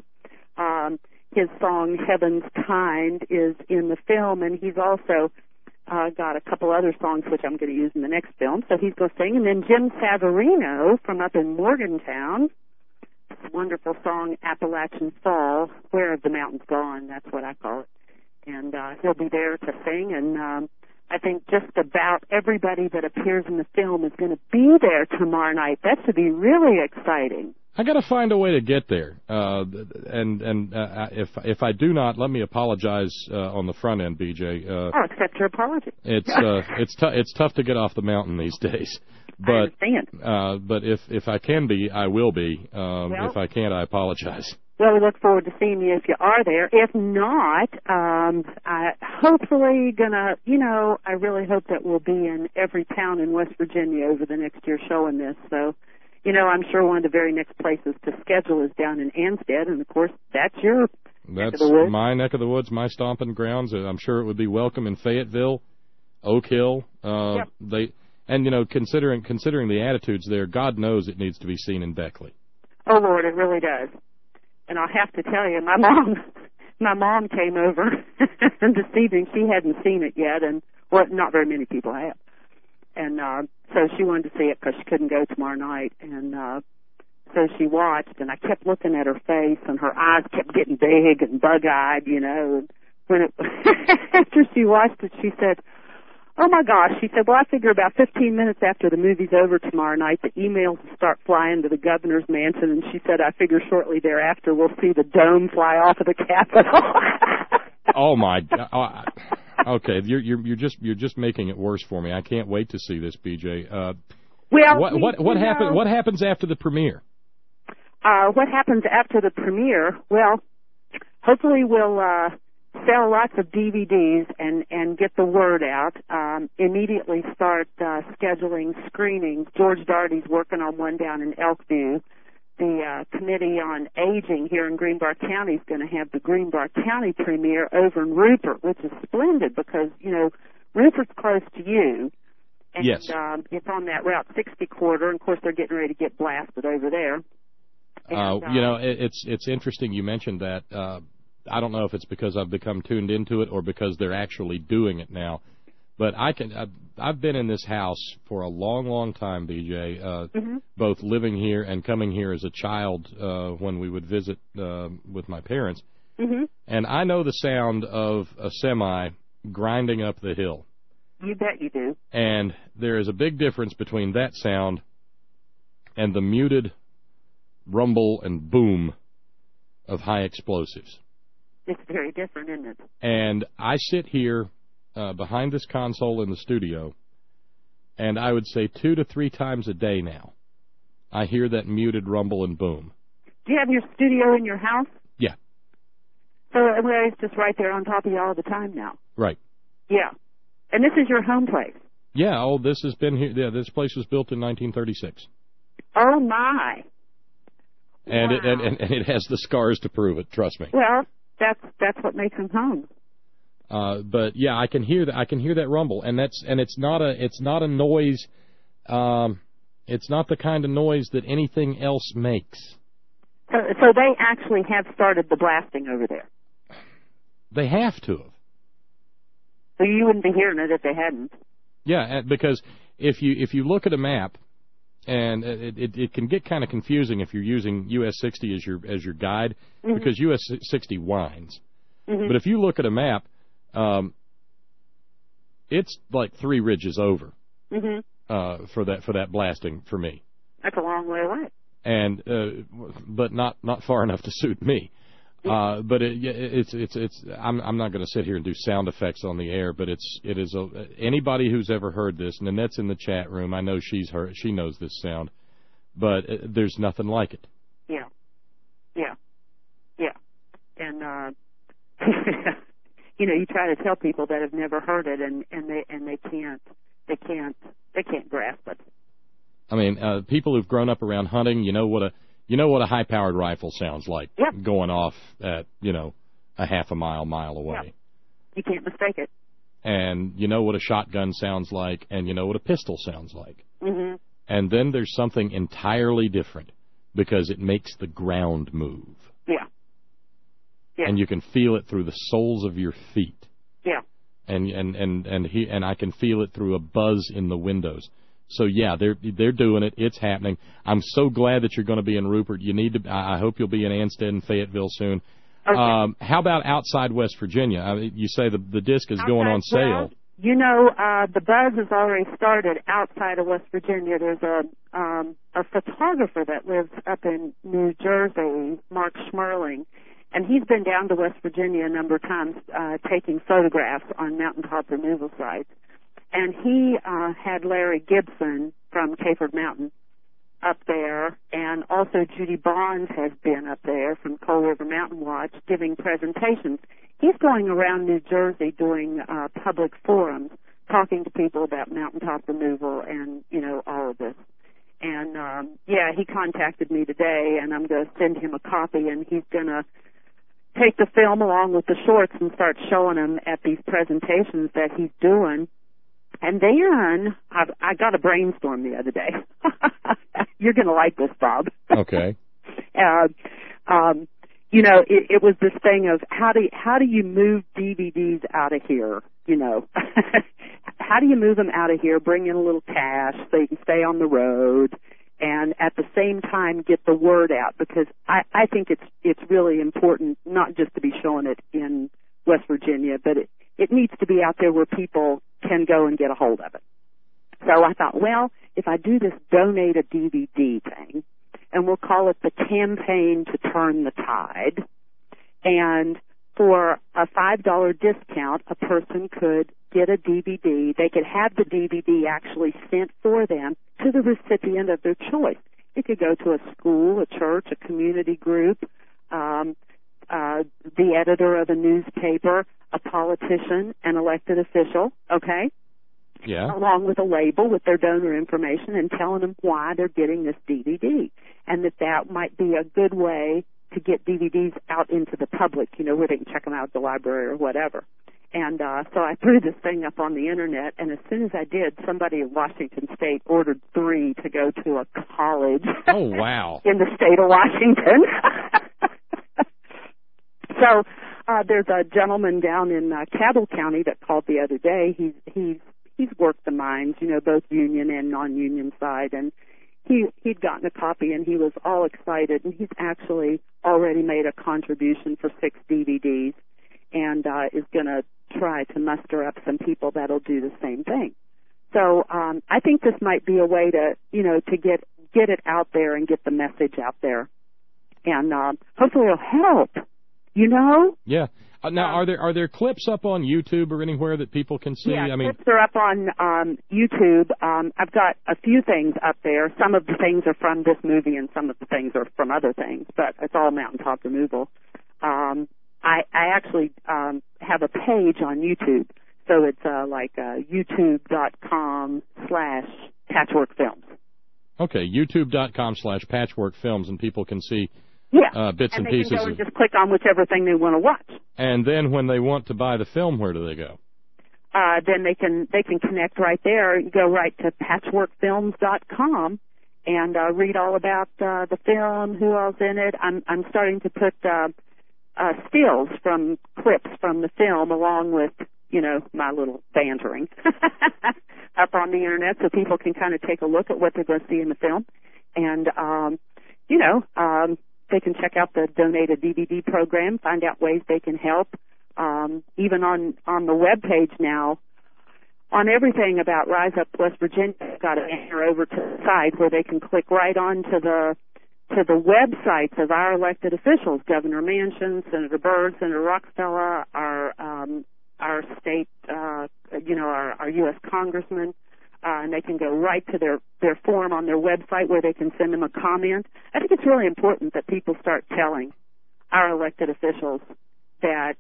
His song, Heaven's Kind, is in the film, and he's also got a couple other songs which I'm going to use in the next film, so he's going to sing. And then Jim Savarino from up in Morgantown, this wonderful song, Appalachian Fall, Where Have the Mountains Gone, that's what I call it. And he'll be there to sing, and I think just about everybody that appears in the film is going to be there tomorrow night. That should be really exciting. I got to find a way to get there, and if I do not, let me apologize on the front end, BJ. Accept your apology. It's tough to get off the mountain these days, but I understand. But if I can be, I will be. If I can't, I apologize. Well, we look forward to seeing you if you are there. If not, I hopefully gonna, I really hope that we'll be in every town in West Virginia over the next year showing this. So, I'm sure one of the very next places to schedule is down in Ansted, and of course, that's your neck of the woods. My neck of the woods, my stomping grounds. I'm sure it would be welcome in Fayetteville, Oak Hill. Yep. Considering the attitudes there, God knows it needs to be seen in Beckley. Oh Lord, it really does. And I'll have to tell you, my mom came over this evening. She hadn't seen it yet, and not very many people have. And so she wanted to see it because she couldn't go tomorrow night. And so she watched, and I kept looking at her face, and her eyes kept getting big and bug-eyed, And when after she watched it, she said, "Oh, my gosh." She said, "Well, I figure about 15 minutes after the movie's over tomorrow night, the emails will start flying to the governor's mansion." And she said, "I figure shortly thereafter we'll see the dome fly off of the Capitol." Oh, my God. Okay, you're just making it worse for me. I can't wait to see this, BJ. What happens after the premiere? What happens after the premiere? Well, hopefully we'll sell lots of DVDs and get the word out. Immediately start scheduling screenings. George Darty's working on one down in Elkview. The Committee on Aging here in Greenbrier County is going to have the Greenbrier County premiere over in Rupert, which is splendid because, Rupert's close to you. And, yes. It's on that Route 60 corridor, and, of course, they're getting ready to get blasted over there. And, it's interesting you mentioned that. I don't know if it's because I've become tuned into it or because they're actually doing it now. But I've been in this house for a long, long time, BJ, both living here and coming here as a child when we would visit with my parents. And I know the sound of a semi grinding up the hill. You bet you do. And there is a big difference between that sound and the muted rumble and boom of high explosives. It's very different, isn't it? And I sit here behind this console in the studio, and I would say 2 to 3 times a day now, I hear that muted rumble and boom. Do you have your studio in your house? Yeah. So it's just right there on top of you all the time now. Right. Yeah. And this is your home place? Yeah, this has been here. Yeah, this place was built in 1936. Oh, my. And, wow. it has the scars to prove it, trust me. Well, that's what makes them home. But yeah, I can hear that. I can hear that rumble, and it's not a noise. It's not the kind of noise that anything else makes. So they actually have started the blasting over there. They have to have. So you wouldn't be hearing it if they hadn't. Yeah, because if you look at a map, and it can get kind of confusing if you're using US 60 as your guide, because US 60 winds. But if you look at a map, it's like 3 ridges over for that blasting for me. That's a long way away. And but not far enough to suit me. But I'm not going to sit here and do sound effects on the air, but it is anybody who's ever heard this. Nanette's in the chat room. I know she knows this sound, but there's nothing like it. Yeah. And you try to tell people that have never heard it, and they can't grasp it. I mean, people who've grown up around hunting, you know what a high-powered rifle sounds like going off at, a half a mile away. Yep. You can't mistake it. And you know what a shotgun sounds like, and you know what a pistol sounds like. And then there's something entirely different because it makes the ground move. Yeah. And you can feel it through the soles of your feet. Yeah. And I can feel it through a buzz in the windows. So yeah, they're doing it. It's happening. I'm so glad that you're going to be in Rupert. I hope you'll be in Ansted and Fayetteville soon. Okay. How about outside West Virginia? You say the disc is going on sale. Well, the buzz has already started outside of West Virginia. There's a photographer that lives up in New Jersey, Mark Schmerling, and he's been down to West Virginia a number of times taking photographs on mountaintop removal sites. And he had Larry Gibson from Caford Mountain up there, and also Judy Bonds has been up there from Coal River Mountain Watch giving presentations. He's going around New Jersey doing public forums, talking to people about mountaintop removal and, all of this. And, he contacted me today, and I'm going to send him a copy, and he's going to take the film along with the shorts and start showing them at these presentations that he's doing. And then I got a brainstorm the other day. You're going to like this, Bob. Okay. It was this thing of how do you move DVDs out of here? How do you move them out of here? Bring in a little cash so you can stay on the road, and at the same time get the word out, because I think it's really important not just to be showing it in West Virginia, but it needs to be out there where people can go and get a hold of it. So I thought, well, if I do this donate a DVD thing, and we'll call it the Campaign to Turn the Tide, and for a $5 discount, a person could get a DVD. They could have the DVD actually sent for them to the recipient of their choice. It could go to a school, a church, a community group, the editor of a newspaper, a politician, an elected official, okay? Yeah. Along with a label with their donor information and telling them why they're getting this DVD. And that might be a good way to get DVDs out into the public, where they can check them out at the library or whatever. And so I threw this thing up on the Internet, and as soon as I did, somebody in Washington State ordered 3 to go to a college. Oh, wow. In the state of Washington. So there's a gentleman down in Cabell County that called the other day. He's worked the mines, both union and non-union side, and he'd gotten a copy, and he was all excited, and he's actually already made a contribution for 6 DVDs and is going to try to muster up some people that'll do the same thing. So I think this might be a way to, to get it out there and get the message out there, and hopefully it'll help. Yeah. Now, are there clips up on YouTube or anywhere that people can see? Yeah, clips are up on YouTube. I've got a few things up there. Some of the things are from this movie, and some of the things are from other things. But it's all mountaintop removal. I actually have a page on YouTube, so it's youtube.com/patchworkfilms. Okay, youtube.com/patchworkfilms, and people can see. Yeah, bits and pieces. They can go and just click on whichever thing they want to watch. And then when they want to buy the film, where do they go? Then they can connect right there. You go right to patchworkfilms.com and read all about the film, who all's in it. I'm starting to put stills from clips from the film along with my little bantering up on the Internet, so people can kind of take a look at what they're going to see in the film, and they can check out the Donate a DVD program, find out ways they can help. Even on the web page now, on everything about Rise Up West Virginia, I've got an enter over to the site where they can click right on to the websites of our elected officials, Governor Manchin, Senator Byrd, Senator Rockefeller, our state, our U.S. congressman. And they can go right to their form on their website where they can send them a comment. I think it's really important that people start telling our elected officials that,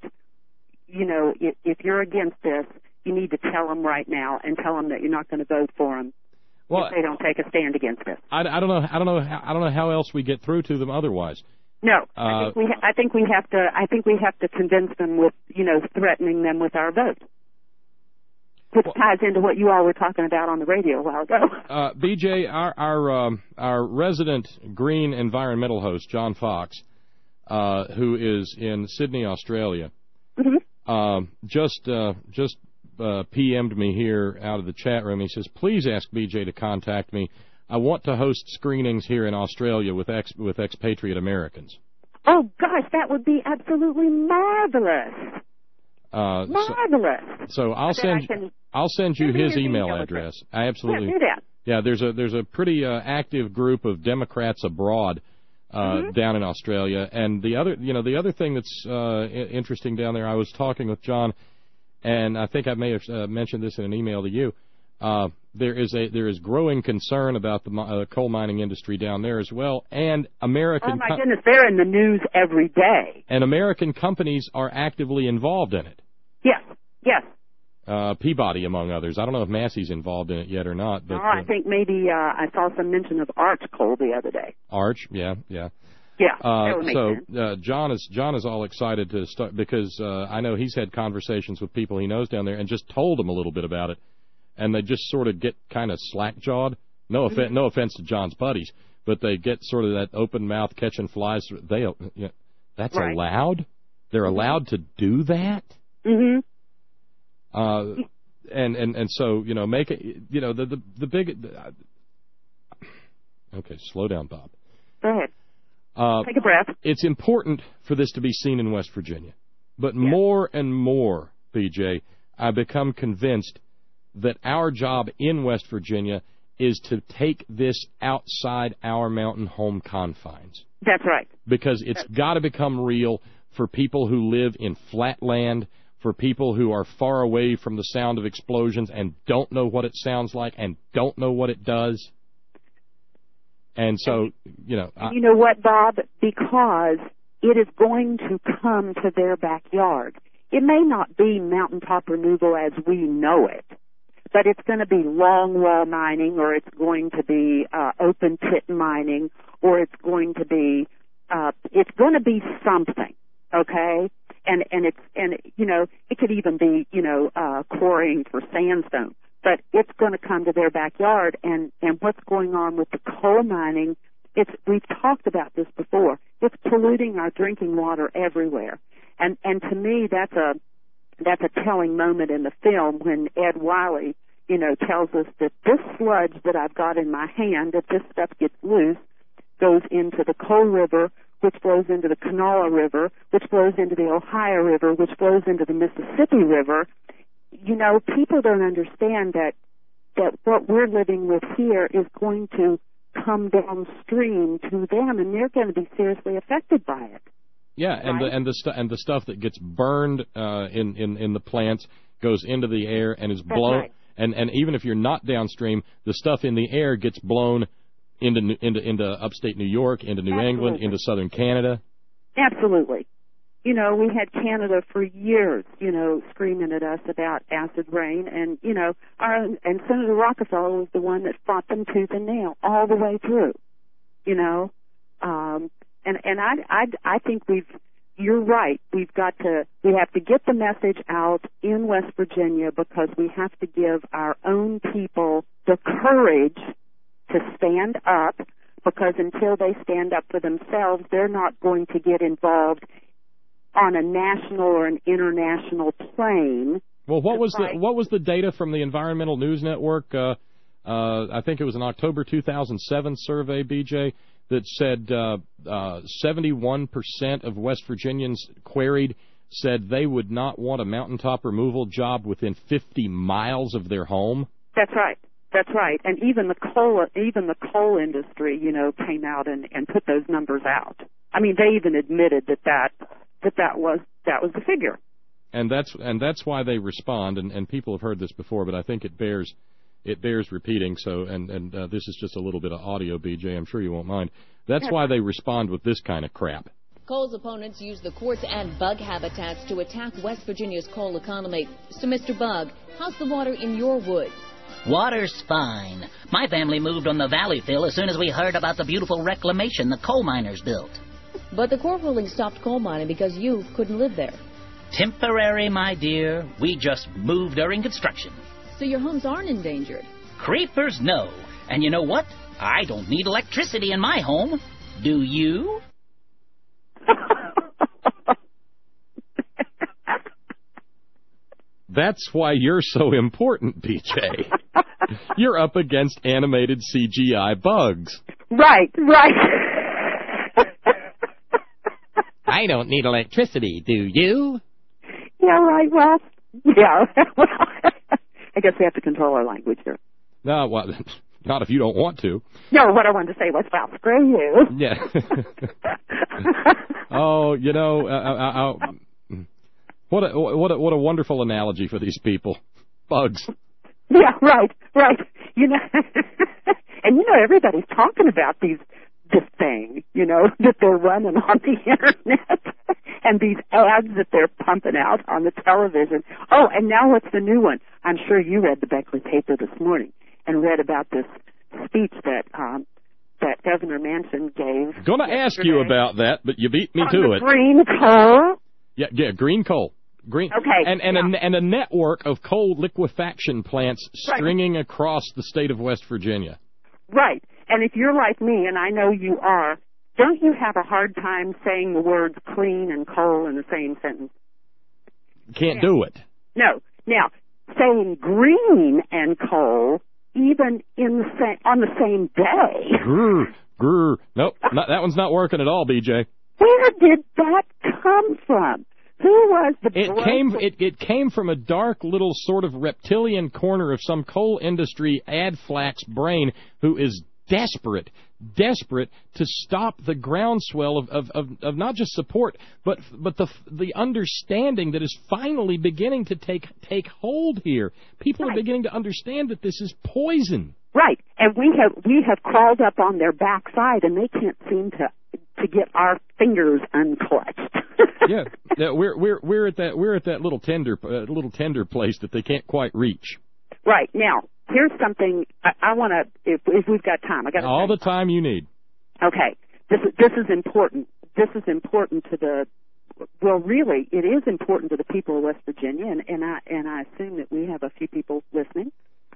if you're against this, you need to tell them right now and tell them that you're not going to vote for them if they don't take a stand against this. I don't know how else we get through to them otherwise. No, I think we have to convince them with threatening them with our vote. Which ties into what you all were talking about on the radio a while ago. BJ, our resident green environmental host, John Fox, who is in Sydney, Australia, just PM'd me here out of the chat room. He says, please ask BJ to contact me. I want to host screenings here in Australia with expatriate Americans. Oh, gosh, that would be absolutely marvelous. Marvelous. So I'll send you his email address. I absolutely. Yeah, do that. Yeah, there's a pretty active group of Democrats abroad down in Australia, and the other thing that's interesting down there. I was talking with John, and I think I may have mentioned this in an email to you. There is growing concern about the coal mining industry down there as well, and American. Oh my goodness, they're in the news every day. And American companies are actively involved in it. Yes. Peabody, among others. I don't know if Massey's involved in it yet or not. But, I think maybe I saw some mention of Arch Coal the other day. Arch, yeah. Yeah, that would make sense. John is all excited to start because I know he's had conversations with people he knows down there and just told them a little bit about it, and they just sort of get kind of slack-jawed. No offense to John's buddies, but they get sort of that open mouth catching flies. That's right. Allowed? They're allowed to do that? Mm-hmm. And so make it the big. Okay, slow down, Bob. Go ahead. Take a breath. It's important for this to be seen in West Virginia, but more and more, BJ, I become convinced that our job in West Virginia is to take this outside our mountain home confines. That's right. Because it's got to become real for people who live in flatland, for people who are far away from the sound of explosions and don't know what it sounds like and don't know what it does. And so, you know... You know what, Bob? Because it is going to come to their backyard. It may not be mountaintop removal as we know it, but it's going to be longwall mining, or it's going to be open pit mining, or it's going to be something, okay? And you know, it could even be, you know, quarrying for sandstone. But it's going to come to their backyard, and what's going on with the coal mining, we've talked about this before. It's polluting our drinking water everywhere. And to me, that's a telling moment in the film when Ed Wiley, you know, tells us that this sludge that I've got in my hand, if this stuff gets loose, goes into the Coal River, which flows into the Kanawha River, which flows into the Ohio River, which flows into the Mississippi River. You know, people don't understand that what we're living with here is going to come downstream to them, and they're going to be seriously affected by it. Yeah, right? and the stuff that gets burned in the plants goes into the air and is blown. Right. And even if you're not downstream, the stuff in the air gets blown into upstate New York, into New England, into southern Canada. Absolutely. You know, we had Canada for years, you know, screaming at us about acid rain, and you know, and Senator Rockefeller was the one that fought them tooth and nail all the way through. You know, and I think you're right. We have to get the message out in West Virginia, because we have to give our own people the courage to stand up, because until they stand up for themselves, they're not going to get involved on a national or an international plane. Well, what was the data from the Environmental News Network? I think it was an October 2007 survey, BJ, that said 71% of West Virginians queried said they would not want a mountaintop removal job within 50 miles of their home. That's right. That's right. And even the coal industry, you know, came out and put those numbers out. I mean, they even admitted that was the figure. And that's why they respond, and people have heard this before, but I think it bears repeating. So and this is just a little bit of audio, BJ. I'm sure you won't mind. That's why they respond with this kind of crap. Coal's opponents use the quartz and bug habitats to attack West Virginia's coal economy. So, Mr. Bug, how's the water in your woods? Water's fine. My family moved on the valley fill as soon as we heard about the beautiful reclamation the coal miners built. But the Corps ruling stopped coal mining because you couldn't live there. Temporary, my dear. We just moved during construction. So your homes aren't endangered? Creepers, no. And you know what? I don't need electricity in my home. Do you? That's why you're so important, BJ. You're up against animated CGI bugs. Right. I don't need electricity, do you? Yeah, right, well, yeah. I guess we have to control our language here. No, well, not if you don't want to. No, what I wanted to say was, well, screw you. Yeah. Oh, you know, what a wonderful analogy for these people. Bugs. Yeah, right. You know, and you know, everybody's talking about this thing, you know, that they're running on the internet, and these ads that they're pumping out on the television. Oh, and now what's the new one? I'm sure you read the Beckley paper this morning and read about this speech that Governor Manchin gave. Going to ask you about that, but you beat me to it. Green coal. Yeah, green coal. Green. Okay. And a network of coal liquefaction plants stringing across the state of West Virginia. Right. And if you're like me, and I know you are, don't you have a hard time saying the words clean and coal in the same sentence? Can't do it. No. Now, saying green and coal, even on the same day. Grr. Nope, that one's not working at all, BJ. Where did that come from? Who was the It came from a dark little sort of reptilian corner of some coal industry ad flax brain who is desperate desperate to stop the groundswell of not just support, but the understanding that is finally beginning to take hold here. People are beginning to understand that this is poison. Right, and we have crawled up on their backside, and they can't seem to get our fingers unclutched. Yeah, we're at that little tender place that they can't quite reach. Right, now here's something I want to, if we've got time, I got all the time you need. Okay, this is important. This is important to really, it is important to the people of West Virginia, and I assume that we have a few people listening.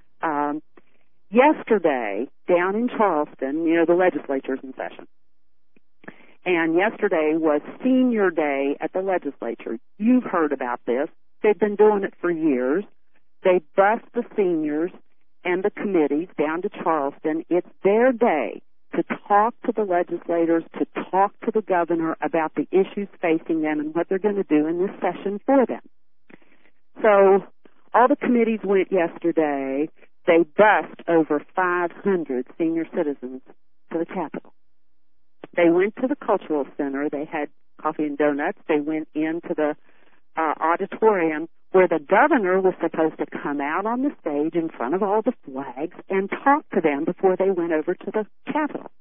Yesterday, down in Charleston, the legislature's in session. And yesterday was senior day at the legislature. You've heard about this. They've been doing it for years. They bus the seniors and the committees down to Charleston. It's their day to talk to the legislators, to talk to the governor about the issues facing them and what they're going to do in this session for them. So all the committees went yesterday. They bused over 500 senior citizens to the Capitol. They went to the Cultural Center. They had coffee and donuts. They went into the auditorium where the governor was supposed to come out on the stage in front of all the flags and talk to them before they went over to the Capitol.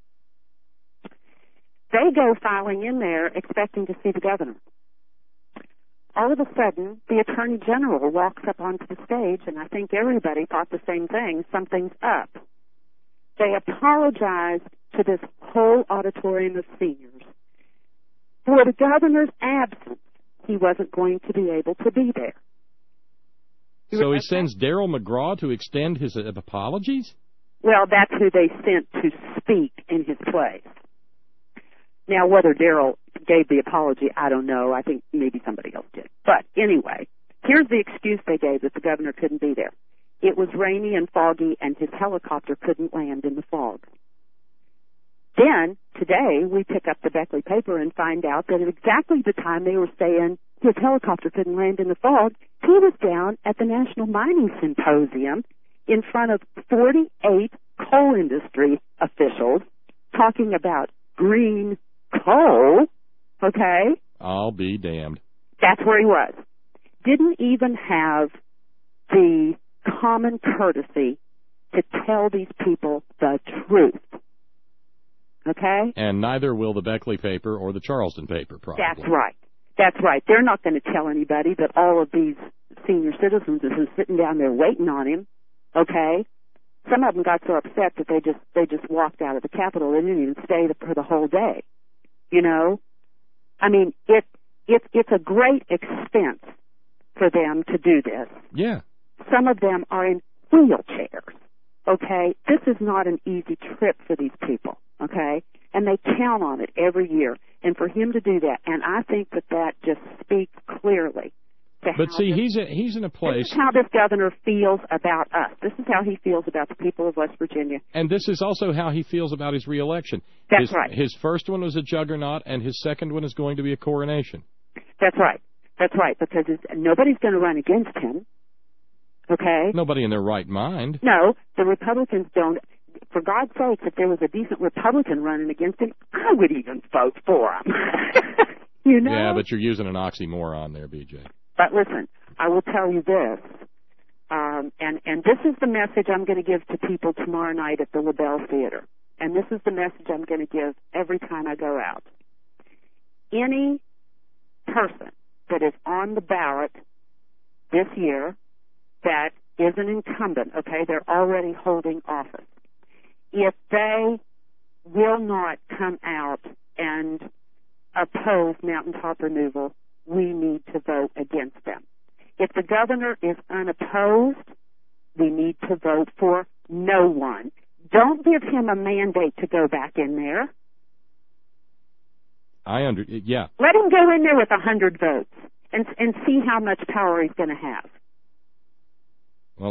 They go filing in there expecting to see the governor. All of a sudden, the Attorney General walks up onto the stage, and I think everybody thought the same thing. Something's up. They apologized to this whole auditorium of seniors for the governor's absence. He wasn't going to be able to be there. So he sends Darrell McGraw to extend his apologies? Well, that's who they sent to speak in his place. Now, whether Darrell gave the apology, I don't know. I think maybe somebody else did. But anyway, here's the excuse they gave that the governor couldn't be there. It was rainy and foggy, and his helicopter couldn't land in the fog. Then, today, we pick up the Beckley paper and find out that at exactly the time they were saying his helicopter couldn't land in the fog, he was down at the National Mining Symposium in front of 48 coal industry officials talking about green coal, okay? I'll be damned. That's where he was. Didn't even have the common courtesy to tell these people the truth. Okay? And neither will the Beckley paper or the Charleston paper, probably. That's right. That's right. They're not going to tell anybody that all of these senior citizens are sitting down there waiting on him. Okay? Some of them got so upset that they just walked out of the Capitol. They didn't even stay for the whole day. I mean, it's a great expense for them to do this. Yeah. Some of them are in wheelchairs. Okay? This is not an easy trip for these people. Okay? And they count on it every year. And for him to do that, and I think that just speaks clearly to But see, he's in a place... This is how this governor feels about us. This is how he feels about the people of West Virginia. And this is also how he feels about his reelection. That's right. His first one was a juggernaut, and his second one is going to be a coronation. That's right. That's right, because nobody's going to run against him. Okay? Nobody in their right mind. No, the Republicans don't. For God's sakes, if there was a decent Republican running against him, I would even vote for him. Yeah, but you're using an oxymoron there, BJ. But listen, I will tell you this, and this is the message I'm going to give to people tomorrow night at the LaBelle Theater, and this is the message I'm going to give every time I go out. Any person that is on the ballot this year that is an incumbent, okay, they're already holding office. If they will not come out and oppose mountaintop removal, we need to vote against them. If the governor is unopposed, we need to vote for no one. Don't give him a mandate to go back in there. Yeah. Let him go in there with 100 votes and see how much power he's going to have. Well,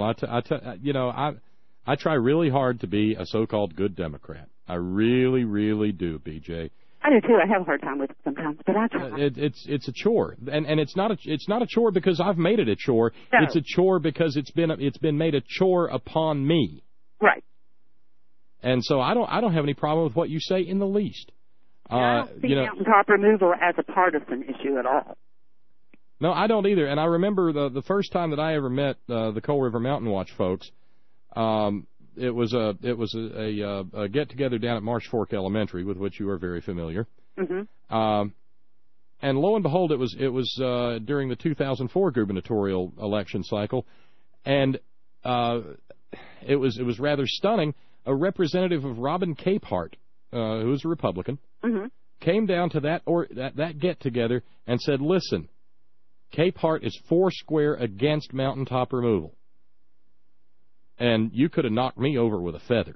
I try really hard to be a so-called good Democrat. I really, really do, BJ. I do too. I have a hard time with it sometimes, but I try. It's a chore, and it's not a chore because I've made it a chore. No. It's a chore because it's been made a chore upon me. Right. And so I don't have any problem with what you say in the least. I don't see mountaintop removal as a partisan issue at all. No, I don't either. And I remember the first time that I ever met the Coal River Mountain Watch folks. It was a get together down at Marsh Fork Elementary, with which you are very familiar. Mm-hmm. And lo and behold, it was during the 2004 gubernatorial election cycle, and it was rather stunning. A representative of Robin Capehart, who is a Republican, came down to that get together and said, "Listen, Capehart is foursquare against mountaintop removal, and you could have knocked me over with a feather."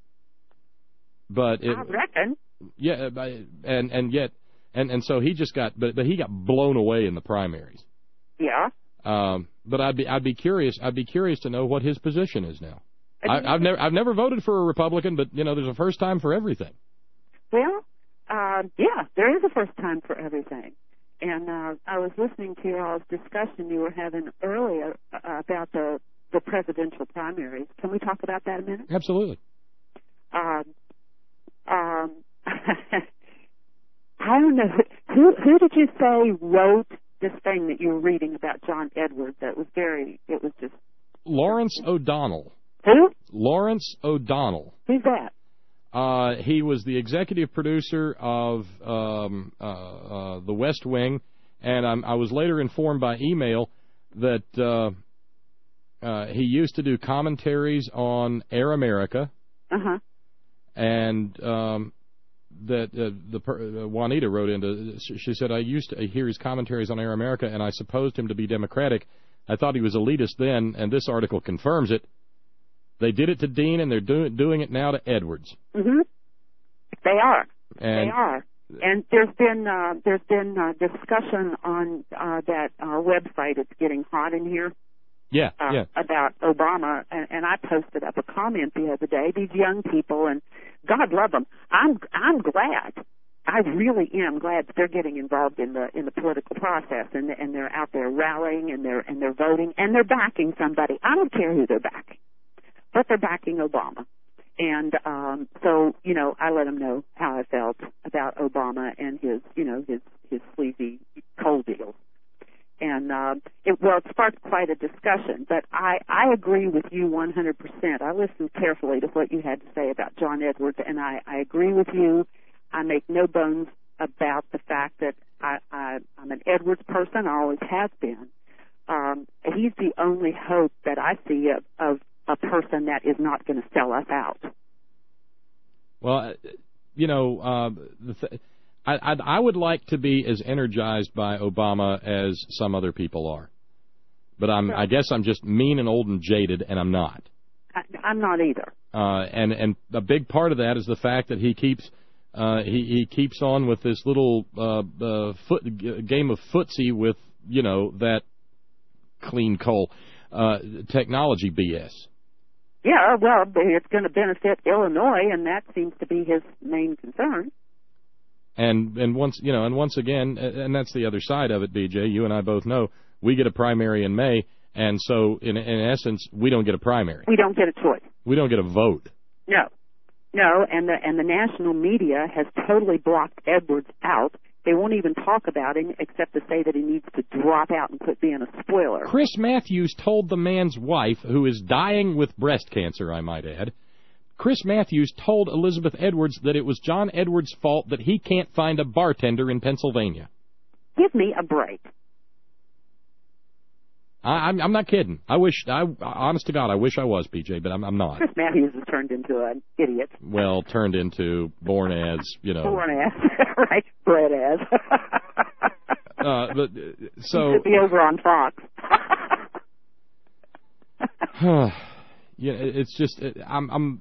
But I reckon. Yeah, and so he just got, but he got blown away in the primaries. Yeah. But I'd be curious to know what his position is now. I've never voted for a Republican, but there's a first time for everything. Well, yeah, there is a first time for everything. And I was listening to y'all's discussion you were having earlier about the presidential primaries. Can we talk about that a minute? Absolutely. I don't know who did you say wrote this thing that you were reading about John Edwards? It was just Lawrence O'Donnell. Who? Lawrence O'Donnell. Who's that? He was the executive producer of The West Wing, and I was later informed by email that he used to do commentaries on Air America. And that Juanita wrote into. She said, "I used to hear his commentaries on Air America, and I supposed him to be Democratic. I thought he was elitist then, and this article confirms it. They did it to Dean, and they're doing it now to Edwards." Mm-hmm. They are. They are. And there's been discussion on that website. It's getting hot in here. Yeah, about Obama, and I posted up a comment the other day. These young people, and God love them. I'm glad. I really am glad that they're getting involved in the political process, and they're out there rallying, and they're voting, and they're backing somebody. I don't care who they're backing, but they're backing Obama. And so I let them know how I felt about Obama and his sleazy coal deals. And it sparked quite a discussion. But I agree with you 100%. I listened carefully to what you had to say about John Edwards, and I agree with you. I make no bones about the fact that I'm an Edwards person. I always have been. He's the only hope that I see of a person that is not going to sell us out. Well, I would like to be as energized by Obama as some other people are. But I guess I'm just mean and old and jaded, and I'm not. I'm not either. And a big part of that is the fact that he keeps on with this little game of footsie with, that clean coal technology BS. Yeah, well, it's going to benefit Illinois, and that seems to be his main concern. And once again, and that's the other side of it, BJ. You and I both know we get a primary in May, and so in essence, we don't get a primary. We don't get a choice. We don't get a vote. No, and the national media has totally blocked Edwards out. They won't even talk about him except to say that he needs to drop out and quit being a spoiler. Chris Matthews told the man's wife, who is dying with breast cancer, I might add. Chris Matthews told Elizabeth Edwards that it was John Edwards' fault that he can't find a bartender in Pennsylvania. Give me a break. I'm not kidding. Honest to God, I wish I was, PJ, but I'm not. Chris Matthews has turned into an idiot. Well, turned into, born as, Born as, right, bred as. But so. He should be over on Fox. It's just, I'm.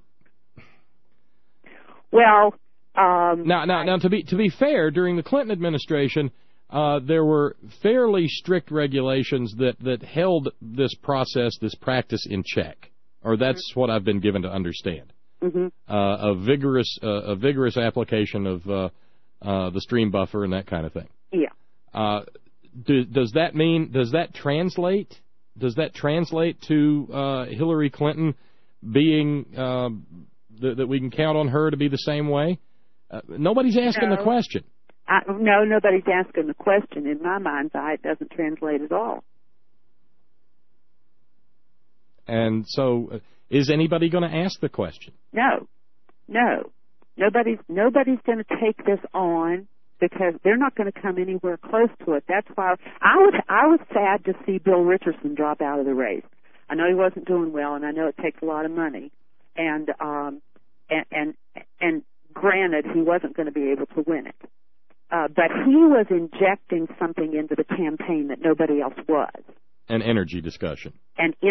Well, now to be fair, during the Clinton administration, there were fairly strict regulations that held this practice in check, or that's what I've been given to understand. Mm-hmm. A vigorous application of the stream buffer and that kind of thing. Yeah. Does that translate to Hillary Clinton being that we can count on her to be the same way? Nobody's asking the question. No, nobody's asking the question. In my mind's eye, it doesn't translate at all. And so, is anybody going to ask the question? No. Nobody's going to take this on because they're not going to come anywhere close to it. That's why I was sad to see Bill Richardson drop out of the race. I know he wasn't doing well, and I know it takes a lot of money. And granted, he wasn't going to be able to win it. But he was injecting something into the campaign that nobody else was. An energy discussion. And he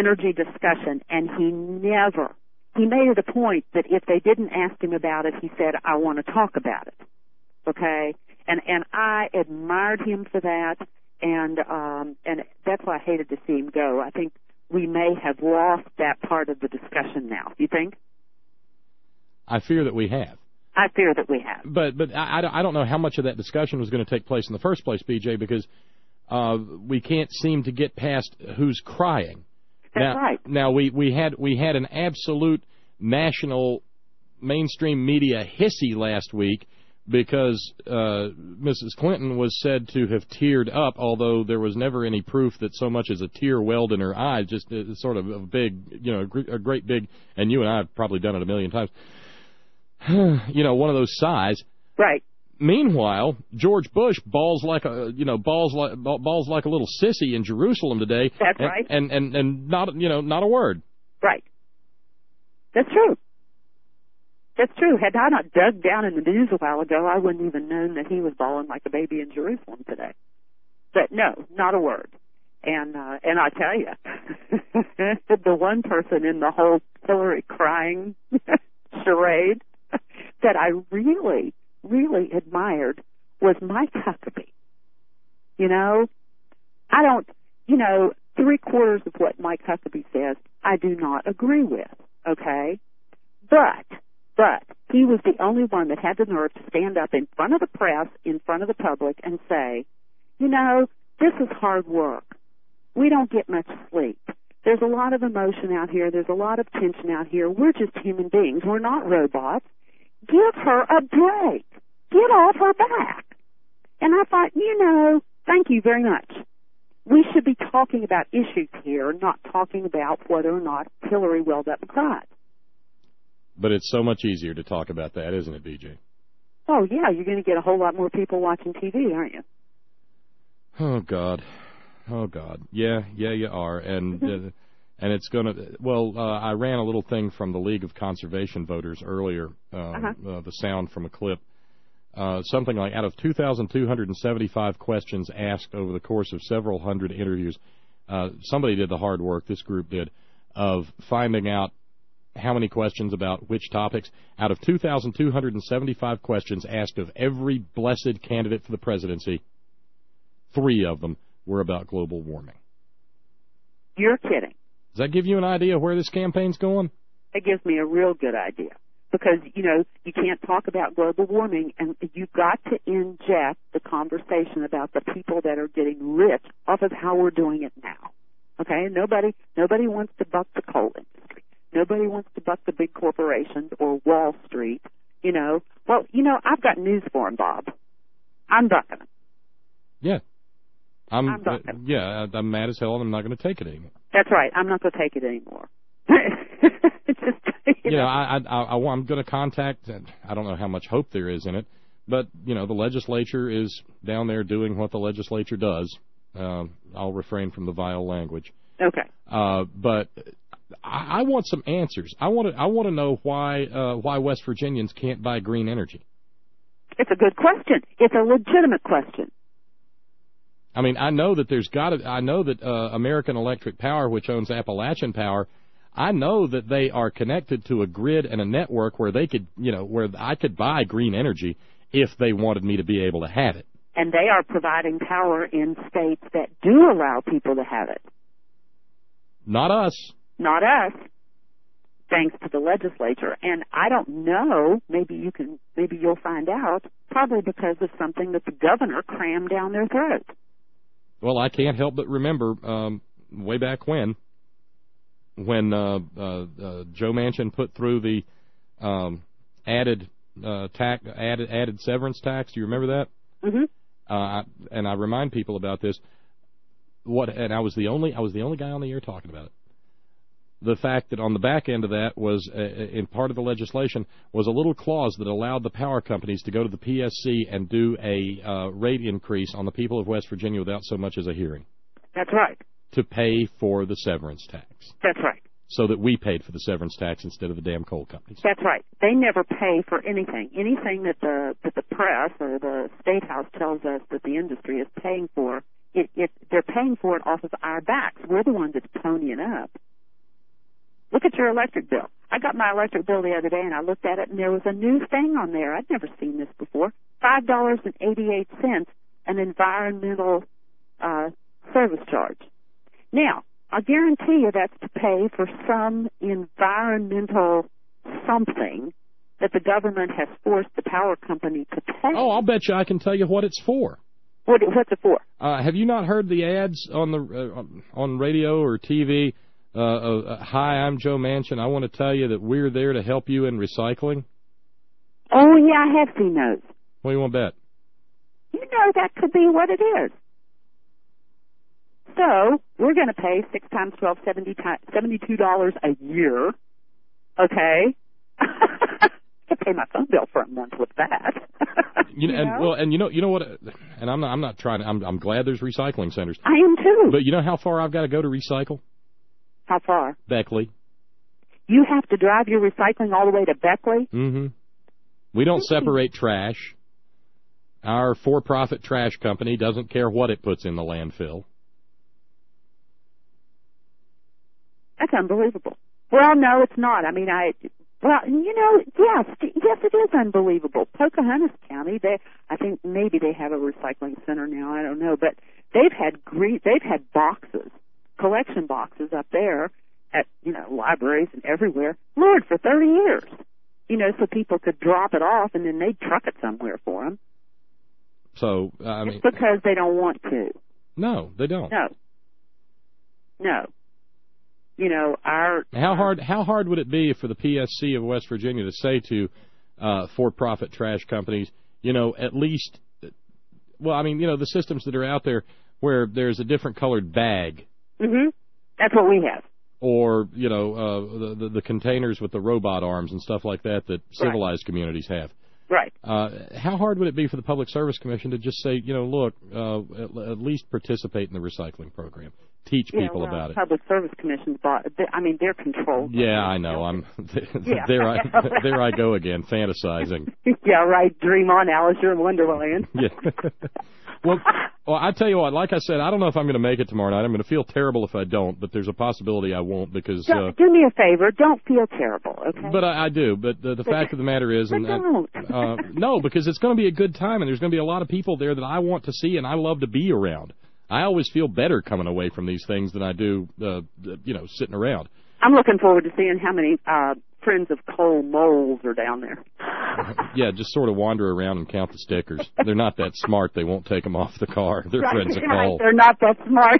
made it a point that if they didn't ask him about it, he said, I want to talk about it. Okay? And I admired him for that, and that's why I hated to see him go. I think we may have lost that part of the discussion now. You think? I fear that we have. I fear that we have. But I don't know how much of that discussion was going to take place in the first place, BJ, because we can't seem to get past who's crying. That's right. Now we had an absolute national mainstream media hissy last week because Mrs. Clinton was said to have teared up, although there was never any proof that so much as a tear welled in her eye. Just sort of a big, a great big, and you and I have probably done it a million times. One of those sighs. Right. Meanwhile, George Bush balls like a little sissy in Jerusalem today. That's right. And not a word. Right. That's true. That's true. Had I not dug down in the news a while ago, I wouldn't even known that he was bawling like a baby in Jerusalem today. But no, not a word. And I tell you, the one person in the whole Hillary crying charade that I really, really admired was Mike Huckabee. I don't, 3/4 of what Mike Huckabee says, I do not agree with, okay? But he was the only one that had the nerve to stand up in front of the press, in front of the public, and say, this is hard work. We don't get much sleep. There's a lot of emotion out here. There's a lot of tension out here. We're just human beings. We're not robots. Give her a break. Get off her back. And I thought, thank you very much. We should be talking about issues here, not talking about whether or not Hillary welled up and cried. But it's so much easier to talk about that, isn't it, BJ? Oh, yeah. You're going to get a whole lot more people watching TV, aren't you? Oh, God. Yeah, you are. And it's going to, I ran a little thing from the League of Conservation Voters earlier, the sound from a clip. Something like out of 2,275 questions asked over the course of several hundred interviews, somebody did the hard work, this group did, of finding out how many questions about which topics. Out of 2,275 questions asked of every blessed candidate for the presidency, 3 of them were about global warming. You're kidding. Does that give you an idea where this campaign's going? It gives me a real good idea. Because, you can't talk about global warming, and you've got to inject the conversation about the people that are getting rich off of how we're doing it now. Okay? Nobody wants to buck the coal industry. Nobody wants to buck the big corporations or Wall Street. I've got news for him, Bob. I'm bucking them. Yeah. I'm bucking. I'm mad as hell, and I'm not going to take it anymore. That's right. I'm not going to take it anymore. I'm going to contact, I don't know how much hope there is in it, but, the legislature is down there doing what the legislature does. I'll refrain from the vile language. Okay. But I want some answers. I want to know why West Virginians can't buy green energy. It's a good question. It's a legitimate question. I mean, I know that American Electric Power, which owns Appalachian Power, I know that they are connected to a grid and a network where they could, where I could buy green energy if they wanted me to be able to have it. And they are providing power in states that do allow people to have it. Not us. Not us. Thanks to the legislature. And I don't know, maybe you'll find out, probably because of something that the governor crammed down their throat. Well, I can't help but remember way back when Joe Manchin put through the added severance tax. Do you remember that? Mm-hmm. And I remind people about this. And I was the only guy on the air talking about it. The fact that on the back end of that was, in part of the legislation, was a little clause that allowed the power companies to go to the PSC and do a rate increase on the people of West Virginia without so much as a hearing. That's right. To pay for the severance tax. That's right. So that we paid for the severance tax instead of the damn coal companies. That's right. They never pay for anything. Anything that the press or the State House tells us that the industry is paying for, they're paying for it off of our backs. We're the ones that's ponying up. Look at your electric bill. I got my electric bill the other day, and I looked at it, and there was a new thing on there. I'd never seen this before. $5.88, an environmental service charge. Now, I guarantee you that's to pay for some environmental something that the government has forced the power company to pay. Oh, I'll bet you I can tell you what it's for. What's it for? Have you not heard the ads on radio or TV? Hi, I'm Joe Manchin. I want to tell you that we're there to help you in recycling. Oh, yeah, I have seen those. What do you want to bet? You know, that could be what it is. So, we're going to pay 6 times 12, $72 a year. Okay? I can pay my phone bill for a month with that. You know what? And I'm not trying to. I'm glad there's recycling centers. I am too. But you know how far I've got to go to recycle? How far? Beckley. You have to drive your recycling all the way to Beckley? Mm-hmm. We don't separate trash. Our for-profit trash company doesn't care what it puts in the landfill. That's unbelievable. Well, no, it's not. I mean, yes, it is unbelievable. Pocahontas County, I think maybe they have a recycling center now. I don't know, but they've had boxes, collection boxes up there at libraries and everywhere. Lord, for 30 years, so people could drop it off and then they'd truck it somewhere for them. So it's because they don't want to. No, they don't. No. How hard would it be for the PSC of West Virginia to say to for-profit trash companies, at least, the systems that are out there where there's a different colored bag. Mm-hmm. That's what we have. Or the containers with the robot arms and stuff like that civilized communities have. Right. How hard would it be for the Public Service Commission to just say, look, at least participate in the recycling program, teach people about it? Public Service Commission's they're controlled. Yeah, I know. There I go again, fantasizing. Yeah, right. Dream on, Alice. You're in Wonderland. Yeah. Well, I tell you what. Like I said, I don't know if I'm going to make it tomorrow night. I'm going to feel terrible if I don't, but there's a possibility I won't because. Do me a favor. Don't feel terrible, okay? But I do. But the fact of the matter is, no, because it's going to be a good time, and there's going to be a lot of people there that I want to see and I love to be around. I always feel better coming away from these things than I do, sitting around. I'm looking forward to seeing how many friends of coal moles are down there. Yeah, just sort of wander around and count the stickers. They're not that smart. They won't take them off the car. They're right, friends of right. coal. They're not that smart.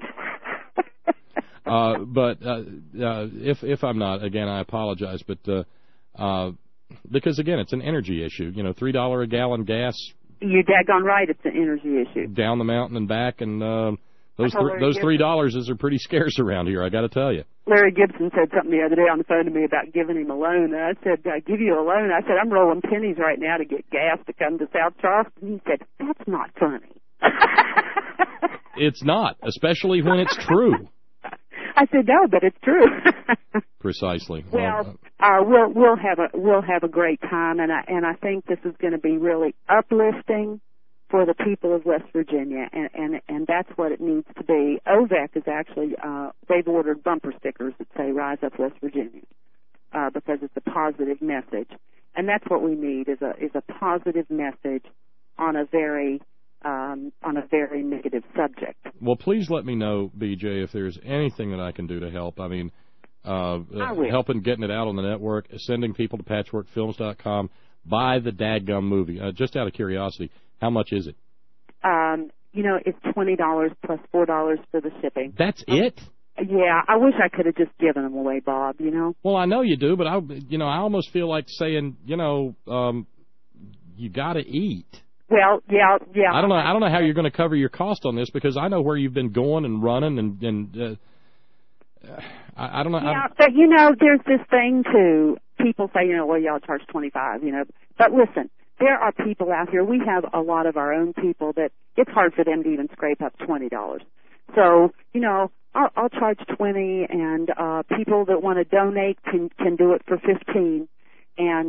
But if I'm not, again, I apologize. But because, again, it's an energy issue. $3 a gallon gas. You're daggone right. It's an energy issue. Down the mountain and back, and those $3 are pretty scarce around here, I got to tell you. Larry Gibson said something the other day on the phone to me about giving him a loan. And I said, give you a loan? I said, I'm rolling pennies right now to get gas to come to South Charleston. He said, that's not funny. It's not, especially when it's true. I said, no, but it's true. Precisely. Well, we'll have a great time, and I think this is going to be really uplifting for the people of West Virginia, and that's what it needs to be. OVEC is actually, they've ordered bumper stickers that say Rise Up West Virginia, because it's a positive message. And that's what we need, is a positive message on a very negative subject. Well, please let me know, BJ, if there's anything that I can do to help. I mean, helping getting it out on the network, sending people to patchworkfilms.com, buy the dadgum movie. Just out of curiosity, how much is it? It's $20 plus $4 for the shipping. That's it? Yeah, I wish I could have just given them away, Bob, you know? Well, I know you do, but I almost feel like saying, you got to eat. Well, yeah. I don't know how you're going to cover your cost on this, because I know where you've been going and running and I don't know. Yeah, but there's this thing too. People say, well, y'all charge $25, But listen, there are people out here. We have a lot of our own people that it's hard for them to even scrape up $20. So, I'll charge $20, and people that want to donate can do it for $15. And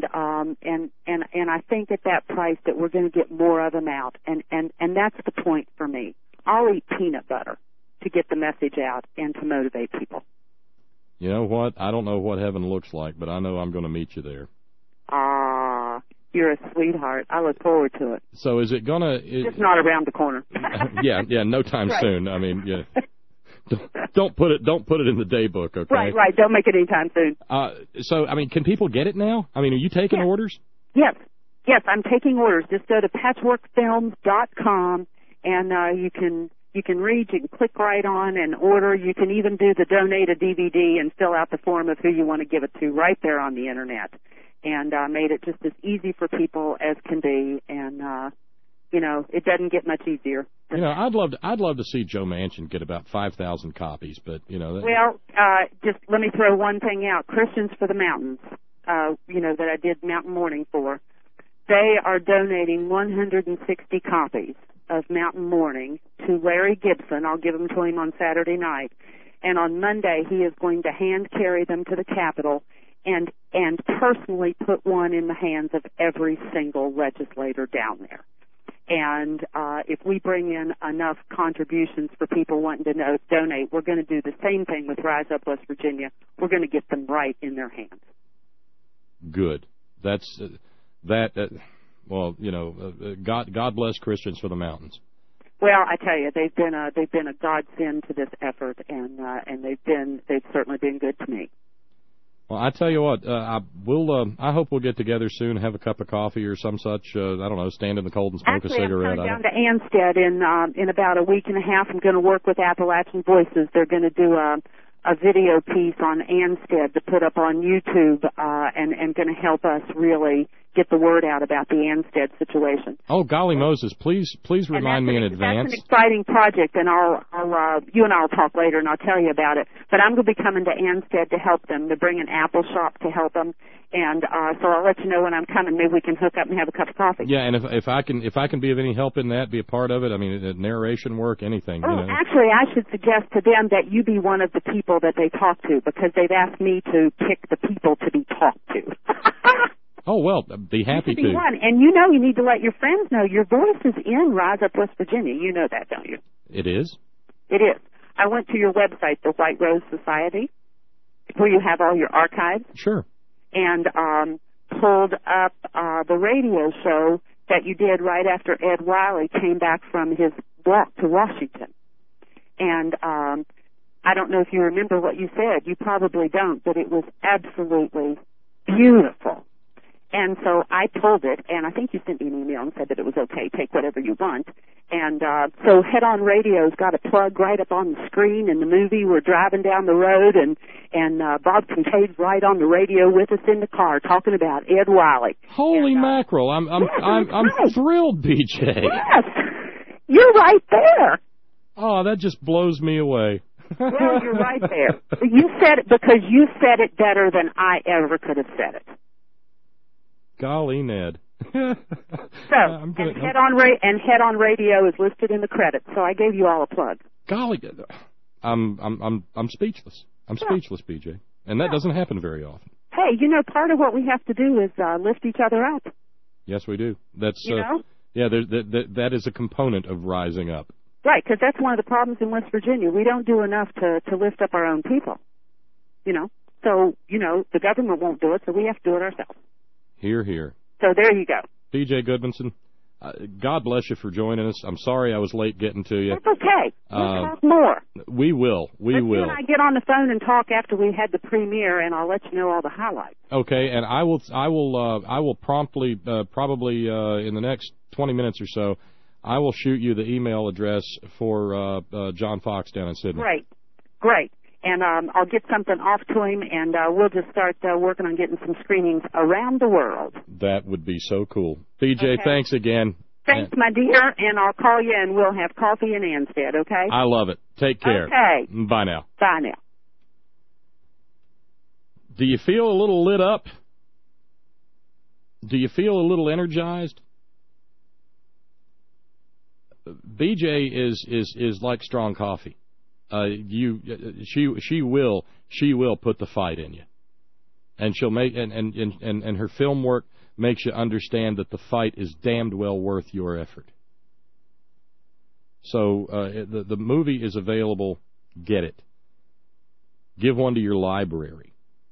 I think at that price that we're going to get more of them out, and that's the point for me. I'll eat peanut butter to get the message out and to motivate people. You know what? I don't know what heaven looks like, but I know I'm going to meet you there. You're a sweetheart. I look forward to it. So is it going to... Just not around the corner. yeah, no time soon. I mean, yeah. Don't put it in the day book, okay? Right. Don't make it anytime soon. So, I mean, can people get it now? I mean, are you taking orders? Yes, I'm taking orders. Just go to patchworkfilms.com, and you can read, you can click right on and order. You can even do the donate a DVD and fill out the form of who you want to give it to right there on the Internet. And made it just as easy for people as can be, and it doesn't get much easier. I'd love to see Joe Manchin get about 5,000 copies, but Well, just let me throw one thing out. Christians for the Mountains, that I did Mountain Morning for, they are donating 160 copies of Mountain Morning to Larry Gibson. I'll give them to him on Saturday night, and on Monday he is going to hand carry them to the Capitol and personally put one in the hands of every single legislator down there. And if we bring in enough contributions for people wanting to donate, we're going to do the same thing with Rise Up West Virginia. We're going to get them right in their hands. Good. That's God bless Christians for the Mountains. Well, I tell you, they've been a godsend to this effort, and they've certainly been good to me. Well, I tell you what, I hope we'll get together soon, have a cup of coffee or some such. I don't know, stand in the cold and smoke a cigarette. I'm coming down to Anstead in about a week and a half. I'm going to work with Appalachian Voices. They're going to do a video piece on Anstead to put up on YouTube, and going to help us really get the word out about the Anstead situation. Oh, golly Moses, please remind me in advance. That's an exciting project, and you and I will talk later, and I'll tell you about it. But I'm going to be coming to Anstead to help them, to bring an apple shop to help them, and so I'll let you know when I'm coming. Maybe we can hook up and have a cup of coffee. Yeah, and if I can be of any help in that, be a part of it. I mean, narration work, anything. Actually, I should suggest to them that you be one of the people that they talk to, because they've asked me to pick the people to be talked to. Oh, well, I'd be happy to. One. And you need to let your friends know your voice is in Rise Up West Virginia. You know that, don't you? It is? It is. I went to your website, the White Rose Society, where you have all your archives. Sure. And pulled up the radio show that you did right after Ed Wiley came back from his walk to Washington. And I don't know if you remember what you said. You probably don't, but it was absolutely beautiful. And so I pulled it, and I think you sent me an email and said that it was okay, take whatever you want. And so Head On Radio's got a plug right up on the screen in the movie. We're driving down the road, and Bob Kincaid's right on the radio with us in the car talking about Ed Wiley. Holy mackerel! I'm thrilled, BJ. Yes, you're right there. Oh, that just blows me away. Well, you're right there. You said it because you said it better than I ever could have said it. Golly, Ned. Head On Radio is listed in the credits, so I gave you all a plug. Golly, I'm speechless. I'm speechless, BJ, and that doesn't happen very often. Hey, part of what we have to do is lift each other up. Yes, we do. That's that is a component of rising up. Right, because that's one of the problems in West Virginia. We don't do enough to lift up our own people. So the government won't do it, so we have to do it ourselves. Hear, hear. So there you go. B.J. Goodmanson, God bless you for joining us. I'm sorry I was late getting to you. That's okay. We'll talk more. We will. We will. You and I get on the phone and talk after we had the premiere, and I'll let you know all the highlights. Okay, and I will promptly, probably in the next 20 minutes or so, I will shoot you the email address for John Fox down in Sydney. Great. and I'll get something off to him, and we'll just start working on getting some screenings around the world. That would be so cool. BJ, Okay. Thanks again. Thanks, my dear, and I'll call you, and we'll have coffee in Anstead, okay? I love it. Take care. Okay. Bye now. Bye now. Do you feel a little lit up? Do you feel a little energized? BJ is like strong coffee. She will put the fight in you, and she'll make and her film work makes you understand that the fight is damned well worth your effort. So the movie is available. Get it. Give one to your library.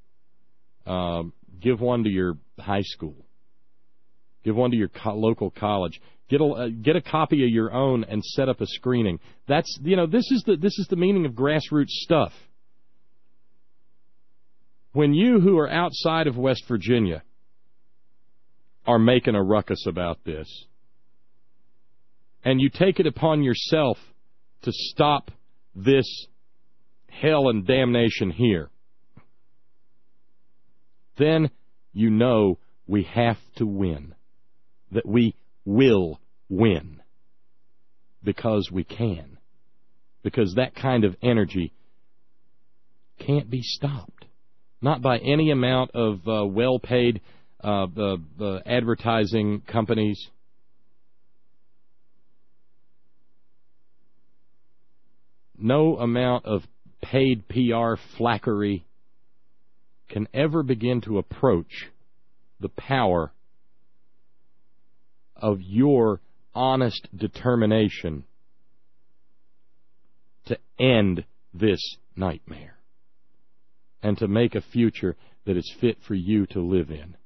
Give one to your high school. Give one to your local college. Get a copy of your own and set up a screening. That's this is the meaning of grassroots stuff. When you who are outside of West Virginia are making a ruckus about this, and you take it upon yourself to stop this hell and damnation here, then you know we have to win. That we will win. Because we can. Because that kind of energy can't be stopped. Not by any amount of well-paid advertising companies. No amount of paid PR flackery can ever begin to approach the power of your honest determination to end this nightmare and to make a future that is fit for you to live in.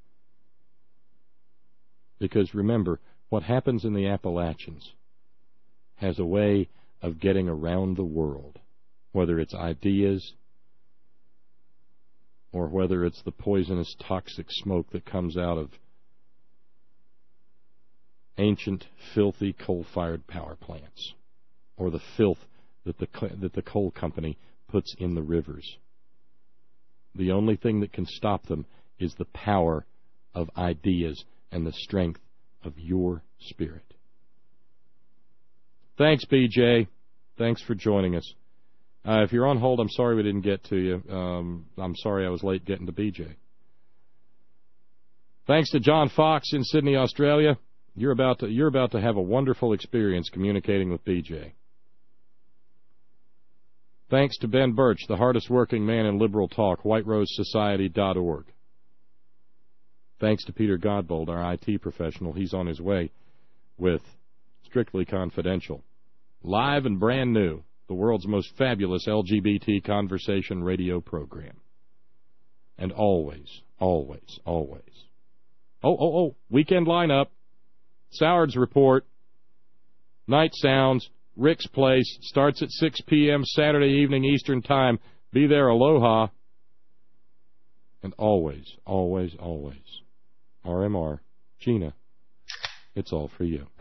Because remember, what happens in the Appalachians has a way of getting around the world, whether it's ideas or whether it's the poisonous, toxic smoke that comes out of ancient, filthy, coal-fired power plants, or the filth that the coal company puts in the rivers. The only thing that can stop them is the power of ideas and the strength of your spirit. Thanks, BJ. Thanks for joining us. If you're on hold, I'm sorry we didn't get to you. I'm sorry I was late getting to BJ. Thanks to John Fox in Sydney, Australia. You're about to have a wonderful experience communicating with BJ. Thanks to Ben Birch, the hardest working man in liberal talk, whiterosesociety.org. Thanks to Peter Godbold, our IT professional. He's on his way with Strictly Confidential. Live and brand new, the world's most fabulous LGBT conversation radio program. And always, always, always. Weekend lineup. Sowards Report, Night Sounds, Rick's Place, starts at 6 p.m. Saturday evening Eastern Time. Be there, aloha. And always, always, always, RMR, Gina, it's all for you.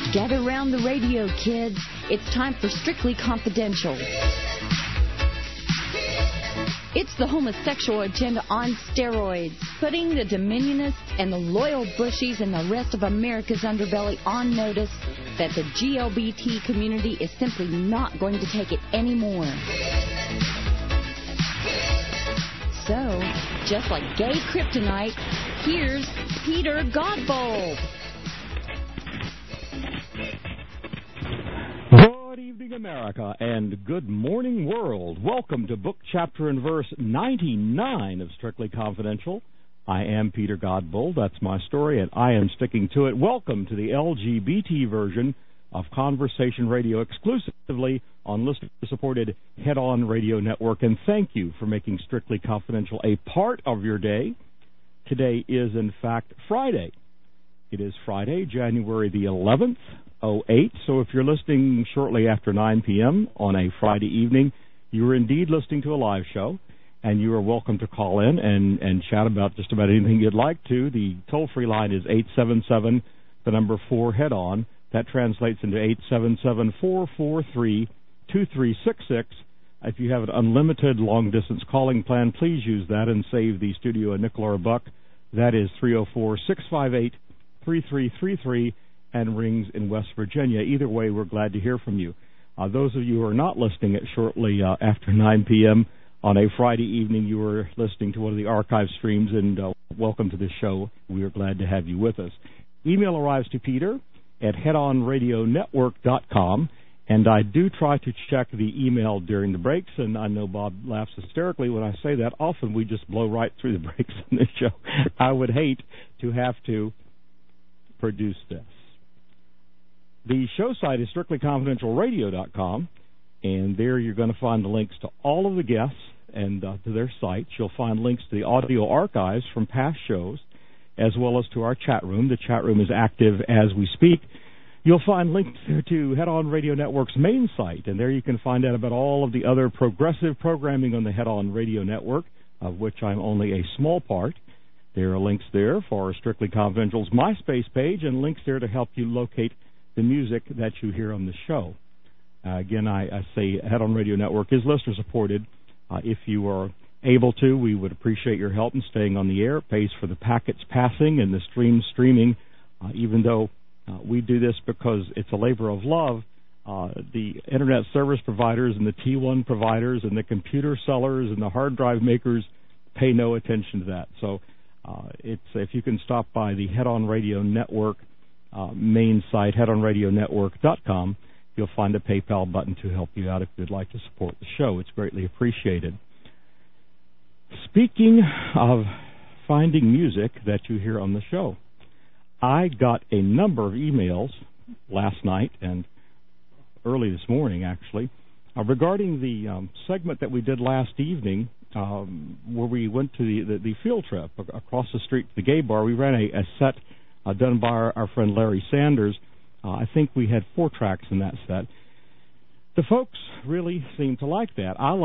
Gather around the radio, kids. It's time for Strictly Confidential. It's the homosexual agenda on steroids, putting the Dominionists and the loyal Bushies and the rest of America's underbelly on notice that the GLBT community is simply not going to take it anymore. So, just like gay kryptonite, here's Peter Godbold. Good evening, America, and good morning, world. Welcome to book, chapter, and verse 99 of Strictly Confidential. I am Peter Godbold. That's my story, and I am sticking to it. Welcome to the LGBT version of Conversation Radio, exclusively on listener-supported Head On Radio Network. And thank you for making Strictly Confidential a part of your day. Today is, in fact, Friday. It is Friday, January the 11th. 08. So if you're listening shortly after 9 p.m. on a Friday evening, you are indeed listening to a live show, and you are welcome to call in and chat about just about anything you'd like to. The toll-free line is 877, the number 4, head on. That translates into 877-443-2366. If you have an unlimited long-distance calling plan, please use that and save the studio a nickel or a buck. That is 304-658-3333. And rings in West Virginia. Either way, we're glad to hear from you. Those of you who are not listening at shortly after 9 p.m. on a Friday evening, you are listening to one of the archive streams, and welcome to the show. We are glad to have you with us. Email arrives to Peter at headonradionetwork.com, and I do try to check the email during the breaks, and I know Bob laughs hysterically when I say that. Often we just blow right through the breaks in this show. I would hate to have to produce this. The show site is strictlyconfidentialradio.com, and there you're going to find the links to all of the guests and to their sites. You'll find links to the audio archives from past shows, as well as to our chat room. The chat room is active as we speak. You'll find links to Head On Radio Network's main site, and there you can find out about all of the other progressive programming on the Head On Radio Network, of which I'm only a small part. There are links there for Strictly Confidential's MySpace page, and links there to help you locate the music that you hear on the show. Again, I say Head On Radio Network is listener-supported. If you are able to, we would appreciate your help in staying on the air. It pays for the packets passing and the streaming. Even though we do this because it's a labor of love, the Internet service providers and the T1 providers and the computer sellers and the hard drive makers pay no attention to that. So if you can stop by the Head On Radio Network main site, headonradionetwork.com, you'll find a PayPal button to help you out if you'd like to support the show. It's greatly appreciated. Speaking of finding music that you hear on the show, I got a number of emails last night and early this morning, actually, regarding the segment that we did last evening where we went to the field trip across the street to the gay bar. We ran a set done by our friend Larry Sanders. I think we had 4 tracks in that set. The folks really seemed to like that. I